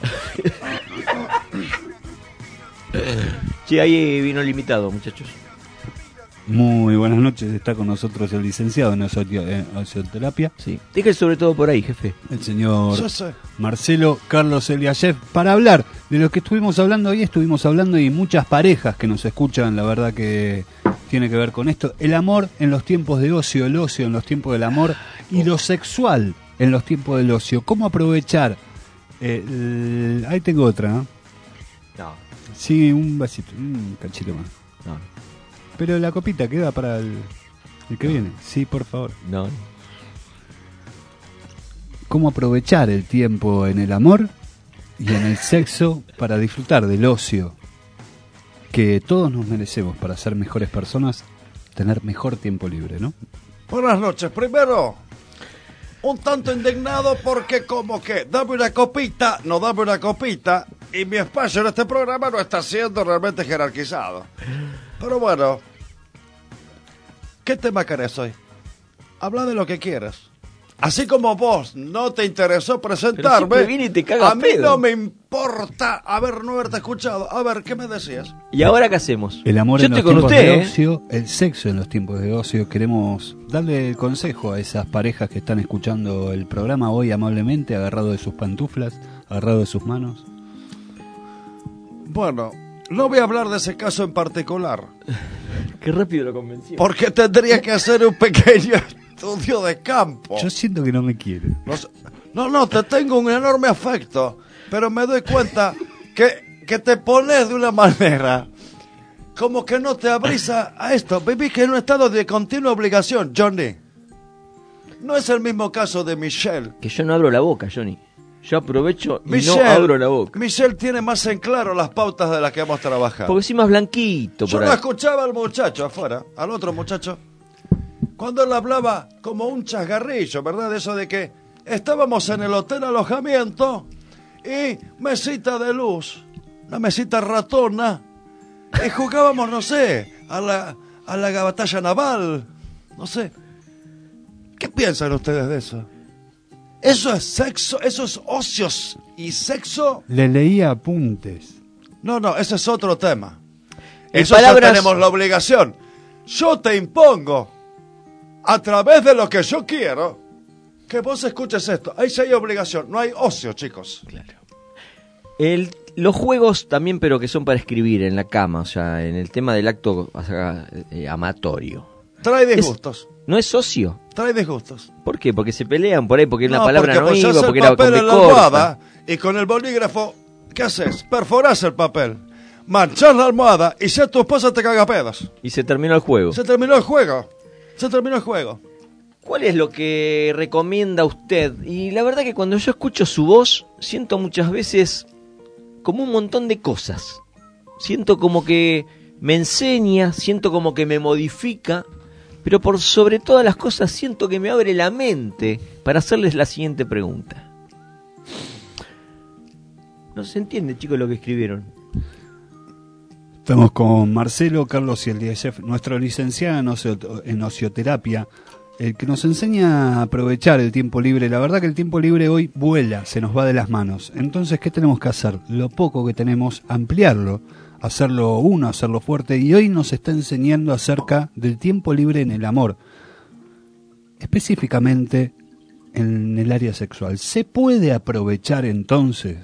Sí, ahí vino limitado, muchachos. Muy buenas noches, está con nosotros el licenciado en ocio- en oceoterapia. Sí. Deje sobre todo por ahí, jefe. El señor Yo sé. Marcelo Carlos Eliashev, para hablar de lo que estuvimos hablando hoy. Estuvimos hablando y muchas parejas que nos escuchan, la verdad que tiene que ver con esto. El amor en los tiempos de ocio, el ocio en los tiempos del amor y lo sexual en los tiempos del ocio. ¿Cómo aprovechar? Eh, el- ahí tengo otra, ¿no? No. Sí, un vasito, un cachito más. No. Pero la copita queda para el, el que viene. Sí, por favor. No. ¿Cómo aprovechar el tiempo en el amor y en el sexo para disfrutar del ocio que todos nos merecemos para ser mejores personas, tener mejor tiempo libre, ¿no? Buenas noches. Primero, un tanto indignado porque como que dame una copita, no dame una copita, y mi espacio en este programa no está siendo realmente jerarquizado. Pero bueno, ¿qué tema querés hoy? Habla de lo que quieras. Así como vos no te interesó presentarme, siempre viene y te caga a mí pedo. no me importa haber no haberte escuchado. A ver, ¿qué me decías? ¿Y ahora qué hacemos? El amor Yo en los estoy con tiempos usted, de ¿eh? ocio, el sexo en los tiempos de ocio. Queremos darle el consejo a esas parejas que están escuchando el programa hoy amablemente, agarrado de sus pantuflas, agarrado de sus manos. Bueno, no voy a hablar de ese caso en particular, Qué rápido lo convenció. porque tendría que hacer un pequeño estudio de campo. Yo siento que no me quiere. No, sé- no, no, te tengo un enorme afecto, pero me doy cuenta que, que te pones de una manera como que no te abrís a, a esto. Vivís en un estado de continua obligación, Johnny. No es el mismo caso de Michelle. Que yo no abro la boca, Johnny. Yo aprovecho y Michelle, no abro la boca. Michelle tiene más en claro las pautas de las que hemos trabajado. Porque soy más blanquito Yo por lo ahí. escuchaba al muchacho afuera, al otro muchacho, cuando él hablaba como un chasgarrillo, ¿verdad? Eso de que estábamos en el hotel alojamiento y mesita de luz, una mesita ratona, y jugábamos, no sé, a la, a la batalla naval, no sé. ¿Qué piensan ustedes de eso? Eso es sexo, eso es ocios y sexo. Le leía apuntes. No, no, ese es otro tema. En Eso palabras... ya tenemos la obligación. Yo te impongo, a través de lo que yo quiero, que vos escuches esto. Ahí sí hay obligación, no hay ocio, chicos. Claro. El, los juegos también, pero que son para escribir en la cama, o sea, en el tema del acto o sea, eh, amatorio. Trae disgustos. Es, ¿No es socio? Trae disgustos. ¿Por qué? Porque se pelean por ahí, porque no, la palabra porque no pues iba, porque el era papel con en B la corta. almohada y con el bolígrafo, ¿qué haces? Perforás el papel, manchás la almohada y ya tu esposa te caga pedos. Y se terminó el juego. Se terminó el juego. Se terminó el juego. ¿Cuál es lo que recomienda usted? Y la verdad que cuando yo escucho su voz, siento muchas veces como un montón de cosas. Siento como que me enseña, siento como que me modifica, pero por sobre todas las cosas siento que me abre la mente para hacerles la siguiente pregunta. No se entiende, chicos, lo que escribieron. Estamos con Marcelo, Carlos y el D S F, nuestro licenciado en, ocio, en oceoterapia, el que nos enseña a aprovechar el tiempo libre. La verdad que el tiempo libre hoy vuela, se nos va de las manos. Entonces, ¿qué tenemos que hacer? Lo poco que tenemos, ampliarlo, hacerlo uno, hacerlo fuerte. Y hoy nos está enseñando acerca del tiempo libre en el amor, específicamente en el área sexual. ¿Se puede aprovechar entonces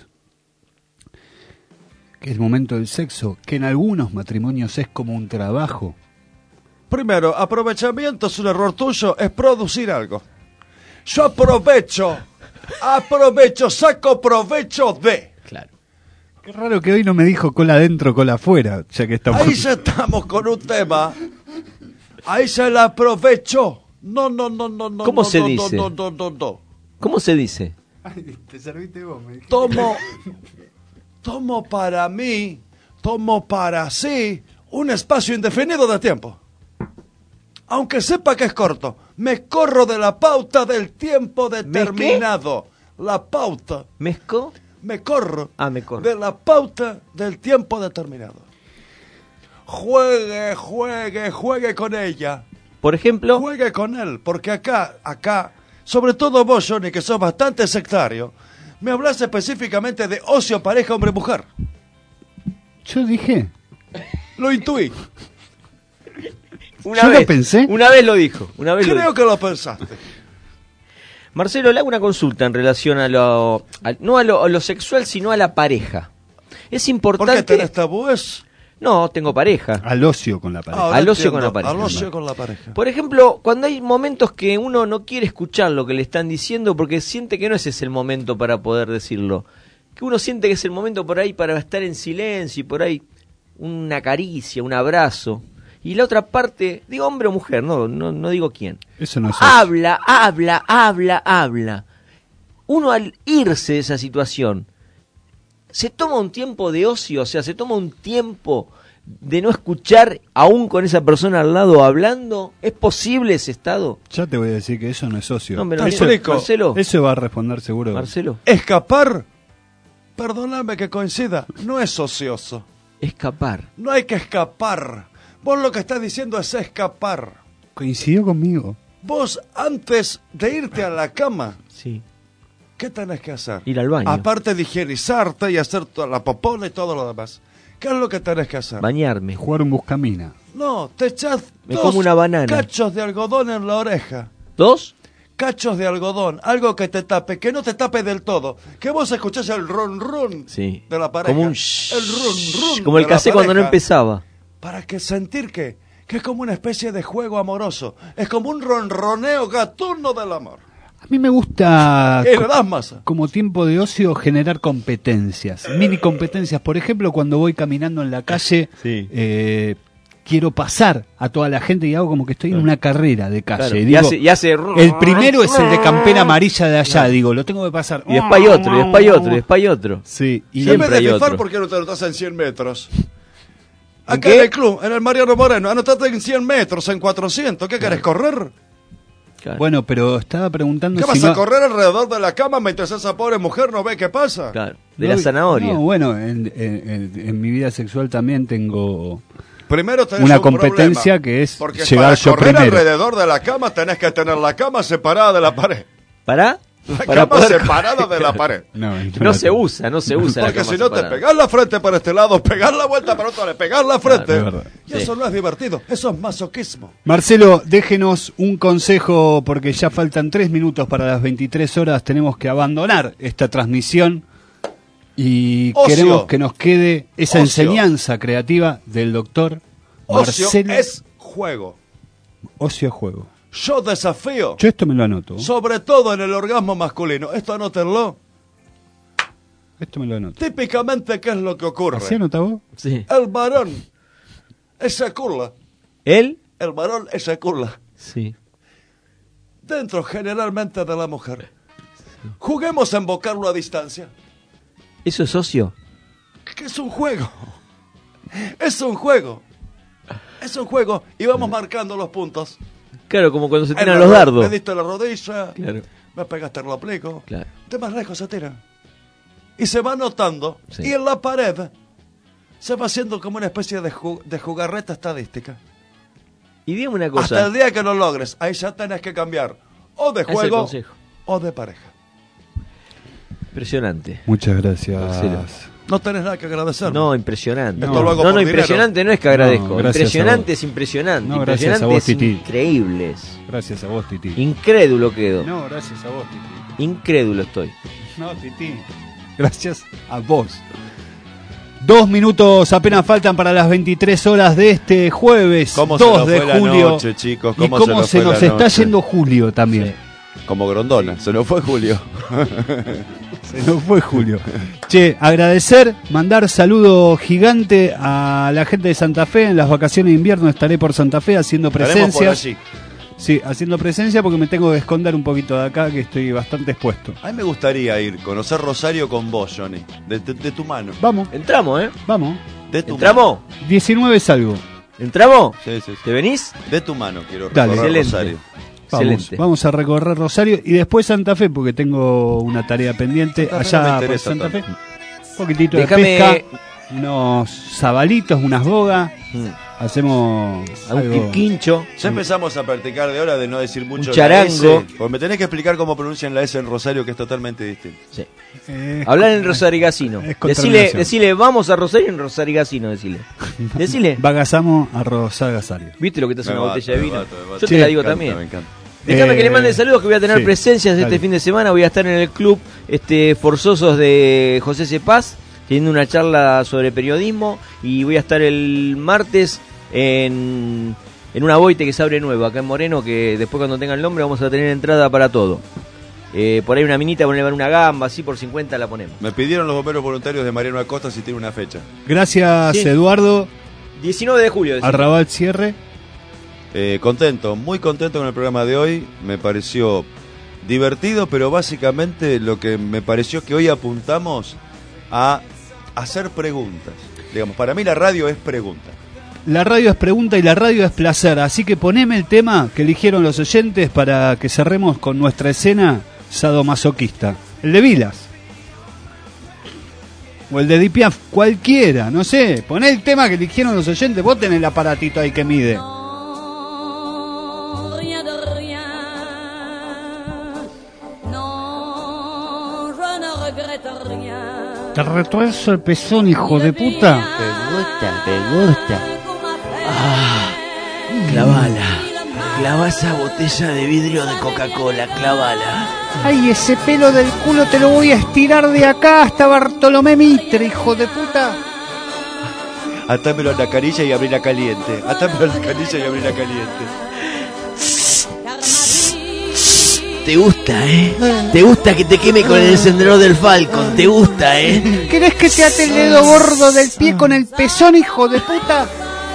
que el momento del sexo, que en algunos matrimonios es como un trabajo? Primero, aprovechamiento es un error tuyo, es producir algo. Yo aprovecho, aprovecho, saco provecho de. Claro. Qué raro que hoy no me dijo cola adentro, cola afuera, ya que estamos... Ahí ya estamos con un tema. Ahí se la aprovecho. No, no, no, no, no. ¿Cómo no, se no, dice? No, no, no, no. ¿Cómo se dice? Ay, te serviste vos, me dijiste. Tomo, tomo para mí, tomo para sí un espacio indefinido de tiempo. Aunque sepa que es corto, me corro de la pauta del tiempo determinado. La pauta. ¿Mezco? Me corro, ah, me corro de la pauta del tiempo determinado. Juegue, juegue, juegue con ella. Por ejemplo. Juegue con él, porque acá, acá, sobre todo vos, Johnny, que sos bastante sectario, me hablas específicamente de ocio, pareja, hombre-mujer. Yo dije. Lo intuí. Una Yo vez, lo pensé. Una vez lo dijo. Una vez Creo lo dijo. que lo pensaste. Marcelo, le hago una consulta en relación a lo, a, no a lo, a lo sexual, sino a la pareja. Es importante... ¿Por qué tenés tabúes? No, tengo pareja. Al ocio con la pareja. Ahora al ocio entiendo, con la pareja. Al ocio con la pareja. Por ejemplo, cuando hay momentos que uno no quiere escuchar lo que le están diciendo porque siente que no ese es el momento para poder decirlo. Que uno siente que es el momento por ahí para estar en silencio y por ahí una caricia, un abrazo. Y la otra parte, digo hombre o mujer, no, no, no digo quién. Eso no es habla, habla, habla, habla. Uno al irse de esa situación, se toma un tiempo de ocio, o sea, se toma un tiempo de no escuchar aún con esa persona al lado hablando. ¿Es posible ese estado? Ya te voy a decir que eso no es ocio. No, me lo eso, explico. Marcelo. Eso va a responder seguro. Marcelo. Escapar, perdóname que coincida, no es ocioso. Escapar. No hay que escapar. Vos lo que estás diciendo es escapar. Coincidió conmigo. Vos, antes de irte a la cama, sí. ¿Qué tenés que hacer? Ir al baño. Aparte de higienizarte y hacer toda la popona y todo lo demás. ¿Qué es lo que tenés que hacer? Bañarme. Jugar un buscamina. No, te echás Me dos como una banana. cachos de algodón en la oreja. ¿Dos? Cachos de algodón, algo que te tape, que no te tape del todo. Que vos escuchás el ron ron sí. de la pareja. Como un shh, el ron ron Como el de la casé cuando no pareja. empezaba. Para que sentir que, que es como una especie de juego amoroso. Es como un ronroneo gatuno del amor. A mí me gusta, ¿Qué le das masa? como tiempo de ocio, generar competencias, mini competencias. Por ejemplo, cuando voy caminando en la calle, sí. eh, quiero pasar a toda la gente y hago como que estoy en una carrera de calle. Claro. Digo, Y hace, y hace... el primero es el de campera amarilla de allá, digo, lo tengo que pasar. Y después hay otro, y después hay otro, y después hay otro. Sí, y en vez siempre hay de fifar, otro. ¿por qué no te anotas en cien metros? ¿En Acá qué? en el club, en el Mariano Moreno, anotate en cien metros, en cuatrocientos. ¿Qué querés, correr? Claro. Bueno, pero estaba preguntando ¿Qué si vas no... a correr alrededor de la cama mientras esa pobre mujer no ve qué pasa? Claro, de no, la zanahoria. No, bueno, en, en, en, en mi vida sexual también tengo Primero tenés una un competencia problema, que es porque llegar para yo correr primero. alrededor de la cama tenés que tener la cama separada de la pared. ¿Para? La Para cama poder- separada de la pared. No, No se usa, no se usa la Porque cama si no te separada. pegás la frente para este lado, pegás la vuelta para otro lado, pegás la frente. Claro, es verdad. Y Sí. eso no es divertido, eso es masoquismo. Marcelo, déjenos un consejo porque ya faltan tres minutos para las veintitrés horas. Tenemos que abandonar esta transmisión y Ocio. queremos que nos quede esa Ocio. enseñanza creativa del doctor Ocio Marcelo. es juego. Ocio es juego. Yo desafío, Yo esto me lo anoto. sobre todo en el orgasmo masculino, esto anótenlo. Esto me lo anoto. Típicamente, ¿qué es lo que ocurre? ¿Así anota vos? Sí. El varón eyacula. ¿Él? El varón eyacula. Sí. Dentro generalmente de la mujer. Juguemos a invocarlo a distancia. ¿Eso es socio? Que es un juego. Es un juego. Es un juego. Y vamos marcando los puntos. Claro, como cuando se En tiran la los ro- dardos. Me diste la rodilla. Claro. Me pegaste el aplico. Claro. De más lejos se tira. Y se va notando. Sí. Y en la pared se va haciendo como una especie de, ju- de jugarreta estadística. Y dígame una cosa. Hasta el día que lo logres, ahí ya tenés que cambiar. O de Ese es el juego consejo. o de pareja. Impresionante. Muchas gracias. Marcelo. No tenés nada que agradecer. No, impresionante. Esto lo hago no, por no, dinero. impresionante no es que agradezco. No, gracias a impresionante vos. es impresionante. No, gracias impresionante a vos, es Titi. increíbles. Gracias a vos, Titi. Incrédulo quedo. No, gracias a vos, Titi. Incrédulo estoy. No, Titi. Gracias a vos. Dos minutos apenas faltan para las veintitrés horas de este jueves ¿Cómo se dos nos de fue la julio. noche, chicos? Y ¿Cómo cómo se se nos nos, fue la está noche? yendo julio también. Como Grondona, se nos fue Julio. Se nos fue Julio. Che, agradecer, mandar saludo gigante a la gente de Santa Fe. En las vacaciones de invierno estaré por Santa Fe haciendo Estaremos presencia. por allí. Sí, haciendo presencia porque me tengo que esconder un poquito de acá, que estoy bastante expuesto. A mí me gustaría ir, conocer Rosario con vos, Johnny. De, de- de tu mano. Vamos, Entramos, ¿eh? vamos. De tu ¿Entramos? diecinueve salgo. ¿Entramos? mano. Sí, sí, sí. ¿Te venís? De tu mano quiero Dale. recorrer Excelente. Rosario. Vamos, Excelente. vamos a recorrer Rosario y después Santa Fe porque tengo una tarea pendiente. Santa Fe Allá no me por interesa Santa Fe. tanto. Un poquitito Déjame- de pesca, unos zabalitos, unas bogas. Mm. Hacemos A un algo. quincho. Ya empezamos a practicar de hora de no decir mucho Un la charango. S, porque me tenés que explicar cómo pronuncian la S en Rosario, que es totalmente distinto. Sí. Eh, Hablar en Rosarigacino. es Decile, contaminación. decile, vamos a Rosario en Rosarigacino, decile. Decile. Bagasamos a Rosal Gasario. ¿Viste lo que te hace Me una bato, botella de me vino? bato, me bato. Yo Sí, te la digo Me encanta, también. me encanta. Déjame Eh, que le mande saludos, que voy a tener sí, presencias dale. este fin de semana. Voy a estar en el club este, Forzosos de José Cepaz, teniendo una charla sobre periodismo. Y voy a estar el martes en, en una boite que se abre nueva acá en Moreno, que después cuando tenga el nombre vamos a tener entrada para todo. Eh, por ahí una minita, ponerle una gamba, así por cincuenta la ponemos. Me pidieron los bomberos voluntarios de Mariano Acosta si tiene una fecha. Gracias, Sí. Eduardo. diecinueve de julio. decime. Arrabal cierre. Eh, contento, muy contento con el programa de hoy. Me pareció divertido, pero básicamente lo que me pareció que hoy apuntamos a hacer preguntas. Digamos, para mí la radio es pregunta. La radio es pregunta y la radio es placer. Así que poneme el tema que eligieron los oyentes para que cerremos con nuestra escena sadomasoquista. El de Vilas. O el de Edith Piaf, cualquiera, no sé. Poné el tema que eligieron los oyentes. Vos tenés el aparatito ahí que mide. Rien de rien. Non, je ne regrette rien. Te retuerzo el pezón, hijo de puta. Me gusta, me gusta. Ah, clavala. Clava esa botella de vidrio de Coca-Cola, clavala. Ay, ese pelo del culo te lo voy a estirar de acá hasta Bartolomé Mitre, hijo de puta. Atámelo a la canilla y abrirla caliente. Atámelo a la canilla y abrirla caliente. Te gusta, ¿eh? Te gusta que te queme con el encendedor del Falcon, te gusta, ¿eh? ¿Querés que te ate el dedo gordo del pie con el pezón, hijo de puta?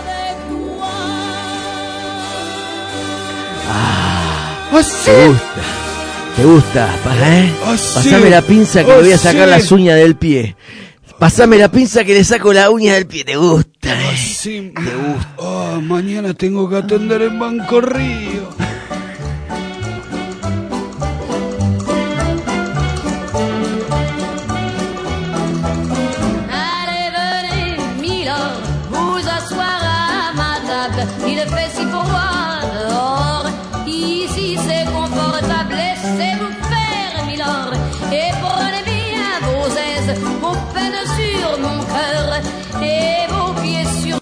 Ah, te gusta, te gusta, pa- ¿eh? Pasame la pinza que le voy a sacar las uñas del pie. Pasame la pinza que le saco la uña del pie, te gusta, ¿eh? Sí, te gusta. Oh, mañana tengo que atender en Banco Río. Il le fait si pour voir